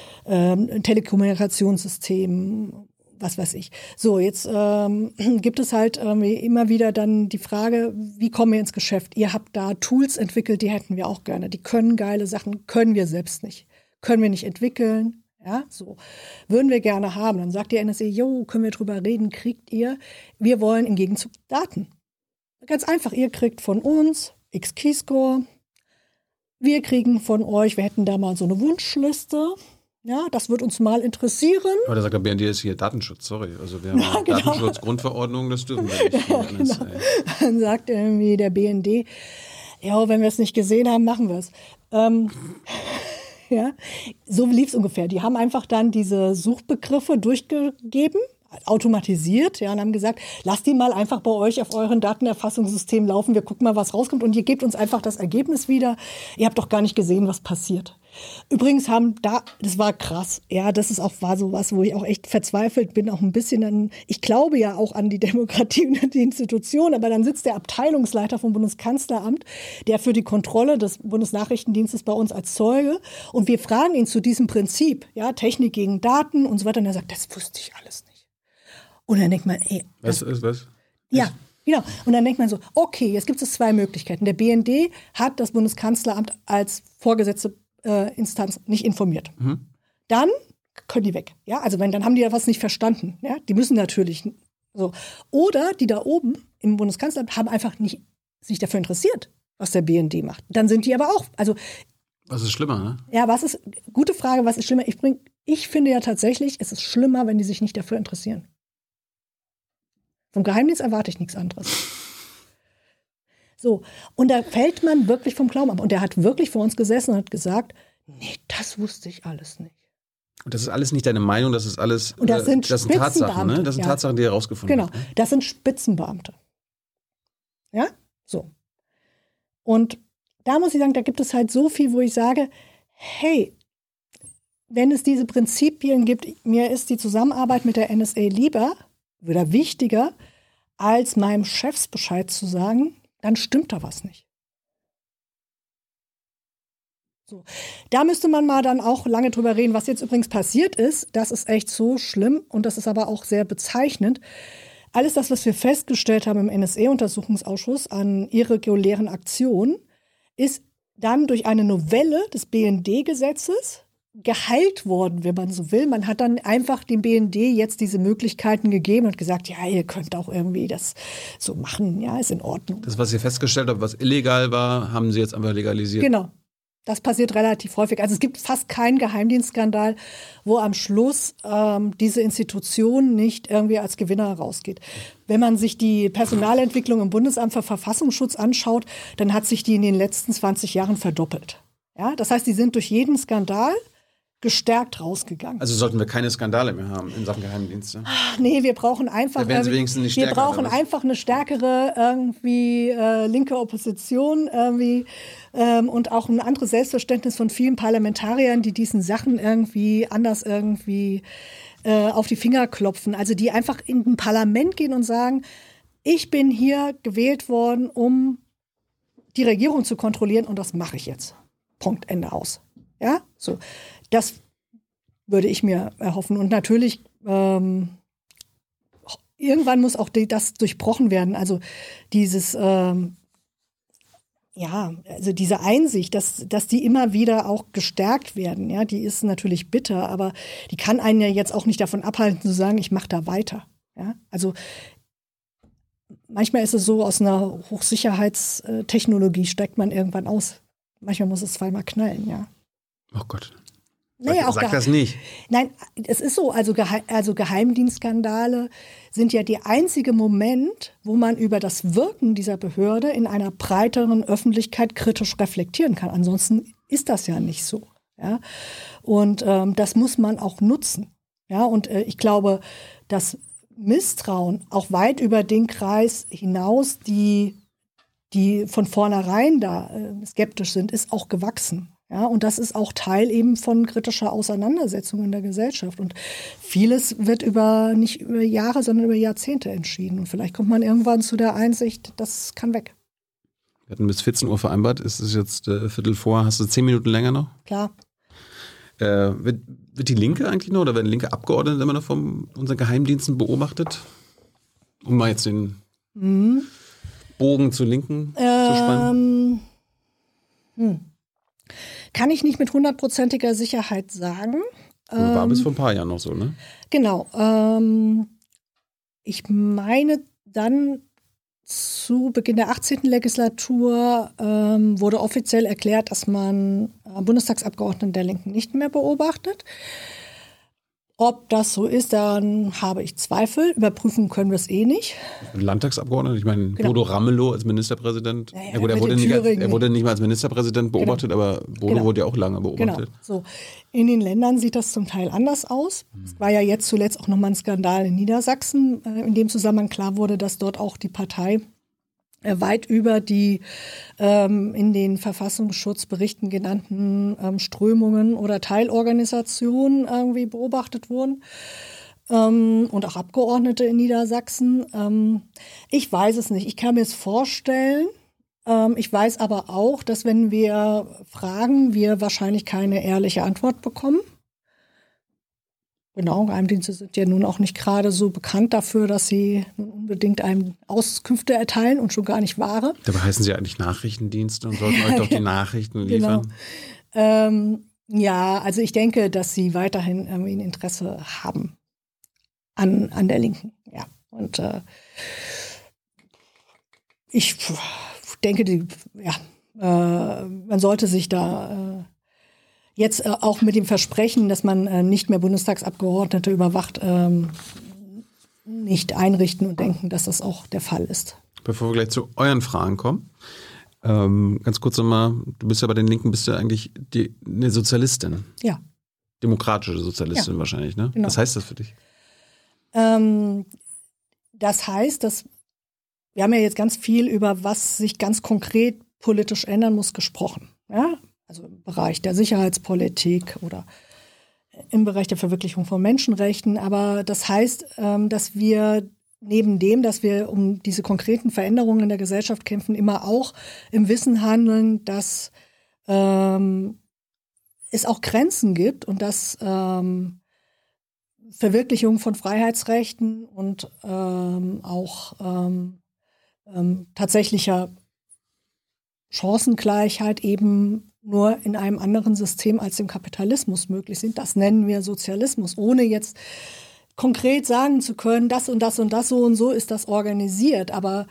Telekommunikationssystemen, was weiß ich. So, jetzt gibt es halt immer wieder dann die Frage, wie kommen wir ins Geschäft? Ihr habt da Tools entwickelt, die hätten wir auch gerne. Die können geile Sachen, können wir selbst nicht. Können wir nicht entwickeln. Ja, so. Würden wir gerne haben. Dann sagt die NSA, können wir drüber reden, kriegt ihr. Wir wollen im Gegenzug Daten. Ganz einfach, ihr kriegt von uns X-Keyscore. Wir kriegen von euch, wir hätten da mal so eine Wunschliste. Ja, das wird uns mal interessieren. Aber da sagt der BND ist hier Datenschutz, sorry. Also wir haben eine Datenschutzgrundverordnung, das dürfen wir nicht. Ja, genau. Dann sagt irgendwie der BND, wenn wir es nicht gesehen haben, machen wir es. Ja, so lief es ungefähr. Die haben einfach dann diese Suchbegriffe durchgegeben, automatisiert, ja, und haben gesagt, lasst die mal einfach bei euch auf euren Datenerfassungssystem laufen, wir gucken mal, was rauskommt und ihr gebt uns einfach das Ergebnis wieder. Ihr habt doch gar nicht gesehen, was passiert. Übrigens das war krass, ja, war so was, wo ich auch echt verzweifelt bin, auch ein bisschen ich glaube ja auch an die Demokratie und die Institution, aber dann sitzt der Abteilungsleiter vom Bundeskanzleramt, der für die Kontrolle des Bundesnachrichtendienstes bei uns als Zeuge, und wir fragen ihn zu diesem Prinzip, ja, Technik gegen Daten und so weiter, und er sagt, das wusste ich alles nicht. Und dann denkt man, Was? Ja, genau. Und dann denkt man so, okay, jetzt gibt es zwei Möglichkeiten. Der BND hat das Bundeskanzleramt als vorgesetzte Instanz nicht informiert. Dann können die weg. Ja, also dann haben die ja was nicht verstanden. Ja, die müssen natürlich so. Oder die da oben im Bundeskanzleramt haben einfach nicht sich dafür interessiert, was der BND macht. Dann sind die aber auch. Also was ist schlimmer, ne? Ja, gute Frage, was ist schlimmer? Ich finde ja tatsächlich, es ist schlimmer, wenn die sich nicht dafür interessieren. Vom Geheimdienst erwarte ich nichts anderes. So, und da fällt man wirklich vom Glauben ab. Und der hat wirklich vor uns gesessen und hat gesagt, nee, das wusste ich alles nicht. Und das ist alles nicht deine Meinung, das ist alles, und das sind Tatsachen, ne? Das sind Tatsachen, die er herausgefunden hat. Genau, das sind Spitzenbeamte. Ja, so. Und da muss ich sagen, da gibt es halt so viel, wo ich sage, hey, wenn es diese Prinzipien gibt, mir ist die Zusammenarbeit mit der NSA lieber oder wichtiger als meinem Chefs Bescheid zu sagen, dann stimmt da was nicht. So. Da müsste man mal dann auch lange drüber reden. Was jetzt übrigens passiert ist, das ist echt so schlimm und das ist aber auch sehr bezeichnend. Alles das, was wir festgestellt haben im NSA-Untersuchungsausschuss an irregulären Aktionen, ist dann durch eine Novelle des BND-Gesetzes geheilt worden, wenn man so will. Man hat dann einfach dem BND jetzt diese Möglichkeiten gegeben und gesagt, ja, ihr könnt auch irgendwie das so machen, ja, ist in Ordnung. Das, was ihr festgestellt habt, was illegal war, haben sie jetzt einfach legalisiert. Genau. Das passiert relativ häufig. Also es gibt fast keinen Geheimdienstskandal, wo am Schluss diese Institution nicht irgendwie als Gewinner rausgeht. Wenn man sich die Personalentwicklung im Bundesamt für Verfassungsschutz anschaut, dann hat sich die in den letzten 20 Jahren verdoppelt. Ja, das heißt, die sind durch jeden Skandal gestärkt rausgegangen. Also sollten wir keine Skandale mehr haben in Sachen Geheimdienste? Nee, wir brauchen einfach, Da werden sie wenigstens nicht wir stärker, brauchen oder was? einfach eine stärkere irgendwie linke Opposition irgendwie und auch ein anderes Selbstverständnis von vielen Parlamentariern, die diesen Sachen irgendwie anders irgendwie auf die Finger klopfen. Also die einfach in ein Parlament gehen und sagen, ich bin hier gewählt worden, um die Regierung zu kontrollieren und das mache ich jetzt. Punkt, Ende aus. Ja, so. Das würde ich mir erhoffen. Und natürlich, irgendwann muss auch das durchbrochen werden. Also dieses, also diese Einsicht, dass die immer wieder auch gestärkt werden, ja, die ist natürlich bitter, aber die kann einen ja jetzt auch nicht davon abhalten zu sagen, ich mache da weiter. Ja, also manchmal ist es so, aus einer Hochsicherheitstechnologie steigt man irgendwann aus. Manchmal muss es zweimal knallen, ja. Oh Gott. Naja, Sag das nicht. Nein, es ist so, also Geheimdienstskandale sind ja der einzige Moment, wo man über das Wirken dieser Behörde in einer breiteren Öffentlichkeit kritisch reflektieren kann. Ansonsten ist das ja nicht so. Ja? Und das muss man auch nutzen. Ja? Und ich glaube, das Misstrauen auch weit über den Kreis hinaus, die von vornherein da skeptisch sind, ist auch gewachsen. Ja, und das ist auch Teil eben von kritischer Auseinandersetzung in der Gesellschaft. Und vieles wird nicht über Jahre, sondern über Jahrzehnte entschieden. Und vielleicht kommt man irgendwann zu der Einsicht, das kann weg. Wir hatten bis 14 Uhr vereinbart. Es ist jetzt Viertel vor. Hast du 10 Minuten länger noch? Klar. Wird die Linke eigentlich noch oder werden linke Abgeordnete immer noch von unseren Geheimdiensten beobachtet? Um mal jetzt den Bogen zu Linken zu spannen. Kann ich nicht mit 100%iger Sicherheit sagen. War bis vor ein paar Jahren noch so, ne? Genau. Ich meine, dann zu Beginn der 18. Legislatur wurde offiziell erklärt, dass man Bundestagsabgeordneten der Linken nicht mehr beobachtet. Ob das so ist, dann habe ich Zweifel. Überprüfen können wir es eh nicht. Landtagsabgeordneter, ich meine, Genau. Bodo Ramelow als Ministerpräsident. Ja, Gut, er mit den Thüringen. wurde nicht mal als Ministerpräsident beobachtet, aber Bodo wurde ja auch lange beobachtet. Genau. So. In den Ländern sieht das zum Teil anders aus. Es war ja jetzt zuletzt auch nochmal ein Skandal in Niedersachsen, in dem Zusammenhang klar wurde, dass dort auch die Partei weit über die in den Verfassungsschutzberichten genannten Strömungen oder Teilorganisationen irgendwie beobachtet wurden. Und auch Abgeordnete in Niedersachsen. Ich weiß es nicht. Ich kann mir es vorstellen. Ich weiß aber auch, dass wenn wir fragen, wir wahrscheinlich keine ehrliche Antwort bekommen. Genau, Geheimdienste sind ja nun auch nicht gerade so bekannt dafür, dass sie nun unbedingt einem Auskünfte erteilen und schon gar nicht wahre. Dabei heißen sie eigentlich Nachrichtendienste und sollten euch doch die Nachrichten liefern. Genau. Ja, also ich denke, dass sie weiterhin irgendwie ein Interesse haben an der Linken. Ja, und ich denke, man sollte sich da jetzt auch mit dem Versprechen, dass man nicht mehr Bundestagsabgeordnete überwacht, nicht einrichten und denken, dass das auch der Fall ist. Bevor wir gleich zu euren Fragen kommen, ganz kurz nochmal, du bist ja bei den Linken, bist du eigentlich eine Sozialistin? Ja. Demokratische Sozialistin wahrscheinlich, ne? Genau. Was heißt das für dich? Das heißt, dass wir haben ja jetzt ganz viel über was sich ganz konkret politisch ändern muss gesprochen. Ja? Also im Bereich der Sicherheitspolitik oder im Bereich der Verwirklichung von Menschenrechten. Aber das heißt, dass wir neben dem, dass wir um diese konkreten Veränderungen in der Gesellschaft kämpfen, immer auch im Wissen handeln, dass es auch Grenzen gibt und dass Verwirklichung von Freiheitsrechten und auch tatsächlicher Chancengleichheit eben nur in einem anderen System als dem Kapitalismus möglich sind. Das nennen wir Sozialismus, ohne jetzt konkret sagen zu können, das und das und das, so und so ist das organisiert. Aber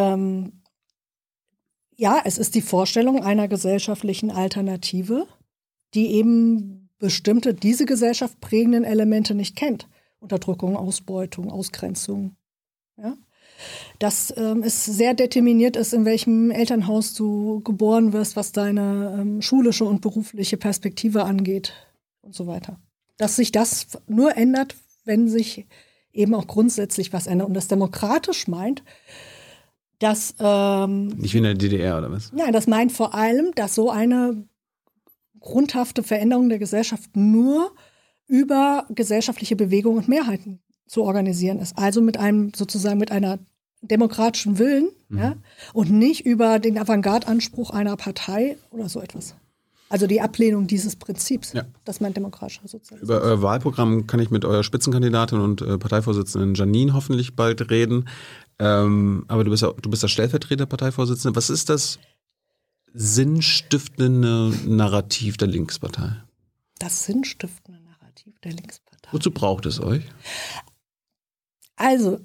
ja, es ist die Vorstellung einer gesellschaftlichen Alternative, die eben bestimmte, diese Gesellschaft prägenden Elemente nicht kennt. Unterdrückung, Ausbeutung, Ausgrenzung. Ja? Dass es sehr determiniert ist, in welchem Elternhaus du geboren wirst, was deine schulische und berufliche Perspektive angeht und so weiter. Dass sich das nur ändert, wenn sich eben auch grundsätzlich was ändert. Und das demokratisch meint, dass nicht wie in der DDR oder was? Nein, das meint vor allem, dass so eine grundhafte Veränderung der Gesellschaft nur über gesellschaftliche Bewegungen und Mehrheiten zu organisieren ist. Also mit einem sozusagen mit einer demokratischen Willen, ja, und nicht über den Avantgarde-Anspruch einer Partei oder so etwas. Also die Ablehnung dieses Prinzips, Ja. Das meint demokratischer Sozialismus. Über euer Wahlprogramm kann ich mit eurer Spitzenkandidatin und Parteivorsitzenden Janine hoffentlich bald reden. Aber du bist der stellvertretende Parteivorsitzende. Was ist das sinnstiftende Narrativ der Linkspartei? Das sinnstiftende Narrativ der Linkspartei. Wozu braucht es euch? Also,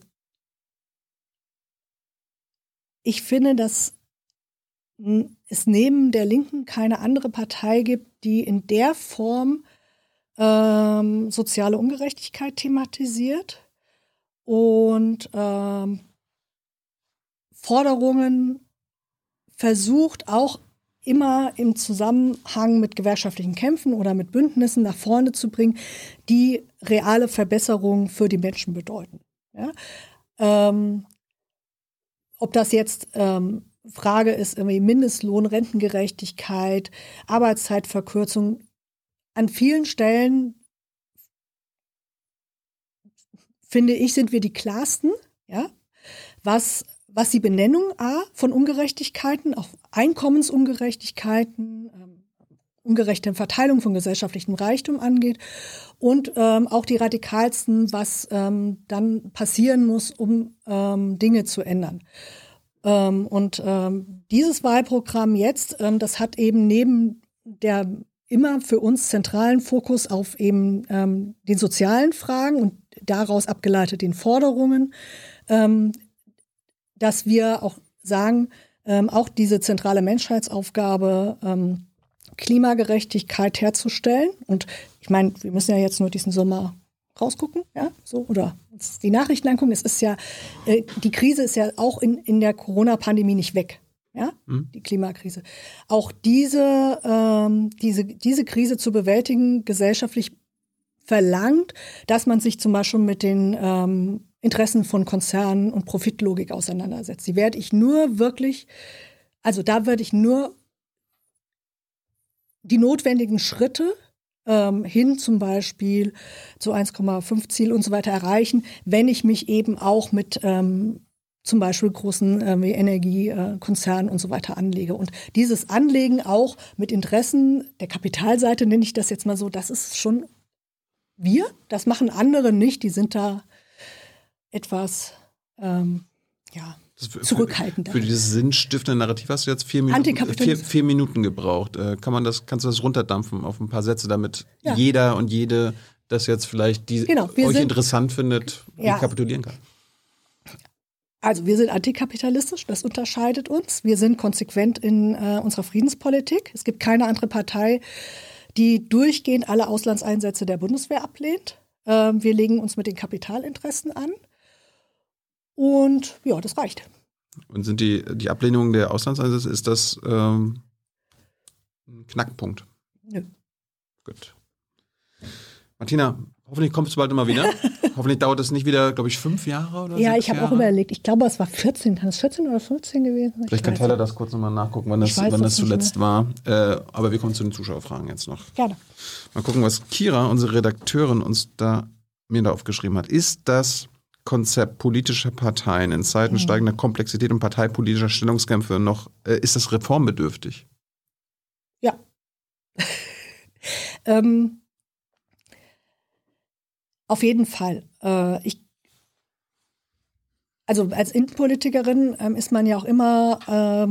ich finde, dass es neben der Linken keine andere Partei gibt, die in der Form soziale Ungerechtigkeit thematisiert und Forderungen versucht, auch immer im Zusammenhang mit gewerkschaftlichen Kämpfen oder mit Bündnissen nach vorne zu bringen, die reale Verbesserungen für die Menschen bedeuten. Ja? Ob das jetzt Frage ist, irgendwie Mindestlohn, Rentengerechtigkeit, Arbeitszeitverkürzung. An vielen Stellen, finde ich, sind wir die klarsten, ja, was die Benennung von Ungerechtigkeiten, auch Einkommensungerechtigkeiten, ungerechte Verteilung von gesellschaftlichem Reichtum angeht und auch die radikalsten, was dann passieren muss, um Dinge zu ändern. Und dieses Wahlprogramm jetzt, das hat eben neben der immer für uns zentralen Fokus auf eben den sozialen Fragen und daraus abgeleitet den Forderungen, dass wir auch sagen, auch diese zentrale Menschheitsaufgabe, Klimagerechtigkeit herzustellen. Und ich meine, wir müssen ja jetzt nur diesen Sommer rausgucken, ja, so, oder uns die Nachrichten angucken. Es ist ja, die Krise ist ja auch in der Corona-Pandemie nicht weg, ja, die Klimakrise. Auch diese Krise zu bewältigen, gesellschaftlich verlangt, dass man sich zum Beispiel mit den Interessen von Konzernen und Profitlogik auseinandersetzt. Da werde ich nur die notwendigen Schritte hin zum Beispiel zu 1,5 Ziel und so weiter erreichen, wenn ich mich eben auch mit zum Beispiel großen Energiekonzernen und so weiter anlege. Und dieses Anlegen auch mit Interessen der Kapitalseite, nenne ich das jetzt mal so, das ist schon das machen andere nicht, die sind da etwas zurückhaltender. Für dieses sinnstiftende Narrativ hast du jetzt 4 Minuten gebraucht. Kannst du das runterdampfen auf ein paar Sätze, damit jeder und jede das jetzt vielleicht euch interessant findet, rekapitulieren kann? Also wir sind antikapitalistisch, das unterscheidet uns. Wir sind konsequent in unserer Friedenspolitik. Es gibt keine andere Partei, die durchgehend alle Auslandseinsätze der Bundeswehr ablehnt. Wir legen uns mit den Kapitalinteressen an. Und ja, das reicht. Und sind die Ablehnung der Auslandseinsätze, ist das ein Knackpunkt? Nö. Gut. Martina, hoffentlich kommst du bald immer wieder. Hoffentlich dauert es nicht wieder, glaube ich, 5 Jahre oder so. Ja, ich habe auch überlegt. Ich glaube, es war 14. Kann es 14 oder 15 gewesen? Vielleicht kann Tyler das kurz nochmal nachgucken, wann das zuletzt war. Aber wir kommen zu den Zuschauerfragen jetzt noch. Gerne. Mal gucken, was Kira, unsere Redakteurin, mir da aufgeschrieben hat. Ist das Konzept politischer Parteien in Zeiten steigender Komplexität und parteipolitischer Stellungskämpfe noch, ist das reformbedürftig? Ja. Auf jeden Fall. Also als Innenpolitikerin ist man ja auch immer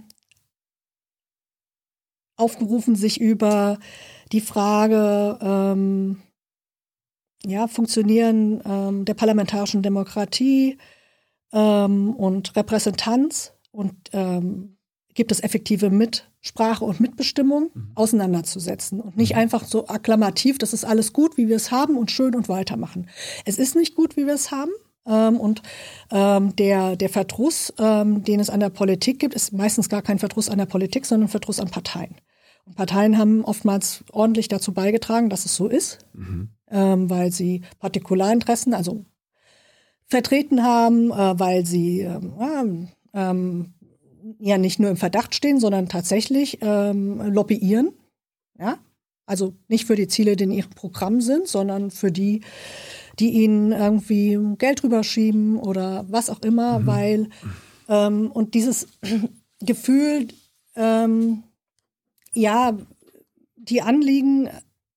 aufgerufen, sich über die Frage Funktionieren der parlamentarischen Demokratie und Repräsentanz und gibt es effektive Mitsprache und Mitbestimmung auseinanderzusetzen und nicht einfach so akklamativ, das ist alles gut, wie wir es haben und schön und weitermachen. Es ist nicht gut, wie wir es haben. Und der Verdruss, den es an der Politik gibt, ist meistens gar kein Verdruss an der Politik, sondern Verdruss an Parteien. Und Parteien haben oftmals ordentlich dazu beigetragen, dass es so ist, weil sie Partikularinteressen, also vertreten haben, weil sie ja nicht nur im Verdacht stehen, sondern tatsächlich lobbyieren. Ja? Also nicht für die Ziele, die in ihrem Programm sind, sondern für die ihnen irgendwie Geld rüberschieben oder was auch immer, weil und dieses Gefühl, die Anliegen,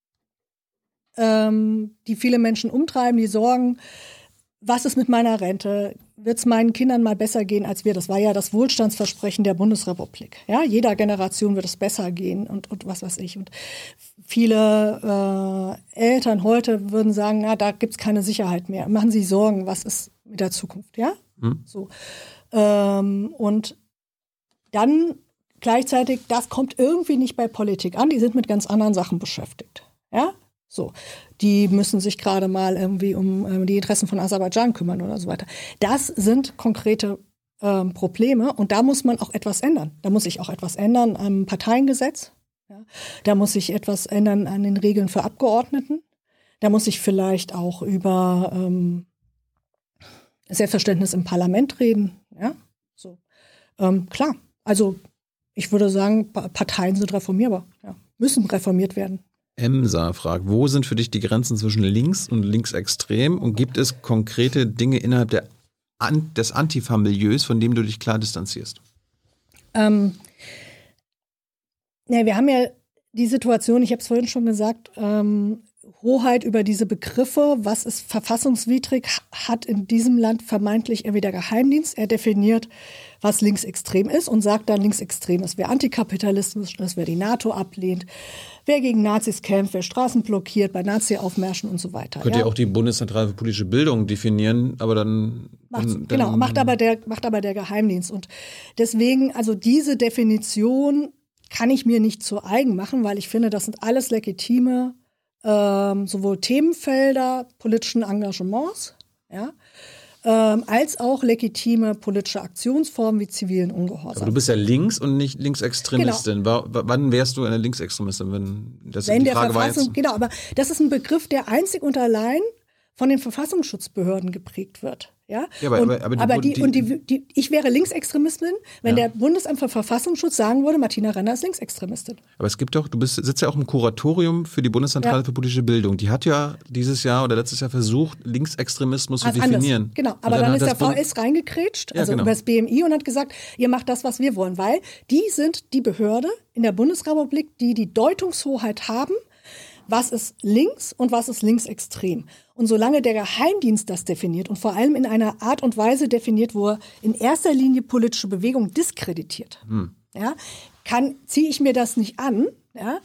die viele Menschen umtreiben, die Sorgen, was ist mit meiner Rente? Wird es meinen Kindern mal besser gehen als wir? Das war ja das Wohlstandsversprechen der Bundesrepublik. Ja, jeder Generation wird es besser gehen und was weiß ich. Und viele Eltern heute würden sagen, na, da gibt es keine Sicherheit mehr. Machen Sie Sorgen, was ist mit der Zukunft? Ja, so. Und dann gleichzeitig, das kommt irgendwie nicht bei Politik an. Die sind mit ganz anderen Sachen beschäftigt. Ja, so. Die müssen sich gerade mal irgendwie um die Interessen von Aserbaidschan kümmern oder so weiter. Das sind konkrete Probleme und da muss man auch etwas ändern. Da muss sich auch etwas ändern am Parteiengesetz. Ja. Da muss sich etwas ändern an den Regeln für Abgeordneten. Da muss sich vielleicht auch über Selbstverständnis im Parlament reden. Ja, so. Klar, also ich würde sagen, Parteien sind reformierbar, müssen reformiert werden. Emsa fragt, wo sind für dich die Grenzen zwischen links und linksextrem und gibt es konkrete Dinge innerhalb des Antifa-Milieus, von dem du dich klar distanzierst? Wir haben ja die Situation, ich habe es vorhin schon gesagt, Hoheit über diese Begriffe, was ist verfassungswidrig, hat in diesem Land vermeintlich entweder Geheimdienst. Er definiert, was linksextrem ist und sagt dann, linksextrem ist, wer Antikapitalismus ist, wer die NATO ablehnt, wer gegen Nazis kämpft, wer Straßen blockiert, bei Nazi-Aufmärschen und so weiter. Könnte ja auch die Bundeszentrale für politische Bildung definieren, aber dann macht aber der Geheimdienst. Und deswegen, also diese Definition kann ich mir nicht zu eigen machen, weil ich finde, das sind alles legitime sowohl Themenfelder politischen Engagements, als auch legitime politische Aktionsformen wie zivilen Ungehorsam. Aber du bist ja links und nicht Linksextremistin. Genau. Wann wärst du eine Linksextremistin, wenn die Frage war jetzt? Genau, aber das ist ein Begriff, der einzig und allein von den Verfassungsschutzbehörden geprägt wird. Ja, ich wäre Linksextremistin, wenn der Bundesamt für Verfassungsschutz sagen würde, Martina Renner ist Linksextremistin. Aber es gibt doch, sitzt ja auch im Kuratorium für die Bundeszentrale für politische Bildung. Die hat ja dieses Jahr oder letztes Jahr versucht, Linksextremismus zu definieren. Anders. Genau, aber dann ist der VS reingekrätscht, also über das BMI und hat gesagt, ihr macht das, was wir wollen, weil die sind die Behörde in der Bundesrepublik, die die Deutungshoheit haben, was ist links und was ist linksextrem. Und solange der Geheimdienst das definiert und vor allem in einer Art und Weise definiert, wo er in erster Linie politische Bewegung diskreditiert, ziehe ich mir das nicht an. Ja?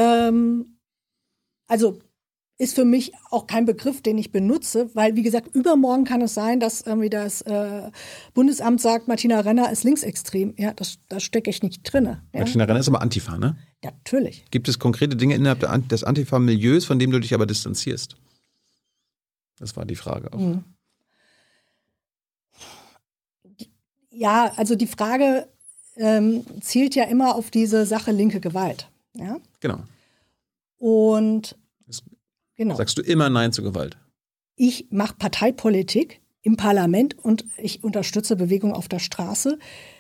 Also ist für mich auch kein Begriff, den ich benutze, weil, wie gesagt, übermorgen kann es sein, dass irgendwie das Bundesamt sagt, Martina Renner ist linksextrem. Ja, da stecke ich nicht drin. Ja? Martina Renner ist aber Antifa, ne? Ja, natürlich. Gibt es konkrete Dinge innerhalb des Antifa-Milieus, von dem du dich aber distanzierst? Das war die Frage auch. Ja, also die Frage zielt ja immer auf diese Sache linke Gewalt. Ja? Genau. Und sagst du immer Nein zur Gewalt? Ich mache Parteipolitik im Parlament und ich unterstütze Bewegung auf der Straße.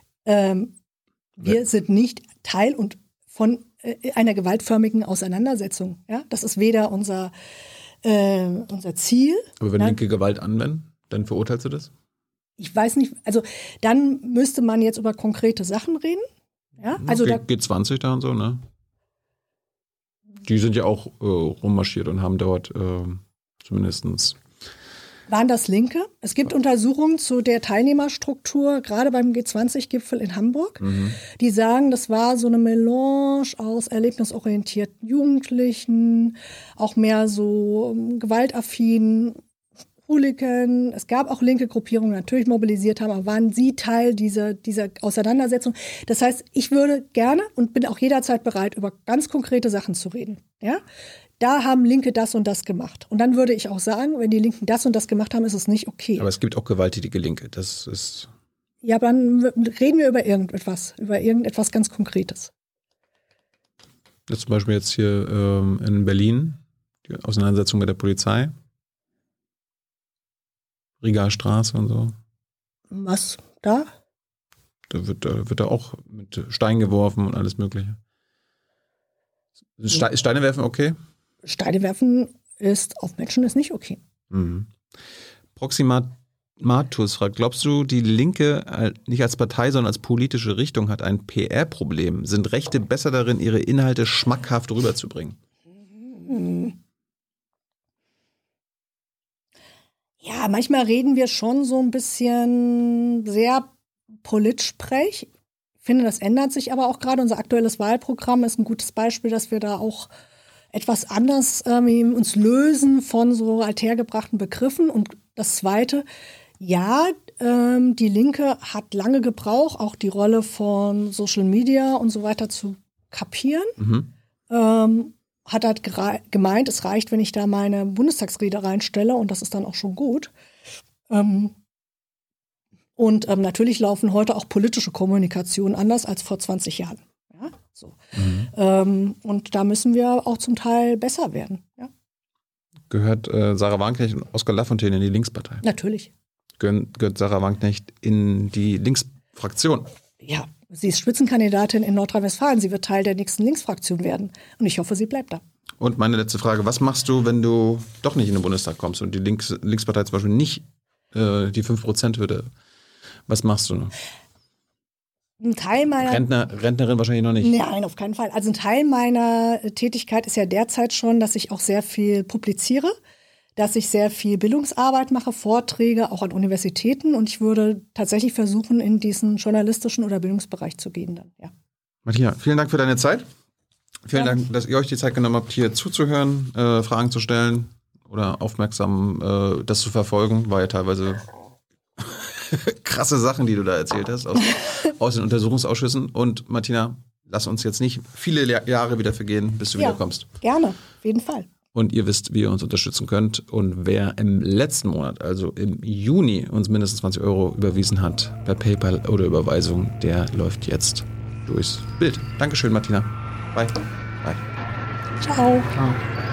Wir sind nicht Teil von einer gewaltförmigen Auseinandersetzung. Ja? Das ist weder unser Ziel. Aber wenn Linke Gewalt anwenden, Dann verurteilst du das? Ich weiß nicht, also dann müsste man jetzt über konkrete Sachen reden. Ja, also G20 da und so, ne? Die sind ja auch rummarschiert und haben dort zumindestens. Waren das Linke? Es gibt Untersuchungen zu der Teilnehmerstruktur, gerade beim G20-Gipfel in Hamburg, die sagen, das war so eine Melange aus erlebnisorientierten Jugendlichen, auch mehr so gewaltaffinen Hooligan. Es gab auch linke Gruppierungen, die natürlich mobilisiert haben, aber waren sie Teil dieser Auseinandersetzung? Das heißt, ich würde gerne und bin auch jederzeit bereit, über ganz konkrete Sachen zu reden. Ja? Da haben Linke das und das gemacht. Und dann würde ich auch sagen, wenn die Linken das und das gemacht haben, ist es nicht okay. Aber es gibt auch gewalttätige Linke. Das ist. Ja, aber dann reden wir über irgendetwas ganz Konkretes. Das zum Beispiel jetzt hier in Berlin, die Auseinandersetzung mit der Polizei. Rigaer Straße und so. Was da? Da wird da auch mit Steinen geworfen und alles Mögliche. Steine werfen okay? Steine werfen auf Menschen ist nicht okay. Mhm. Proximatus fragt, glaubst du, die Linke nicht als Partei, sondern als politische Richtung hat ein PR-Problem? Sind Rechte besser darin, ihre Inhalte schmackhaft rüberzubringen? Ja, manchmal reden wir schon so ein bisschen sehr Politsprech. Ich finde, das ändert sich aber auch gerade. Unser aktuelles Wahlprogramm ist ein gutes Beispiel, dass wir da auch etwas anders uns lösen von so althergebrachten Begriffen. Und das Zweite, ja, die Linke hat lange gebraucht, auch die Rolle von Social Media und so weiter zu kapieren. Hat halt gemeint, es reicht, wenn ich da meine Bundestagsrede reinstelle und das ist dann auch schon gut. Und natürlich laufen heute auch politische Kommunikationen anders als vor 20 Jahren. Ja, so. Und da müssen wir auch zum Teil besser werden. Ja. Gehört Sarah Wagenknecht und Oskar Lafontaine in die Linkspartei? Natürlich. Gehört Sarah Wagenknecht in die Linksfraktion? Ja, sie ist Spitzenkandidatin in Nordrhein-Westfalen. Sie wird Teil der nächsten Linksfraktion werden. Und ich hoffe, sie bleibt da. Und meine letzte Frage, was machst du, wenn du doch nicht in den Bundestag kommst und die Linkspartei zum Beispiel nicht die 5%-Hürde? Was machst du noch? Ein Teil meiner Rentnerin wahrscheinlich noch nicht. Nein, auf keinen Fall. Also ein Teil meiner Tätigkeit ist ja derzeit schon, dass ich auch sehr viel publiziere, dass ich sehr viel Bildungsarbeit mache, Vorträge auch an Universitäten und ich würde tatsächlich versuchen, in diesen journalistischen oder Bildungsbereich zu gehen dann, ja. Martina, vielen Dank für deine Zeit. Vielen Dank, dass ihr euch die Zeit genommen habt, hier zuzuhören, Fragen zu stellen oder aufmerksam das zu verfolgen. War ja teilweise krasse Sachen, die du da erzählt hast aus den Untersuchungsausschüssen. Und Martina, lass uns jetzt nicht viele Jahre wieder vergehen, bis du wiederkommst. Gerne, auf jeden Fall. Und ihr wisst, wie ihr uns unterstützen könnt. Und wer im letzten Monat, also im Juni, uns mindestens 20 € überwiesen hat, per PayPal oder Überweisung, der läuft jetzt durchs Bild. Dankeschön, Martina. Bye. Bye. Ciao. Ciao.